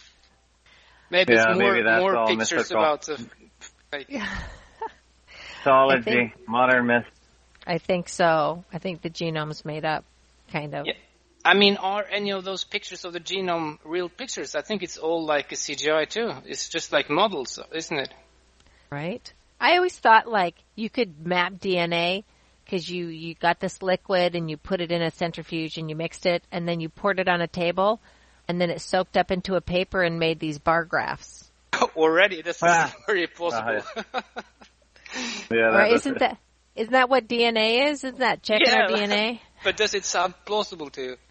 Maybe Yeah, it's more, maybe that's more all pictures mystical. about the fake. Mythology, think- modern myth. I think so. I think the genome's made up, kind of. Yeah. I mean, are any of those pictures of the genome real pictures? I think it's all like a C G I too. It's just like models, isn't it? Right? I always thought like you could map D N A because you, you got this liquid and you put it in a centrifuge and you mixed it and then you poured it on a table and then it soaked up into a paper and made these bar graphs. Already, that's Ah. very possible. Uh, Yeah, Or that, isn't that isn't that what D N A is? Isn't that checking Yeah. our D N A? But does it sound plausible to you?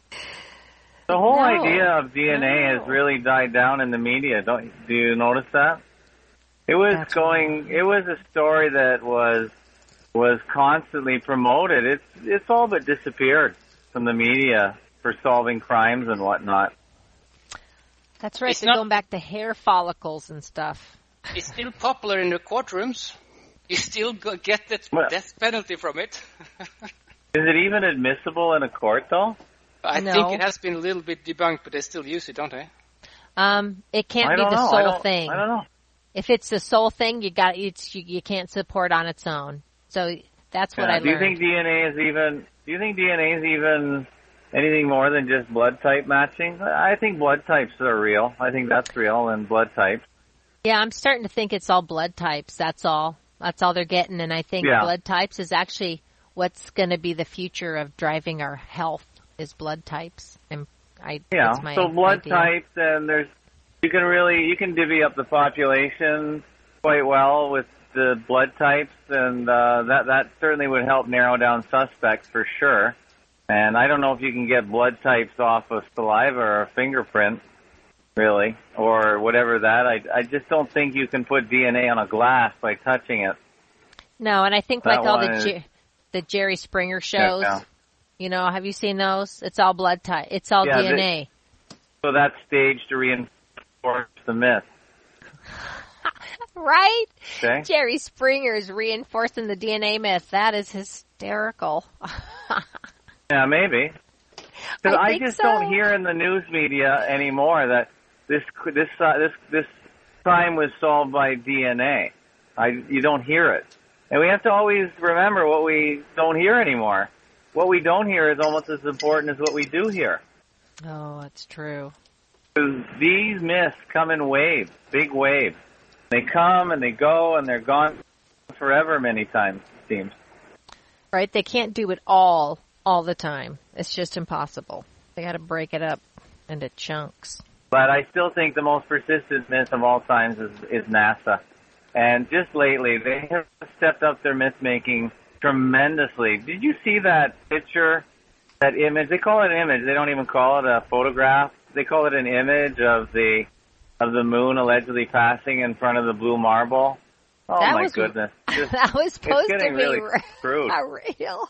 the whole No. idea of D N A No. has really died down in the media. Don't do you notice that? It was That's going. It was a story that was was constantly promoted. It's it's all but disappeared from the media for solving crimes and whatnot. That's right. It's They're not- going back to hair follicles and stuff. It's still popular in the courtrooms. You still go- get the Well- death penalty from it. Is it even admissible in a court, though? I No. think it has been a little bit debunked, but they still use it, don't they? Um, it can't I be don't the know. I sole don't, thing. I don't know. If it's the sole thing, you got it's you, you can't support on its own. So that's what Yeah. I Do you learned. think D N A is even? Do you think D N A is even anything more than just blood type matching? I think blood types are real. I think that's real, and blood types. Yeah, I'm starting to think it's all blood types. That's all. That's all they're getting. And I think Yeah. blood types is actually what's going to be the future of driving our health is blood types. And I, Yeah. that's my So blood idea. types, and there's you can really you can divvy up the population quite well with the blood types, and uh, that that certainly would help narrow down suspects for sure. And I don't know if you can get blood types off of saliva or a fingerprint, really, or whatever that. I I just don't think you can put D N A on a glass by touching it. No, and I think That like all the one is- Jer- the Jerry Springer shows. Yeah. You know, have you seen those? It's all blood type. It's all Yeah, D N A. So that's staged to rein. reinforce the myth. Right? Okay. Jerry Springer is reinforcing the D N A myth. That is hysterical. Yeah, maybe. Because I I, think just so. don't hear in the news media anymore that this this uh, this this crime was solved by D N A. I you don't hear it, and we have to always remember what we don't hear anymore. What we don't hear is almost as important as what we do hear. Oh, that's true. Because these myths come in waves, big waves. They come and they go and they're gone forever many times, it seems. Right? They can't do it all, all the time. It's just impossible. They got to break it up into chunks. But I still think the most persistent myth of all times is, is NASA. And just lately, they have stepped up their myth-making tremendously. Did you see that picture, that image? They call it an image. They don't even call it a photograph. They call it an image of the of the moon allegedly passing in front of the blue marble. Oh, that my was, goodness. Just, that was supposed it's to getting be really re- screwed. not real.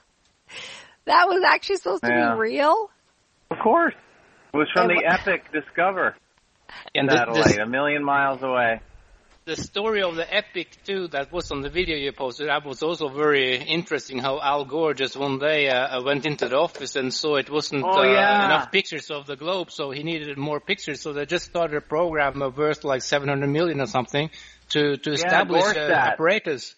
That was actually supposed to Yeah. be real? Of course. It was from And the what- Epic Discover And the, satellite, the, a million miles away. the story of the Epic too, that was on the video you posted, that was also very interesting. How Al Gore just one day uh, went into the office and saw it wasn't Oh, uh, yeah. enough pictures of the globe, so he needed more pictures. So they just started a program of worth like seven hundred million or something to to establish uh, Gorestat. apparatus.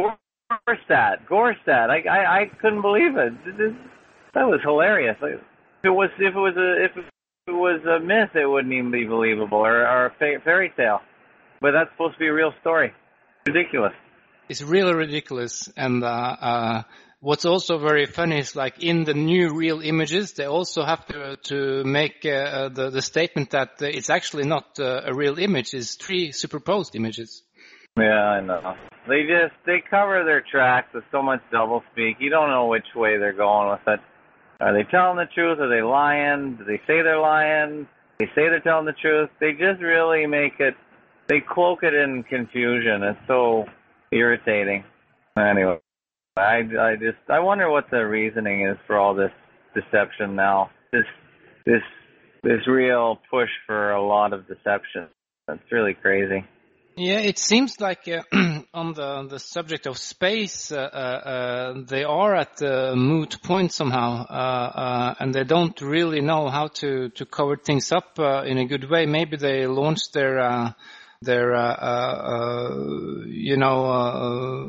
Gorestat, Gorestat. I, I I couldn't believe it. This- That was hilarious. If it was if it was a if it was a myth, it wouldn't even be believable, or, or a fa- fairy tale. But that's supposed to be a real story. Ridiculous. It's really ridiculous. And uh, uh, what's also very funny is, like, in the new real images, they also have to to make uh, the the statement that uh, it's actually not uh, a real image; it's three superposed images. Yeah, I know. They just they cover their tracks with so much doublespeak. You don't know which way they're going with it. Are they telling the truth? Are they lying? Do they say they're lying? They say they're telling the truth. They just really make it. They cloak it in confusion. It's so irritating. Anyway, I, I just I wonder what the reasoning is for all this deception now. This this this real push for a lot of deception. That's really crazy. Yeah, it seems like uh, on the the subject of space, uh, uh, they are at the moot point somehow, uh, uh, and they don't really know how to to cover things up uh, in a good way. Maybe they launched their uh, their uh, uh, you know uh,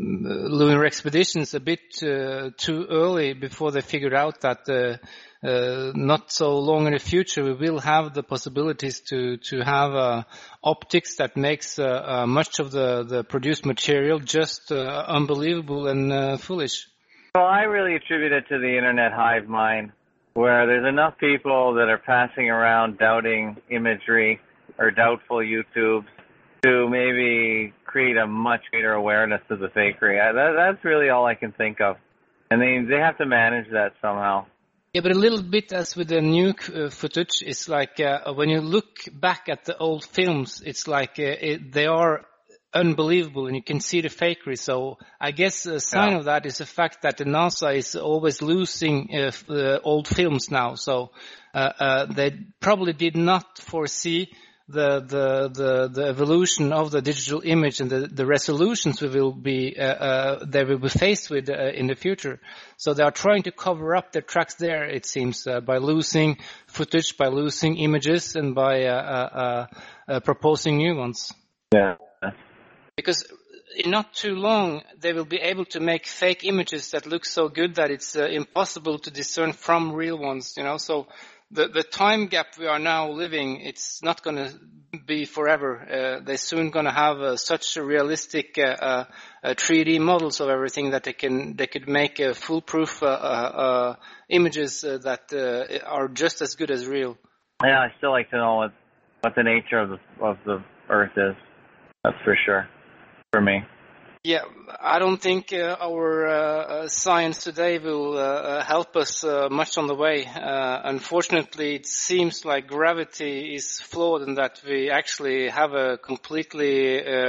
lunar expeditions a bit uh, too early before they figured out that uh, uh, not so long in the future we will have the possibilities to to have uh, optics that makes uh, uh, much of the the produced material just uh, unbelievable and uh, foolish. Well, I really attribute it to the internet hive mind, where there's enough people that are passing around doubting imagery or doubtful YouTubes to maybe create a much greater awareness of the fakery. I, that, that's really all I can think of. And they they have to manage that somehow. Yeah, but a little bit as with the nuke uh, footage, it's like uh, when you look back at the old films, it's like uh, it, they are unbelievable and you can see the fakery. So I guess a sign Yeah. of that is the fact that the NASA is always losing uh, f- uh, old films now. So uh, uh, they probably did not foresee the the the the evolution of the digital image and the the resolutions we will be uh, uh they will be faced with uh, in the future. So they are trying to cover up their tracks there, it seems, uh, by losing footage, by losing images, and by uh, uh, uh, uh proposing new ones. Yeah. Because in not too long they will be able to make fake images that look so good that it's uh, impossible to discern from real ones, you know. So the the time gap we are now living, it's not going to be forever. Uh, they're soon going to have uh, such a realistic uh, uh, uh, three D models of everything that they can they could make uh, foolproof uh, uh, uh, images uh, that uh, are just as good as real. Yeah, I still like to know what what the nature of the of the Earth is. That's for sure. For me. Yeah, I don't think uh, our uh, science today will uh, help us uh, much on the way. Uh, unfortunately, it seems like gravity is flawed and that we actually have a completely uh,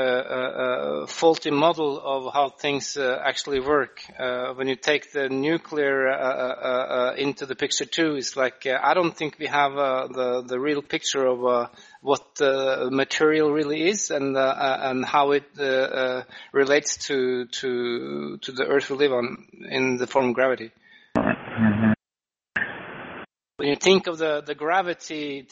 uh, faulty model of how things uh, actually work. Uh, when you take the nuclear uh, uh, uh, into the picture too, it's like uh, I don't think we have uh, the the real picture of uh, what the material really is and uh, and how it uh, uh, relates to to to the Earth we live on in the form of gravity. Mm-hmm. When you think of the, the gravity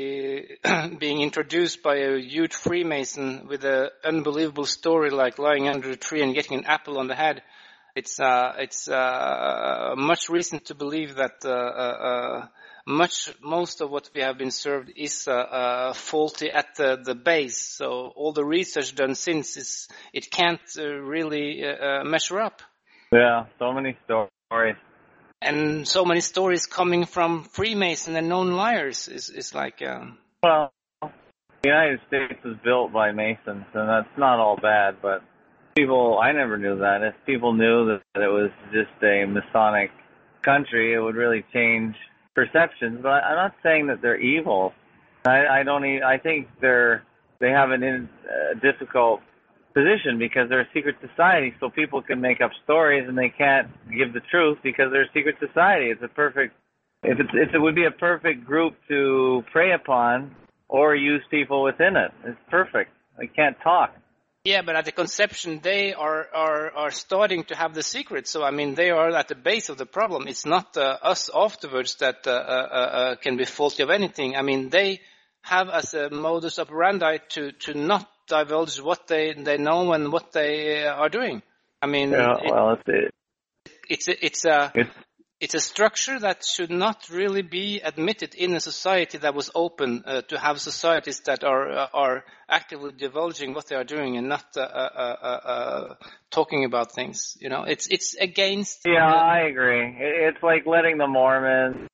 to being introduced by a huge Freemason with an unbelievable story like lying under a tree and getting an apple on the head, it's uh, it's uh, much reason to believe that uh, uh, much most of what we have been served is uh, uh, faulty at the, the base. So all the research done since is it can't uh, really uh, measure up. Yeah, so many stories. And so many stories coming from Freemason and known liars is is like. Um... Well, the United States was built by Masons, and that's not all bad. But people, I never knew that. If people knew that it was just a Masonic country, it would really change perceptions. But I'm not saying that they're evil. I, I don't. Even, I think they're they have an in, uh, difficult position because they're a secret society, so people can make up stories and they can't give the truth because they're a secret society. It's a perfect, if it's, if it would be a perfect group to prey upon or use people within it. It's perfect. They can't talk. Yeah, but at the conception, they are, are, are starting to have the secret. So, I mean, they are at the base of the problem. It's not uh, us afterwards that uh, uh, uh, can be faulty of anything. I mean, they have as a modus operandi to, to not divulge what they, they know and what they are doing. I mean, yeah, it, well, it's, it, it's, a, it's, a, it's, it's a structure that should not really be admitted in a society that was open uh, to have societies that are uh, are actively divulging what they are doing and not uh, uh, uh, uh, talking about things. You know, it's it's against. Yeah, uh, I agree. It's like letting the Mormons,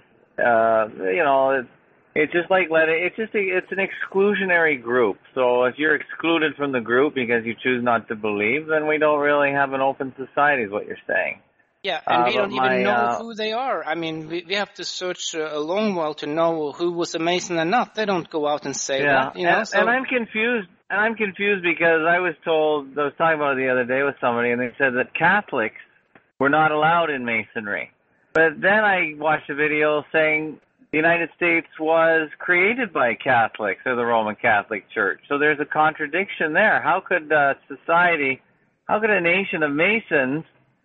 uh, you know, it's, it's just like letting. It's just a, it's an exclusionary group. So if you're excluded from the group because you choose not to believe, then we don't really have an open society. Is what you're saying. Yeah, and uh, we don't my, even know uh, who they are. I mean, we, we have to search uh, a long while to know who was a Mason and not. They don't go out and say yeah, that, you know. and, So, and I'm confused. And I'm confused because I was told, I was talking about it the other day with somebody, and they said that Catholics were not allowed in Masonry. But then I watched a video saying the United States was created by Catholics, or the Roman Catholic Church. So there's a contradiction there. How could uh, society, how could a nation of Masons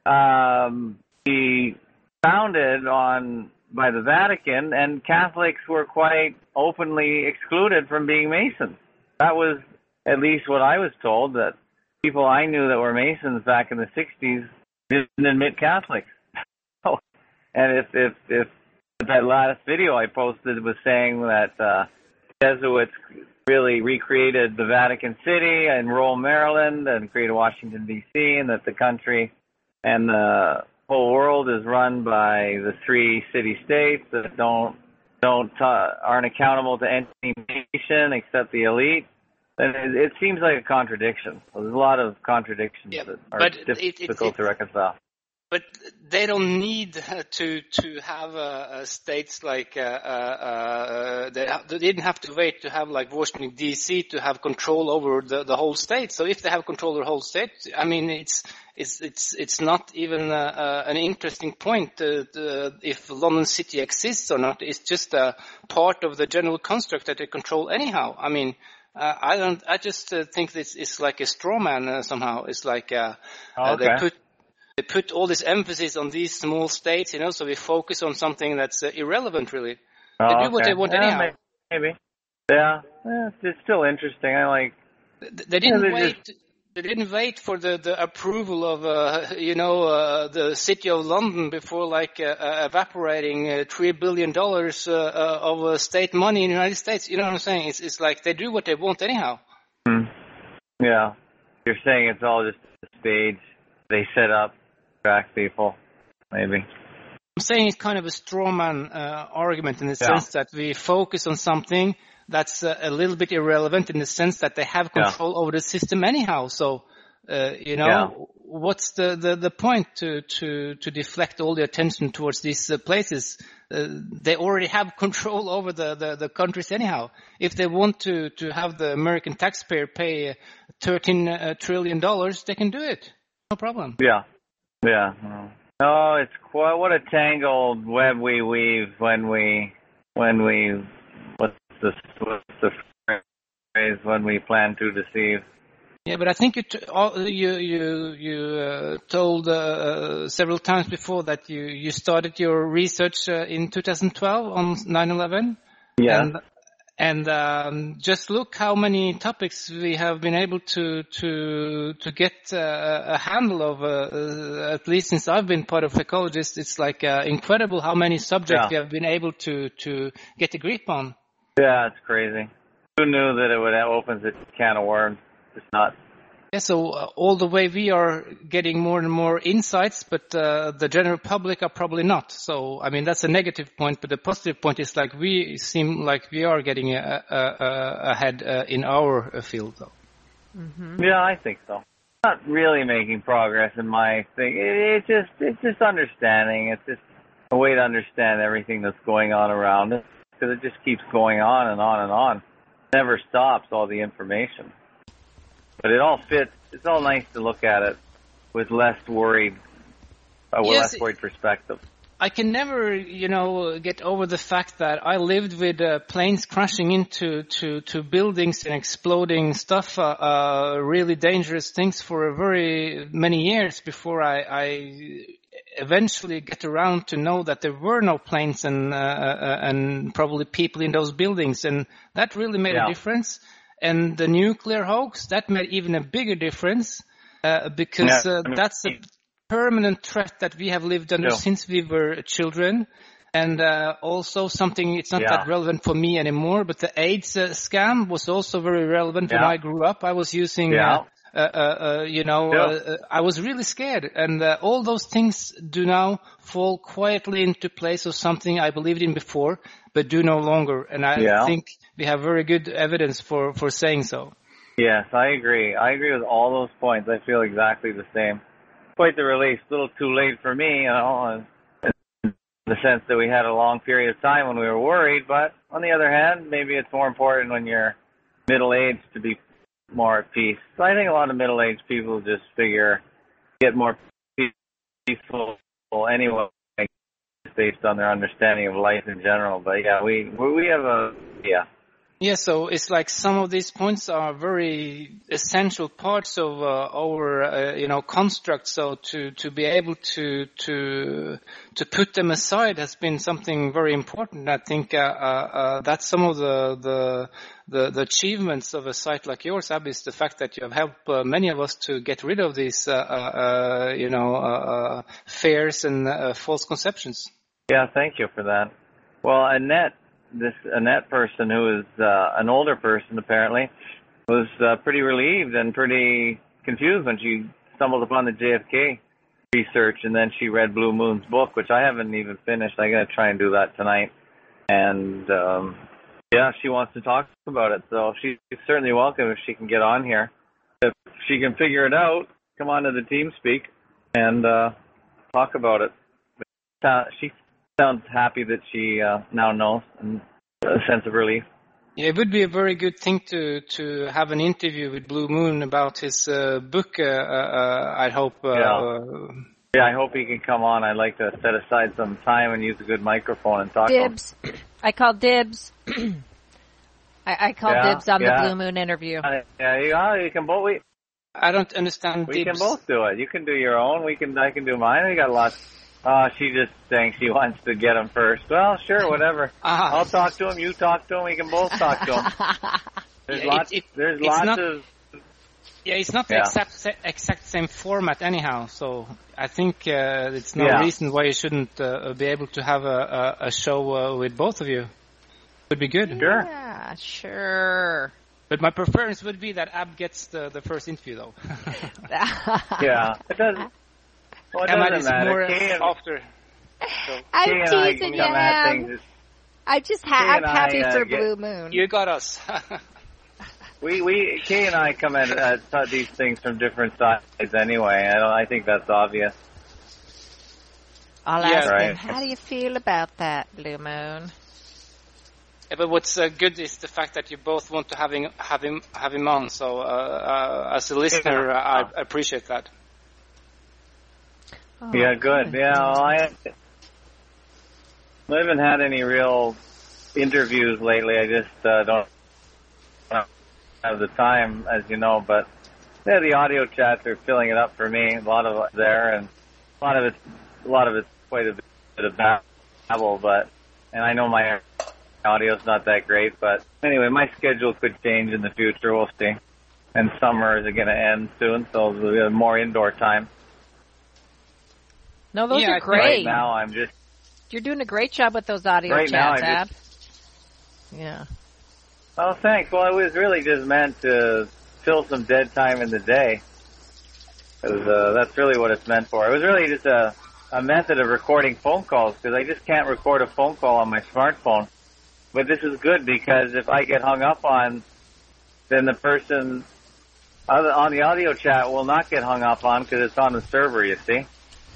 um, be founded on by the Vatican, and Catholics were quite openly excluded from being Masons? That was at least what I was told, that people I knew that were Masons back in the sixties didn't admit Catholics. Oh, and if if if that last video I posted was saying that uh, Jesuits really recreated the Vatican City and Rome, Maryland, and created Washington, D C, and that the country and the whole world is run by the three city-states that don't don't uh, aren't accountable to any nation except the elite, then it, it seems like a contradiction. There's a lot of contradictions yeah, that are but difficult it, it, it, to reconcile. But they don't need to to have uh, uh, states like uh, uh, uh, they, they didn't have to wait to have like Washington D C to have control over the, the whole state. So if they have control over the whole state, I mean it's it's it's it's not even uh, uh, an interesting point uh, the, if London City exists or not. It's just a part of the general construct that they control anyhow. I mean. Uh, I don't. I just uh, think this is like a straw man uh, somehow. It's like uh, oh, okay. uh, they put. They put all this emphasis on these small states, you know, so we focus on something that's uh, irrelevant, really. Oh, they do okay. what they want yeah, anyhow. Maybe. Yeah, yeah it's, it's still interesting. I like. They, they didn't yeah, wait. Just... They didn't wait for the, the approval of, uh, you know, uh, the city of London before, like, uh, uh, evaporating uh, three billion dollars uh, uh, of uh, state money in the United States. You know what I'm saying? It's, it's like they do what they want anyhow. Hmm. Yeah. You're saying it's all just a stage they set up. Track people, maybe. I'm saying it's kind of a straw man uh, argument in the yeah. sense that we focus on something that's uh, a little bit irrelevant in the sense that they have control yeah. over the system anyhow. So, uh, you know, yeah. what's the, the, the point to, to, to deflect all the attention towards these uh, places? Uh, they already have control over the, the, the countries anyhow. If they want to, to have the American taxpayer pay thirteen trillion dollars, they can do it. No problem. Yeah. Yeah. Oh, it's quite what a tangled web we weave when we when we what's the, what's the phrase when we plan to deceive? Yeah, but I think you t- all, you you you uh, told uh, several times before that you, you started your research uh, in two thousand twelve on nine eleven. Yeah. And, and um, just look how many topics we have been able to to to get uh, a handle of. Uh, uh, at least since I've been part of Fakeologist, it's like uh, incredible how many subjects Yeah. we have been able to to get a grip on. Yeah, it's crazy. Who knew that it would open a can of worms? It's not. Yeah, so uh, all the way we are getting more and more insights, but uh, the general public are probably not. So, I mean, that's a negative point, but the positive point is like we seem like we are getting a, a, a, ahead uh, in our uh, field, though. Mm-hmm. Yeah, I think so. Not really making progress in my thing. It, it just, it's just understanding. It's just a way to understand everything that's going on around us, because it just keeps going on and on and on. Never stops, all the information. But it all fits. It's all nice to look at it with less worried, uh, with Yes, less worried perspective. I can never, you know, get over the fact that I lived with uh, planes crashing into to, to buildings and exploding stuff, uh, uh, really dangerous things for a very many years before I, I eventually get around to know that there were no planes and uh, uh, and probably people in those buildings, and that really made Yeah. a difference. And the nuclear hoax, that made even a bigger difference uh, because Yeah, uh, I mean, that's a permanent threat that we have lived under Yeah. since we were children. And uh, also something, it's not Yeah. that relevant for me anymore, but the AIDS uh, scam was also very relevant when Yeah. I grew up. I was using, Yeah. uh, uh, uh, you know, Yeah. uh, I was really scared. And uh, all those things do now fall quietly into place of something I believed in before, but do no longer. And I Yeah. think we have very good evidence for, for saying so. Yes, I agree. I agree with all those points. I feel exactly the same. Quite the release. A little too late for me, you know, in the sense that we had a long period of time when we were worried. But on the other hand, maybe it's more important when you're middle-aged to be more at peace. So I think a lot of middle-aged people just figure, get more peaceful anyway, based on their understanding of life in general. But yeah, we we have a, yeah. Yeah, so it's like some of these points are very essential parts of uh, our, uh, you know, construct. So to, to be able to to to put them aside has been something very important. I think uh, uh, uh, that's some of the, the the the achievements of a site like yours, Ab, is the fact that you have helped uh, many of us to get rid of these, uh, uh, you know, uh, uh, fears and uh, false conceptions. Yeah, thank you for that. Well, Annette. This Annette person, who is uh, an older person apparently, was uh, pretty relieved and pretty confused when she stumbled upon the J F K research, and then she read Blue Moon's book, which I haven't even finished. I'm going to try and do that tonight. And um, yeah, she wants to talk about it, so she's certainly welcome if she can get on here. If she can figure it out, come on to the TeamSpeak and uh, talk about it. Uh, she sounds happy that she uh, now knows, and a sense of relief. Yeah, it would be a very good thing to to have an interview with Blue Moon about his uh, book. Uh, uh, I hope. Uh, yeah. yeah, I hope he can come on. I'd like to set aside some time and use a good microphone and talk. Dibs. To him. I called dibs. I, I called yeah, dibs on yeah. the Blue Moon interview. Uh, yeah, you, uh, you can both. We, I don't understand. We dibs. can both do it. You can do your own. We can. I can do mine. We got lots. Uh, she just saying she wants to get him first. Well, sure, whatever. Ah. I'll talk to him. You talk to him. We can both talk to him. There's yeah, lots. It, it, there's it's lots not, of. Yeah, it's not the yeah. exact exact same format anyhow. So I think uh, it's no yeah. reason why you shouldn't uh, be able to have a a, a show uh, with both of you. Would be good. Sure. Yeah, sure. But my preference would be that Ab gets the the first interview, though. yeah, it doesn't. Well, it Emma doesn't is matter. more Kay and, after. So. I'm Kay and I teasing can you, come at Em. things. I just ha- Kay I'm and I, happy uh, for get- Blue Moon. You got us. We we Kay and I come at, at these things from different sides anyway. I don't. I think that's obvious. I'll Yeah, ask right. him, how do you feel about that, Blue Moon? Yeah, but what's uh, good is the fact that you both want to have him have him have him on. So uh, uh, as a listener, uh, I appreciate that. Oh, Yeah, good. Yeah, well, I, I haven't had any real interviews lately. I just uh, don't have the time, as you know, but yeah, the audio chats are filling it up for me. A lot of it there, and a lot of it, a lot of it's quite a bit of babble, but, and I know my audio's not that great, but anyway, my schedule could change in the future. We'll see. And summer is going to end soon, so we'll have more indoor time. No, those yeah, are great. Right now, I'm just... You're doing a great job with those audio right chats, now, Ab. just, yeah. Oh, thanks. Well, it was really just meant to fill some dead time in the day. It was, uh, that's really what it's meant for. It was really just a, a method of recording phone calls, because I just can't record a phone call on my smartphone. But this is good, because if I get hung up on, then the person on the audio chat will not get hung up on, because it's on the server, you see.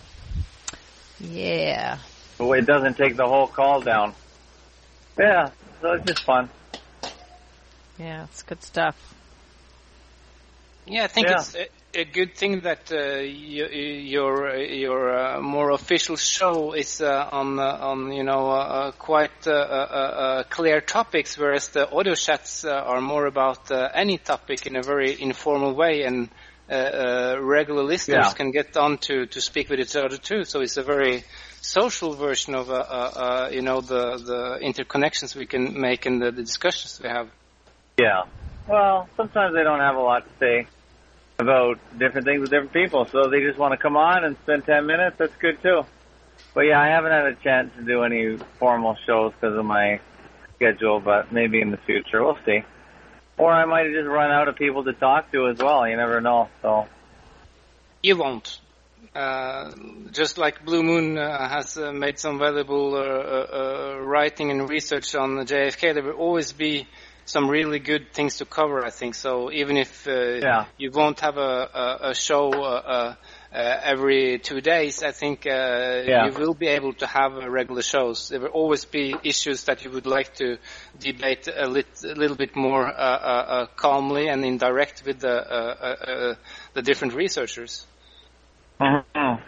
Yeah. So it doesn't take the whole call down. Yeah, so it's just fun. Yeah, it's good stuff. Yeah, I think Yeah. it's a, a good thing that uh, you, your your uh, more official show is uh, on uh, on you know uh, quite uh, uh, uh, clear topics, whereas the audio chats uh, are more about uh, any topic in a very informal way, and uh, uh, regular listeners Yeah. can get on to to speak with each other too. So it's a very social version of uh, uh, uh, you know the the interconnections we can make and the, the discussions we have. Yeah. Well, sometimes they don't have a lot to say about different things with different people, so they just want to come on and spend ten minutes. That's good too. But yeah, I haven't had a chance to do any formal shows because of my schedule, but maybe in the future, we'll see. Or I might have just run out of people to talk to as well. You never know. So You won't. Uh, just like Blue Moon uh, has uh, made some valuable uh, uh, writing and research on J F K, there will always be some really good things to cover, I think. So even if uh, yeah. you won't have a, a, a show uh, uh, every two days, I think uh, Yeah. you will be able to have uh, regular shows. There will always be issues that you would like to debate a, lit, a little bit more uh, uh, uh, calmly and indirect with the, uh, uh, uh, the different researchers. Mm-hmm.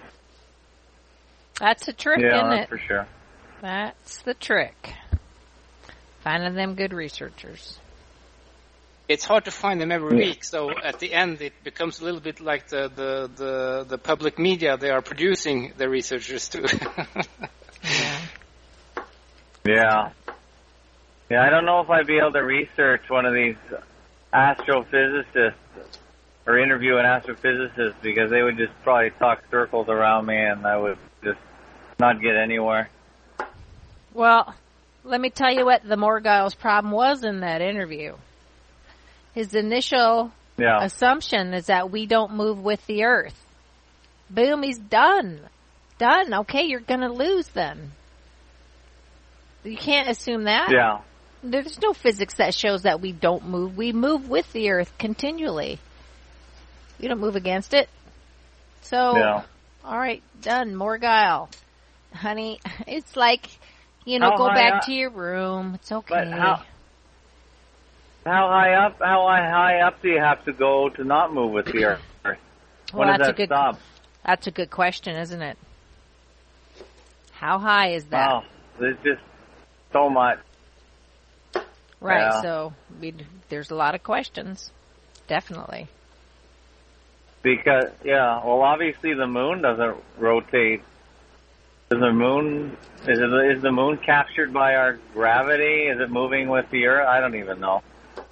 That's a trick, Yeah, isn't that's it? for sure. That's the trick. Finding them good researchers. It's hard to find them every week, so at the end it becomes a little bit like the, the, the, the public media. They are producing the researchers too. Yeah. Yeah. Yeah, I don't know if I'd be able to research one of these astrophysicists or interview an astrophysicist, because they would just probably talk circles around me and I would just not get anywhere. Well, let me tell you what the Morgile's problem was in that interview. His initial Yeah. assumption is that we don't move with the Earth. Boom, he's done. Done. Okay, you're going to lose then. You can't assume that. Yeah. There's no physics that shows that we don't move. We move with the Earth continually. You don't move against it. So, Yeah. all right, done. Morgile. Honey, it's like, you know, How go high back up- to your room. It's okay. But how how high up how high up do you have to go to not move with the Earth? Well, When does that's a that good stop? That's a good question, isn't it? How high is that? Wow, there's just so much. Right. Yeah. So we there's a lot of questions. Definitely. Because yeah, well, obviously the moon doesn't rotate. Is the moon is it is the moon captured by our gravity? Is it moving with the Earth? I don't even know.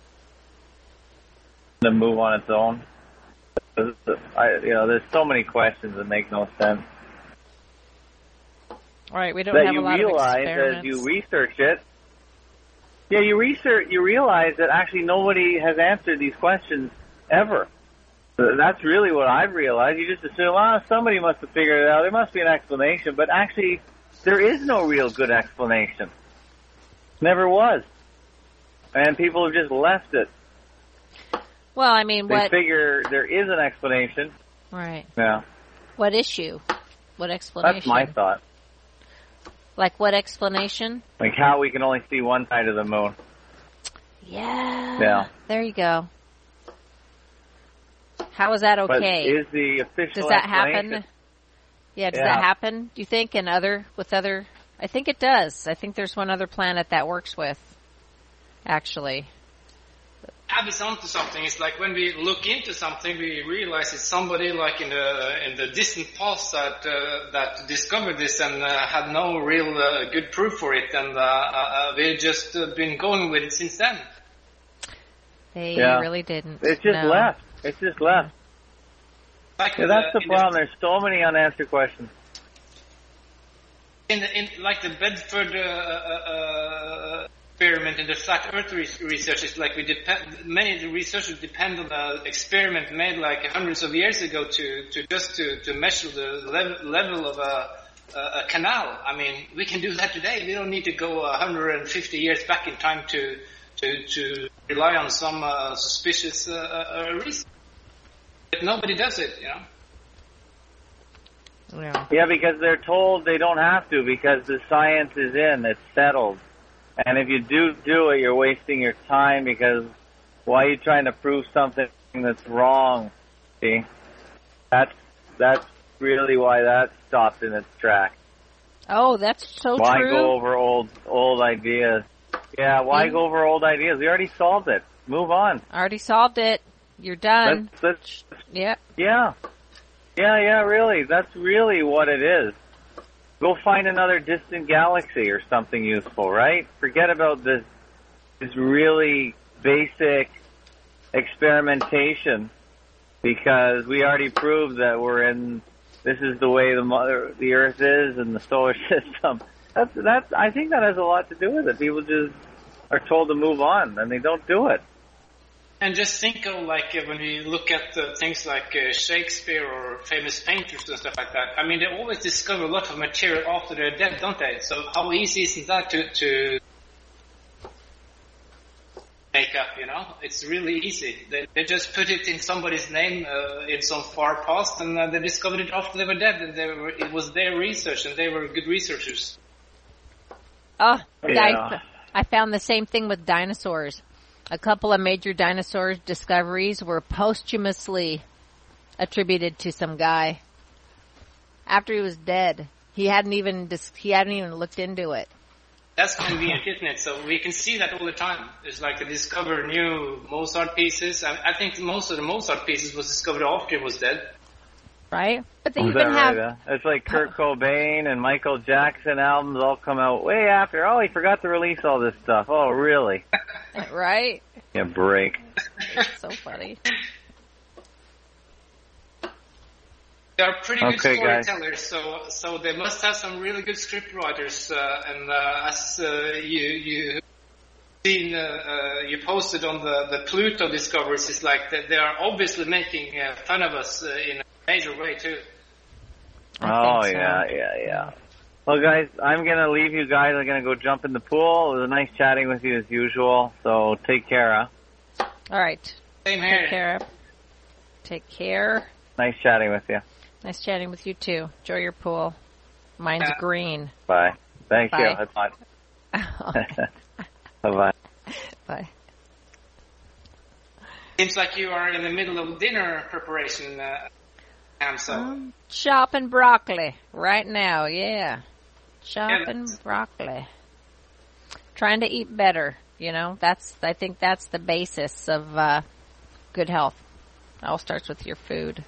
To move on its own. I, you know, there's so many questions that make no sense. Right. We don't That have you a lot realize of experiments. as you research it. Yeah, you research. You realize that actually nobody has answered these questions ever. That's really what I've realized. You just assume, ah, somebody must have figured it out. There must be an explanation. But actually, there is no real good explanation. Never was. And people have just left it. Well, I mean, They what? figure there is an explanation. Right. Yeah. What issue? What explanation? That's my thought. Like what explanation? Like how we can only see one side of the moon. Yeah. Yeah. There you go. How is that But okay? is the official Does that explanation? happen? Yeah, does Yeah. that happen, do you think, in other, with other I think it does. I think there's one other planet that works with, actually. Abby's onto something. It's like when we look into something, we realize it's somebody like in the in the distant past that uh, that discovered this and uh, had no real uh, good proof for it, and uh, uh, we've just uh, been going with it since then. They yeah. really didn't. It's just no. left. It's just left. Like yeah, that's the, the problem. The, There's so many unanswered questions. In, the, in like the Bedford uh, uh, experiment in the flat Earth research, is like we depend. Many of the researchers depend on an experiment made like hundreds of years ago to, to just to, to measure the level, level of a, a canal. I mean, we can do that today. We don't need to go one hundred fifty years back in time to to, to rely on some uh, suspicious uh, uh, research. But nobody does it, you know. Yeah. yeah, because they're told they don't have to because the science is in, it's settled. And if you do do it, you're wasting your time because why are you trying to prove something that's wrong? See? That's, that's really why that stopped in its tracks. Oh, that's so why true. Why go over old old ideas? Yeah, why mm. go over old ideas? We already solved it. Move on. Already solved it. You're done. Let's, let's, yep. Yeah. Yeah, yeah, really. That's really what it is. Go find another distant galaxy or something useful, right? Forget about this this really basic experimentation because we already proved that we're in, this is the way the mother, the Earth is and the solar system. That's, that's, I think that has a lot to do with it. People just are told to move on and they don't do it. And just think of like uh, when we look at uh, things like uh, Shakespeare or famous painters and stuff like that. I mean, they always discover a lot of material after they're dead, don't they? So how easy isn't that to, to make up, you know? It's really easy. They, they just put it in somebody's name uh, in some far past and uh, they discovered it after they were dead and they were, it was their research and they were good researchers. Oh, yeah. I, I found the same thing with dinosaurs. A couple of major dinosaur discoveries were posthumously attributed to some guy after he was dead. He hadn't even dis- he hadn't even looked into it. That's convenient, isn't it? So we can see that all the time. It's like they discover new Mozart pieces. I, I think most of the Mozart pieces was discovered after he was dead. Right? But they Is even that have... Right, huh? It's like Kurt Cobain and Michael Jackson albums all come out way after. Oh, he forgot to release all this stuff. Oh, really? Right? Yeah, break. It's so funny. They are pretty good okay, storytellers, guys. so so they must have some really good script writers. Uh, and uh, as uh, you you seen, uh, uh, you posted on the, the Pluto discoveries, it's like that they are obviously making uh, fun of us uh, in a major way too. Oh, so. yeah, yeah, yeah. Well, guys, I'm going to leave you guys. I'm going to go jump in the pool. It was nice chatting with you as usual, so take care, huh? All right. Same here. Take care. Take care. Nice chatting with you. Nice chatting with you, too. Enjoy your pool. Mine's Yeah. green. Bye. Thank Bye. you. That's fine. Bye-bye. Bye. Seems like you are in the middle of dinner preparation, uh, and so. Um, chopping broccoli right now, yeah. Chopping Yeah. broccoli. Trying to eat better, you know. That's I think that's the basis of uh, good health. It all starts with your food.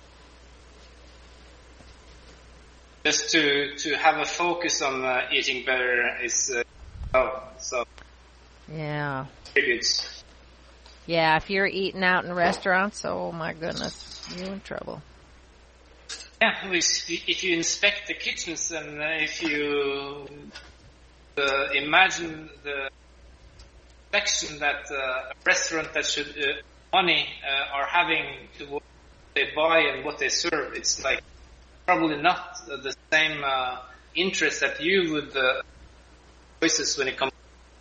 Just to to have a focus on uh, eating better is uh, oh so Yeah. pretty good. Yeah, if you're eating out in restaurants, oh my goodness, you're in trouble. Yeah, if you, if you inspect the kitchens and uh, if you uh, imagine the section that uh, a restaurant that should uh, money uh, are having to what they buy and what they serve, it's like probably not uh, the same uh, interest that you would uh, choices when it comes.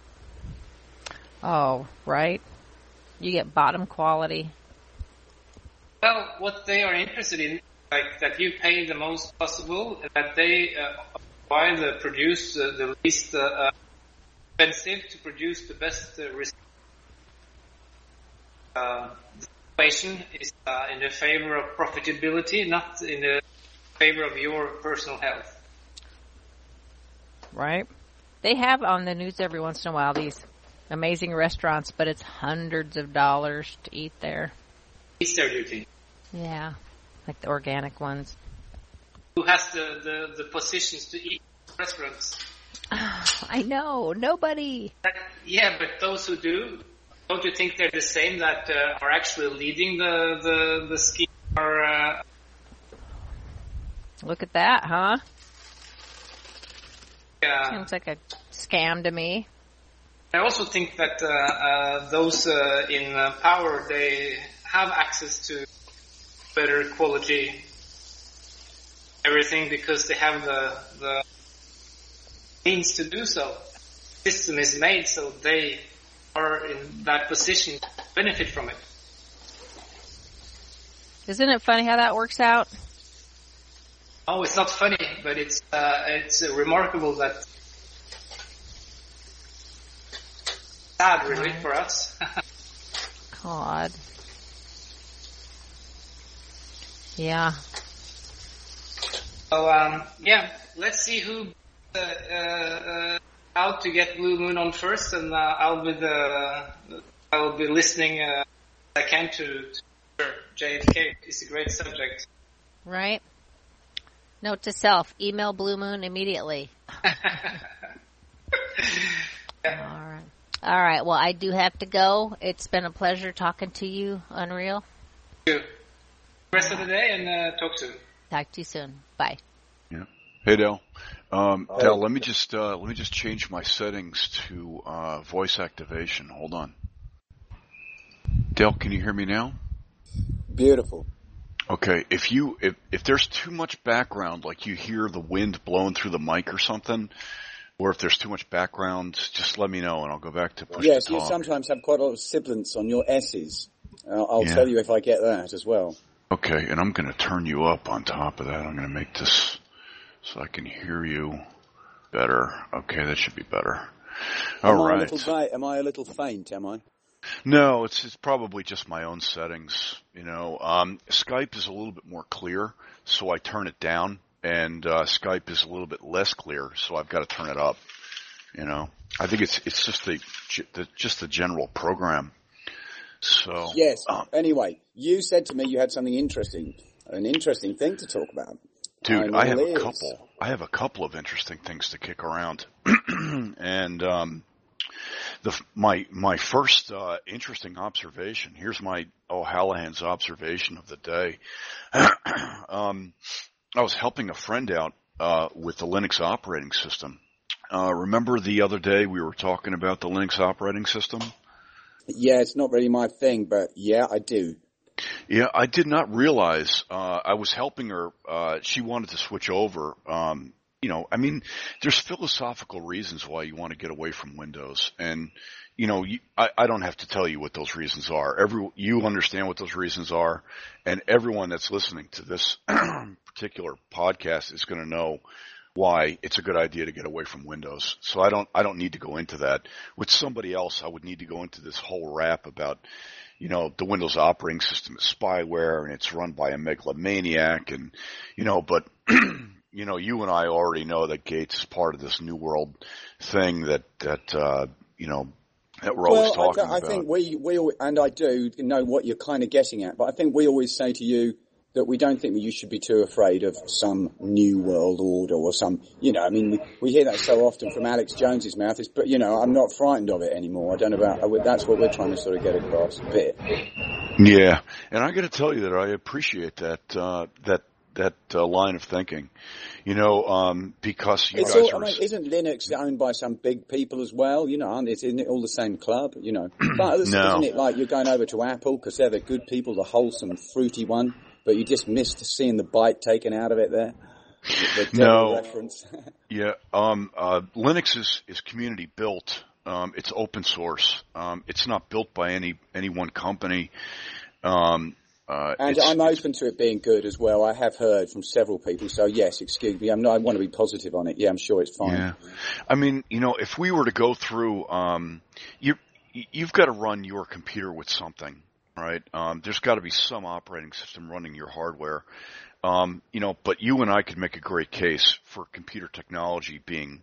Oh, right. You get bottom quality. Well, what they are interested in, like that you pay the most possible, and that they uh, buy the produce uh, the least uh, expensive to produce the best uh, result. Uh, the equation is uh, in the favor of profitability, not in the favor of your personal health. Right. They have on the news every once in a while these amazing restaurants, but it's hundreds of dollars to eat there. Is there, do you think? Yeah, like the organic ones. Who has the, the, the positions to eat restaurants? I know, nobody. Yeah, but those who do, don't you think they're the same that uh, are actually leading the the, the scheme? Or uh... Look at that, huh? Yeah. Seems like a scam to me. I also think that uh, uh, those uh, in uh, power, they have access to better quality everything because they have the the means to do so. The system is made so they are in that position to benefit from it. Isn't it funny how that works out? Oh, it's not funny, but it's uh, it's uh, remarkable that sad, really, right. For us. God. Yeah. So um, yeah, let's see who uh, uh, out to get Blue Moon on first, and uh, I'll be the I'll be listening. Uh, I can to, to J F K. It's a great subject. Right. Note to self: email Blue Moon immediately. Yeah. All right. All right. Well, I do have to go. It's been a pleasure talking to you, Unreal. Thank you. Rest of the day, and uh, talk soon. Talk to you soon. Bye. Yeah. Hey, Dale. Um, Dale, let me just uh, let me just change my settings to uh, voice activation. Hold on. Dale, can you hear me now? Beautiful. Okay. If you if if there's too much background, like you hear the wind blowing through the mic or something, or if there's too much background, just let me know and I'll go back to push Yes, to talk. you sometimes have quite a lot of sibilance on your S's. Uh, I'll Yeah. tell you if I get that as well. Okay, and I'm going to turn you up on top of that. I'm going to make this so I can hear you better. Okay, that should be better. All am I right. A little va- am I a little faint, am I? No, it's it's probably just my own settings. You know, um, Skype is a little bit more clear, so I turn it down, and uh, Skype is a little bit less clear, so I've got to turn it up. You know, I think it's it's just the, the just the general program. So Yes. um, Anyway, you said to me you had something interesting, an interesting thing to talk about. dude, I'm I have all a ears. couple. I have a couple of interesting things to kick around, and um, the my my first uh, interesting observation. Here's my O'Hallahan's observation of the day. um, I was helping a friend out uh, with the Linux operating system. Uh, remember the other day we were talking about the Linux operating system? Yeah, it's not really my thing, but yeah, I do. Yeah, I did not realize, uh, I was helping her, uh, she wanted to switch over. Um, you know, I mean, there's philosophical reasons why you want to get away from Windows. And, you know, you, I, I don't have to tell you what those reasons are. Every, you understand what those reasons are. And everyone that's listening to this particular podcast is going to know why it's a good idea to get away from Windows. So I don't, I don't need to go into that. With somebody else, I would need to go into this whole rap about, you know, the Windows operating system is spyware and it's run by a megalomaniac and, you know, but, you know, you and I already know that Gates is part of this New World thing that, that, uh, you know, that we're always well, talking I, I about. think we, we, al- and I do know what you're kind of getting at, but I think we always say to you, that we don't think that you should be too afraid of some new world order or some, you know, I mean, we, we hear that so often from Alex Jones's mouth. It's, but, you know, I'm not frightened of it anymore. I don't know about, that's what we're trying to sort of get across a bit. Yeah, and I got to tell you that I appreciate that, uh, that, that uh, line of thinking, you know, um, because you It's guys all, are... I mean, isn't Linux owned by some big people as well? You know, aren't it, isn't it all the same club, you know? But No. isn't it like you're going over to Apple because they're the good people, the wholesome, fruity one? But you just missed seeing the bite taken out of it there. The, the No. reference. Yeah, um, uh, Linux is, is community built. Um, it's open source. Um, it's not built by any, any one company. Um, uh, and it's, I'm it's, open to it being good as well. I have heard from several people. So yes, excuse me. I'm not, I want to be positive on it. Yeah, I'm sure it's fine. Yeah. I mean, you know, if we were to go through, um, you, you've got to run your computer with something. Right. Um, there's got to be some operating system running your hardware. Um, you know, but you and I could make a great case for computer technology being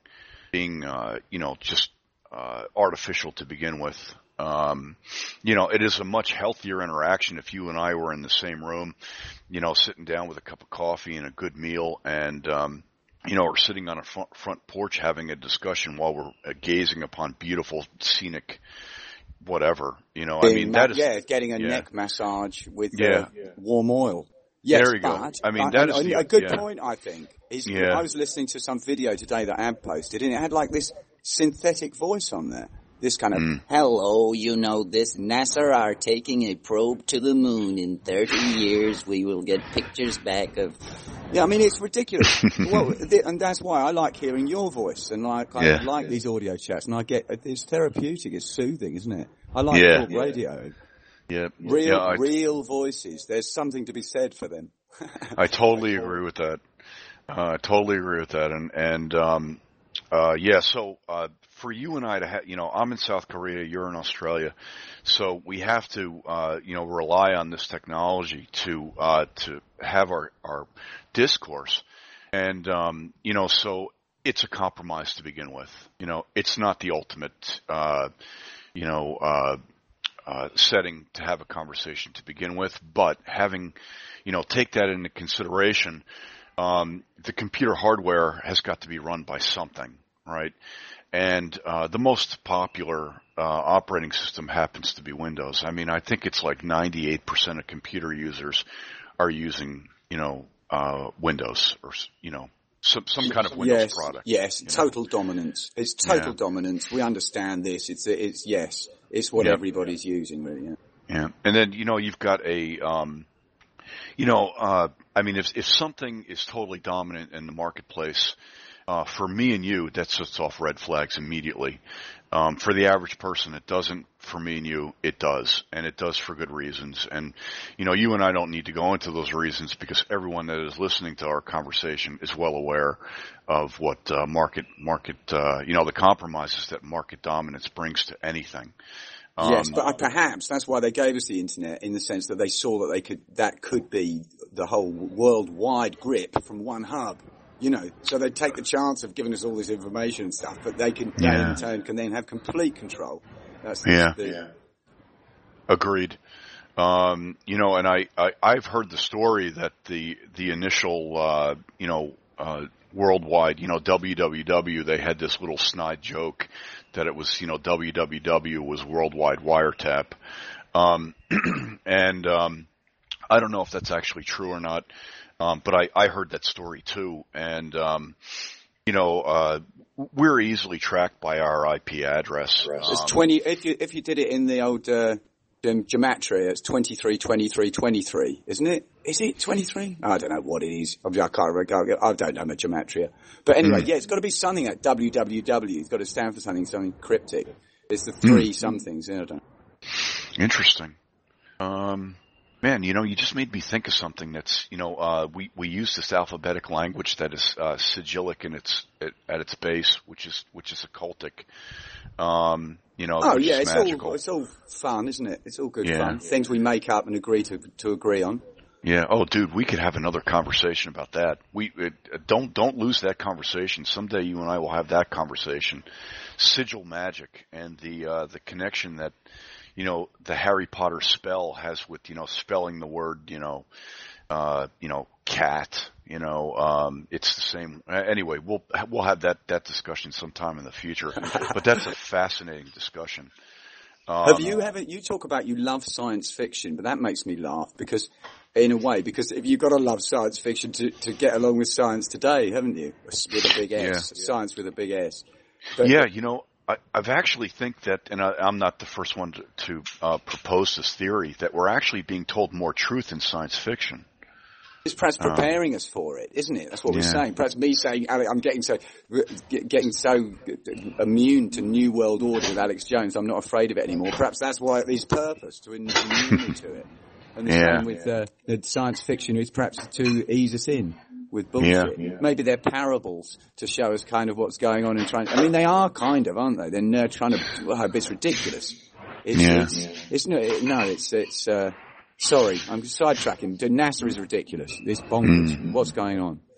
being, uh, you know, just uh, artificial to begin with. Um, you know, it is a much healthier interaction if you and I were in the same room, you know, sitting down with a cup of coffee and a good meal and, um, you know, we're sitting on a front, front porch having a discussion while we're uh, gazing upon beautiful, scenic, whatever, you know, Being I mean, ma- that is. Yeah, getting a yeah. neck massage with yeah. uh, warm oil. Yes, there you but, go. I mean, uh, that uh, is the, a good yeah. point, I think. Is yeah. I was listening to some video today that Ab posted, and it had like this synthetic voice on there. This kind of, mm. hello, you know, this NASA are taking a probe to the moon. In thirty years, we will get pictures back of... Yeah, I mean, it's ridiculous. Well, and that's why I like hearing your voice, and like, I yeah. like these audio chats, and I get, it's therapeutic, it's soothing, isn't it? I like yeah. talk radio. Yeah. Real, yeah, I, real voices. There's something to be said for them. I totally agree with that. I uh, totally agree with that. And, and, um, uh, yeah, so, uh, for you and I to have, you know, I'm in South Korea, you're in Australia, so we have to, uh, you know, rely on this technology to, uh, to have our, our discourse. And, um, you know, so it's a compromise to begin with. You know, it's not the ultimate, uh, you know, uh, uh, setting to have a conversation to begin with, but having, you know, take that into consideration, um, the computer hardware has got to be run by something, right? And uh, the most popular uh, operating system happens to be Windows. I mean, I think it's like ninety-eight percent of computer users are using, you know, uh, Windows or, you know, some some kind of Windows yes, product. Yes, total know? dominance. It's total yeah. dominance. We understand this. It's it's yes, it's what yeah. everybody's using, really. Yeah. Yeah, and then you know you've got a, um, you know, uh, I mean, if if something is totally dominant in the marketplace. Uh, for me and you, that sets off red flags immediately. Um, for the average person, it doesn't. For me and you, it does. And it does for good reasons. And, you know, you and I don't need to go into those reasons because everyone that is listening to our conversation is well aware of what uh, market, market, uh, you know, the compromises that market dominance brings to anything. Um, yes, but perhaps that's why they gave us the internet, in the sense that they saw that they could, that could be the whole worldwide grip from one hub. You know, so they take the chance of giving us all this information and stuff, but they can, yeah. they in turn can then have complete control. That's the, yeah. the, yeah. Agreed. Um, you know, and I, I, I've heard the story that the, the initial, uh, you know, uh, worldwide, you know, W W W, they had this little snide joke that it was, you know, W W W was worldwide wiretap. Um, and, um, I don't know if that's actually true or not. Um, but I, I heard that story too, and um, you know, uh, we're easily tracked by our I P address. It's um, twenty. If you if you did it in the old uh, gematria, it's twenty three, twenty three, twenty three, isn't it? Is it twenty three? I don't know what it is. I can't remember. I don't know my gematria. But anyway, mm. yeah, it's got to be something at W W W. It's got to stand for something, something cryptic. It's the three mm. somethings. I don't know. Interesting. Um. Man, you know, you just made me think of something that's, you know, uh, we, we use this alphabetic language that is, uh, sigillic in its, at, at its base, which is, which is occultic. Um, you know, oh which yeah, is it's magical. all, it's all fun, isn't it? It's all good yeah. fun. Things we make up and agree to, to agree on. Yeah. Oh, dude, we could have another conversation about that. We, it, don't, don't lose that conversation. Someday you and I will have that conversation. Sigil magic and the, uh, the connection that, you know, the Harry Potter spell has with, you know, spelling the word, you know, uh, you know, cat, you know, um, it's the same. Anyway, we'll, we'll have that, that discussion sometime in the future, but that's a fascinating discussion. Um, have you ever, you talk about you love science fiction, but that makes me laugh because, in a way, because if you've got to love science fiction to, to get along with science today, haven't you? With a big S. Yeah. Science with a big S. But, yeah, you know, I, I've actually think that, and I, I'm not the first one to, to uh, propose this theory, that we're actually being told more truth in science fiction. It's perhaps preparing um, us for it, isn't it? That's what yeah. we're saying. Perhaps me saying, I'm getting so getting so immune to New World Order with Alex Jones, I'm not afraid of it anymore. Perhaps that's why it's purpose, to immune me to it. And the yeah. same with uh, the science fiction is perhaps to ease us in with bullshit. Yeah. Maybe they're parables to show us kind of what's going on and trying. I mean, they are kind of, aren't they? They're trying to. Well, it's ridiculous. It's, yeah. it's, it's no, it, no, it's it's. Uh, sorry, I'm sidetracking. NASA is ridiculous. It's bonkers. Mm. What's going on?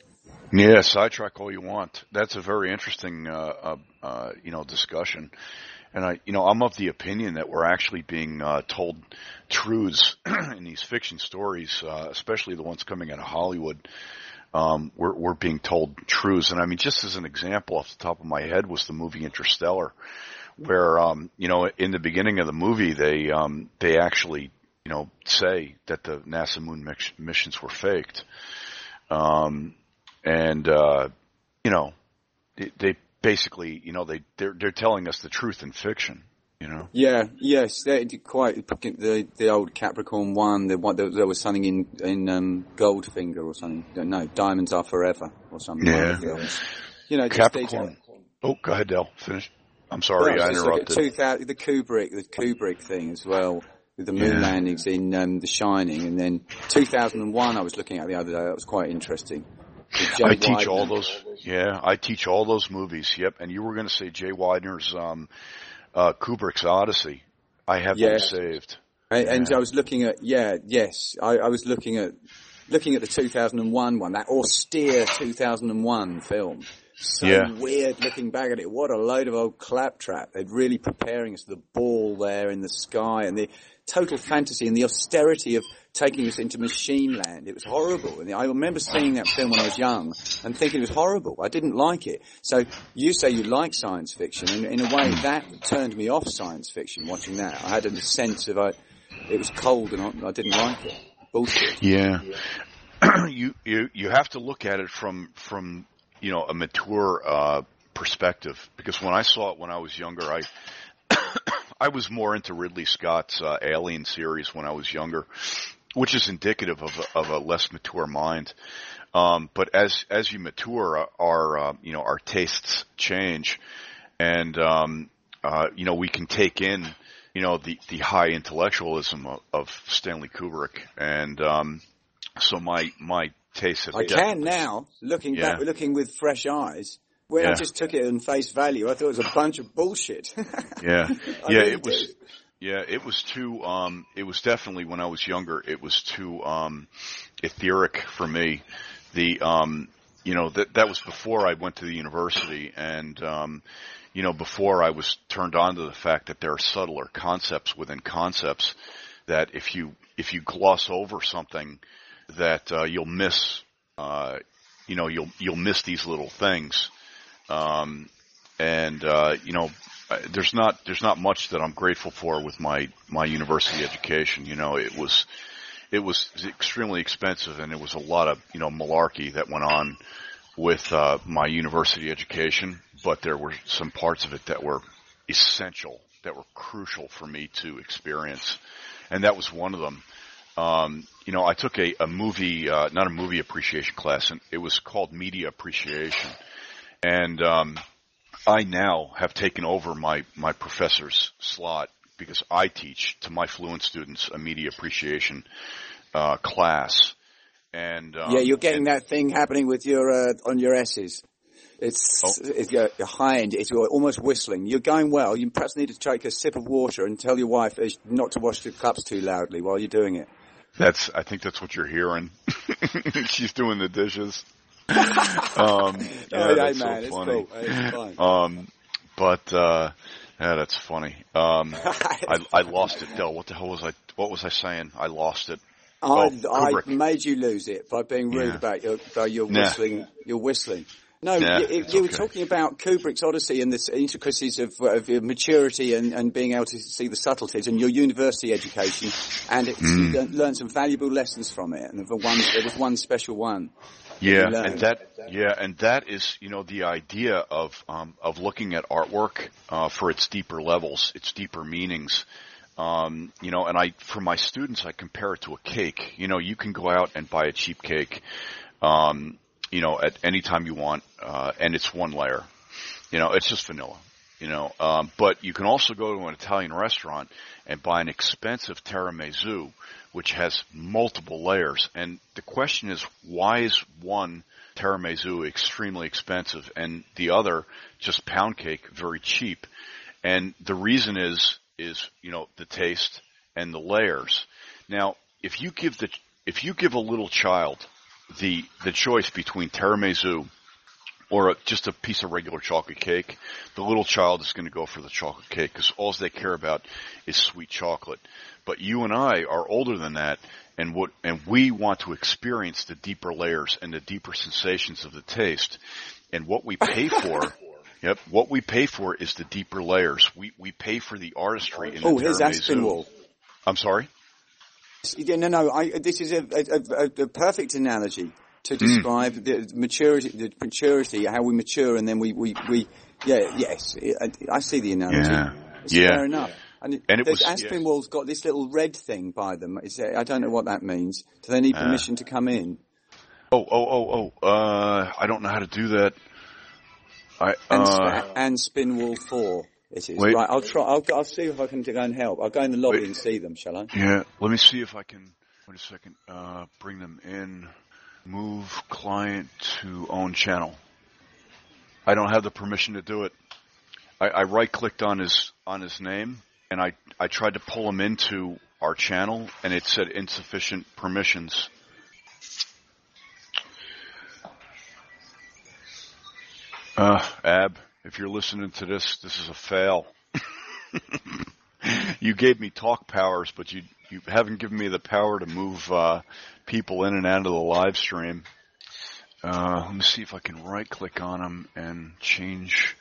Yeah, sidetrack all you want. That's a very interesting, uh, uh, uh, you know, discussion. And I, you know, I'm of the opinion that we're actually being uh, told truths in these fiction stories, uh, especially the ones coming out of Hollywood. Um, we're, we're being told truths. And I mean, just as an example off the top of my head was the movie Interstellar, where, um, you know, in the beginning of the movie, they, um, they actually, you know, say that the NASA moon mix- missions were faked. Um, and, uh, you know, they, they basically, you know, they, they're, they're telling us the truth in fiction, you know? Yeah, yes, they did quite, the, the old Capricorn one, the one, there, there was something in, in, um, Goldfinger or something. No, Diamonds Are Forever or something. Yeah. You know, just Capricorn. Oh, go ahead, Del. Finish. I'm sorry, well, I interrupted. two thousand, the Kubrick, the Kubrick thing as well, with the moon Yeah. landings in, um, The Shining, and then two thousand one I was looking at the other day, that was quite interesting. I teach all those, yeah, I teach all those movies, yep. And you were going to say Jay Widener's, um, uh, Kubrick's Odyssey. I have Yes. them saved. And, Yeah. and I was looking at, yeah, yes, I, I was looking at, looking at the two thousand one one, that austere two thousand one film. So Yeah. weird looking back at it. What a load of old claptrap. They're really preparing us for the ball there in the sky and the total fantasy and the austerity of taking us into machine land. It was horrible. And I remember seeing that film when I was young and thinking it was horrible. I didn't like it. So you say you like science fiction, and in a way that turned me off science fiction watching that. I had a sense of, I, it was cold and I, I didn't like it. Bullshit. Yeah. you, you, you have to look at it from, from, you know, a mature, uh, perspective. Because when I saw it when I was younger, I, I was more into Ridley Scott's, uh, Alien series when I was younger, which is indicative of a, of a less mature mind. Um, but as, as you mature, uh, our, uh, you know, our tastes change. And, um, uh, you know, we can take in, you know, the, the high intellectualism of, of Stanley Kubrick. And, um, so my, my taste has I can now, looking Yeah. back, looking with fresh eyes. When I Yeah. just took it on face value, I thought it was a bunch of bullshit. Yeah. I Yeah, really it was, did. yeah, it was too, um, it was definitely when I was younger, it was too, um, etheric for me. The, um, you know, that, that was before I went to the university and, um, you know, before I was turned on to the fact that there are subtler concepts within concepts that if you, if you gloss over something that, uh, you'll miss, uh, you know, you'll, you'll miss these little things. Um, and, uh, you know, there's not, there's not much that I'm grateful for with my, my university education. You know, it was, it was extremely expensive and there was a lot of, you know, malarkey that went on with, uh, my university education, but there were some parts of it that were essential, that were crucial for me to experience. And that was one of them. Um, you know, I took a, a movie, uh, not a movie appreciation class, and it was called media appreciation. And, um, I now have taken over my, my professor's slot because I teach to my fluent students a media appreciation, uh, class. And, um, Yeah, you're getting and, that thing happening with your, uh, on your S's. It's, Oh. it's your, your high end, it's almost whistling. You're going well. You perhaps need to take a sip of water and tell your wife not to wash the cups too loudly while you're doing it. That's, I think that's what you're hearing. She's doing the dishes. Um, yeah, oh, that's hey, man, so it's funny. cool. It's fine. Um, but, uh, yeah, that's funny. Um, I, I lost it, Del. What the hell was I, what was I saying? I lost it. I, Oh, I Kubrick. made you lose it by being rude Yeah. about your, about your Nah. whistling, your whistling. No, Nah, you, it's you were okay. talking about Kubrick's Odyssey and the intricacies of, of your maturity and, and being able to see the subtleties and your university education, and it's, Mm. you learned learned some valuable lessons from it. And the one, there was one special one. Yeah, you learn. and that yeah, and that is, you know, the idea of um of looking at artwork uh for its deeper levels, its deeper meanings. Um, you know, and I for my students I compare it to a cake. You know, you can go out and buy a cheap cake um, you know, at any time you want, uh and it's one layer. You know, it's just vanilla. You know, um but you can also go to an Italian restaurant and buy an expensive tiramisu which has multiple layers. And the question is, why is one tiramisu extremely expensive and the other, just pound cake, very cheap? And the reason is, is, you know, the taste and the layers. Now, if you give the, if you give a little child the the choice between tiramisu or a, just a piece of regular chocolate cake, the little child is going to go for the chocolate cake because all they care about is sweet chocolate. But you and I are older than that, and what and we want to experience the deeper layers and the deeper sensations of the taste. And what we pay for, yep, what we pay for is the deeper layers. We we pay for the artistry in the Oh, here's tiramisu. Aspinwall. I'm sorry? Yeah, no, no. I, this is a, a, a, a perfect analogy to describe mm. the maturity, the maturity, how we mature, and then we, we, we yeah, yes. I, I see the analogy. Yeah, it's yeah. Fair enough. And, it, and it was Aspinwall's yes. got this little red thing by them. Is there, I don't know what that means. Do they need permission uh, to come in? Oh, oh, oh, oh. Uh, I don't know how to do that. I, and, uh, and Spinwall four. It is. Wait. Right, I'll try, I'll, I'll see if I can go and help. I'll go in the lobby Wait. and see them, shall I? Yeah, let me see if I can, wait a second, uh, bring them in, move client to own channel. I don't have the permission to do it. I, I right-clicked on his, on his name, and I, I tried to pull him into our channel, and it said insufficient permissions. Uh, Ab, if you're listening to this, this is a fail. You gave me talk powers, but you you haven't given me the power to move uh, people in and out of the live stream. Uh, let me see if I can right-click on them and change.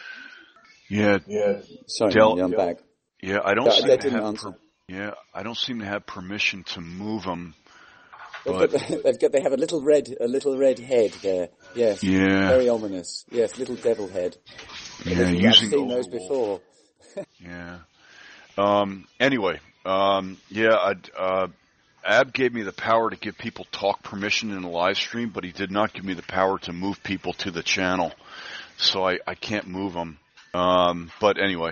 Yeah, yeah. Sorry, Del, I'm back. Yeah, I don't. That, seem that to didn't have answer. Per, yeah, I don't seem to have permission to move them. They've But, got, they've got, they have a little red, a little red head there. Yes. Yeah. Very ominous. Yes, little devil head. Yeah, I've using seen those before. Yeah. Um, anyway, um, yeah, I'd, uh, Ab gave me the power to give people talk permission in the live stream, but he did not give me the power to move people to the channel. So I, I can't move them. Um, but anyway,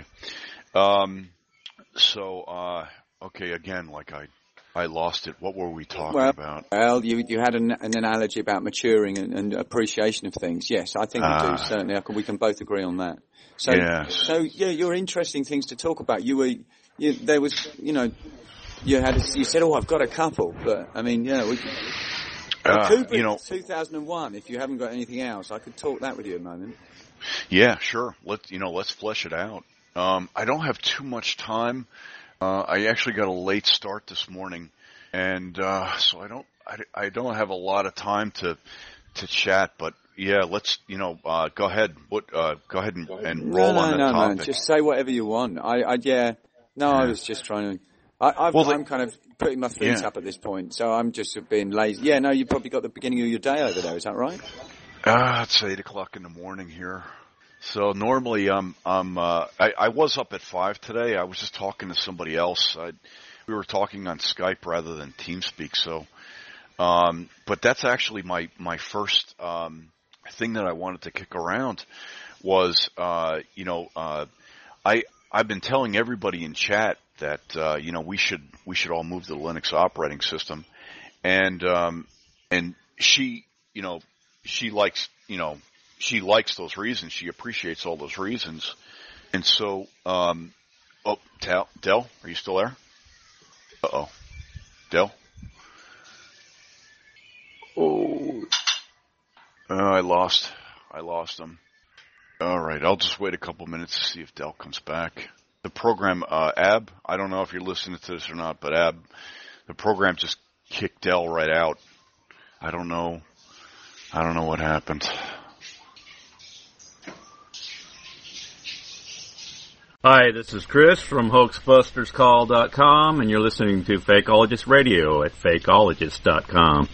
um, so, uh, okay, again, like I, I lost it. What were we talking well, about? Well, you you had an, an analogy about maturing and, and appreciation of things. Yes, I think we uh, do, certainly. I can, we can both agree on that. So, yeah. so yeah, you're interesting things to talk about. You were, you, there was, you know, you had, a, you said, oh, I've got a couple, but I mean, yeah, we. Uh, Kubrick, you know, two thousand one. If you haven't got anything else, I could talk that with you a moment. Yeah, sure. Let you know. Let's flesh it out. Um, I don't have too much time. Uh, I actually got a late start this morning, and uh, so I don't. I, I don't have a lot of time to to chat. But yeah, let's. You know, uh, go ahead. What? Uh, go ahead and, and roll no, no, on the no, topic. No, just say whatever you want. I, I yeah. No, yeah. I was just trying to. I, I've, well, I'm kind of putting my feet yeah. up at this point, so I'm just being lazy. Yeah, no, you probably got the beginning of your day over there. Is that right? Uh, it's eight o'clock in the morning here. So normally I'm, I'm, uh, I, I was up at five today. I was just talking to somebody else. I, we were talking on Skype rather than TeamSpeak. So, um, but that's actually my, my first, um, thing that I wanted to kick around was, uh, you know, uh, I, I've been telling everybody in chat that, uh, you know, we should, we should all move to the Linux operating system. And, um, and she, you know, she likes, you know, she likes those reasons. She appreciates all those reasons. And so, um, oh, Del, Del, are you still there? Uh-oh. Del? Oh. Uh, I lost, I lost him. All right. I'll just wait a couple minutes to see if Del comes back. The program, uh, Ab, I don't know if you're listening to this or not, but Ab, the program just kicked Del right out. I don't know. I don't know what happened. Hi, this is Chris from hoax busters call dot com, and you're listening to Fakeologist Radio at fakeologist dot com.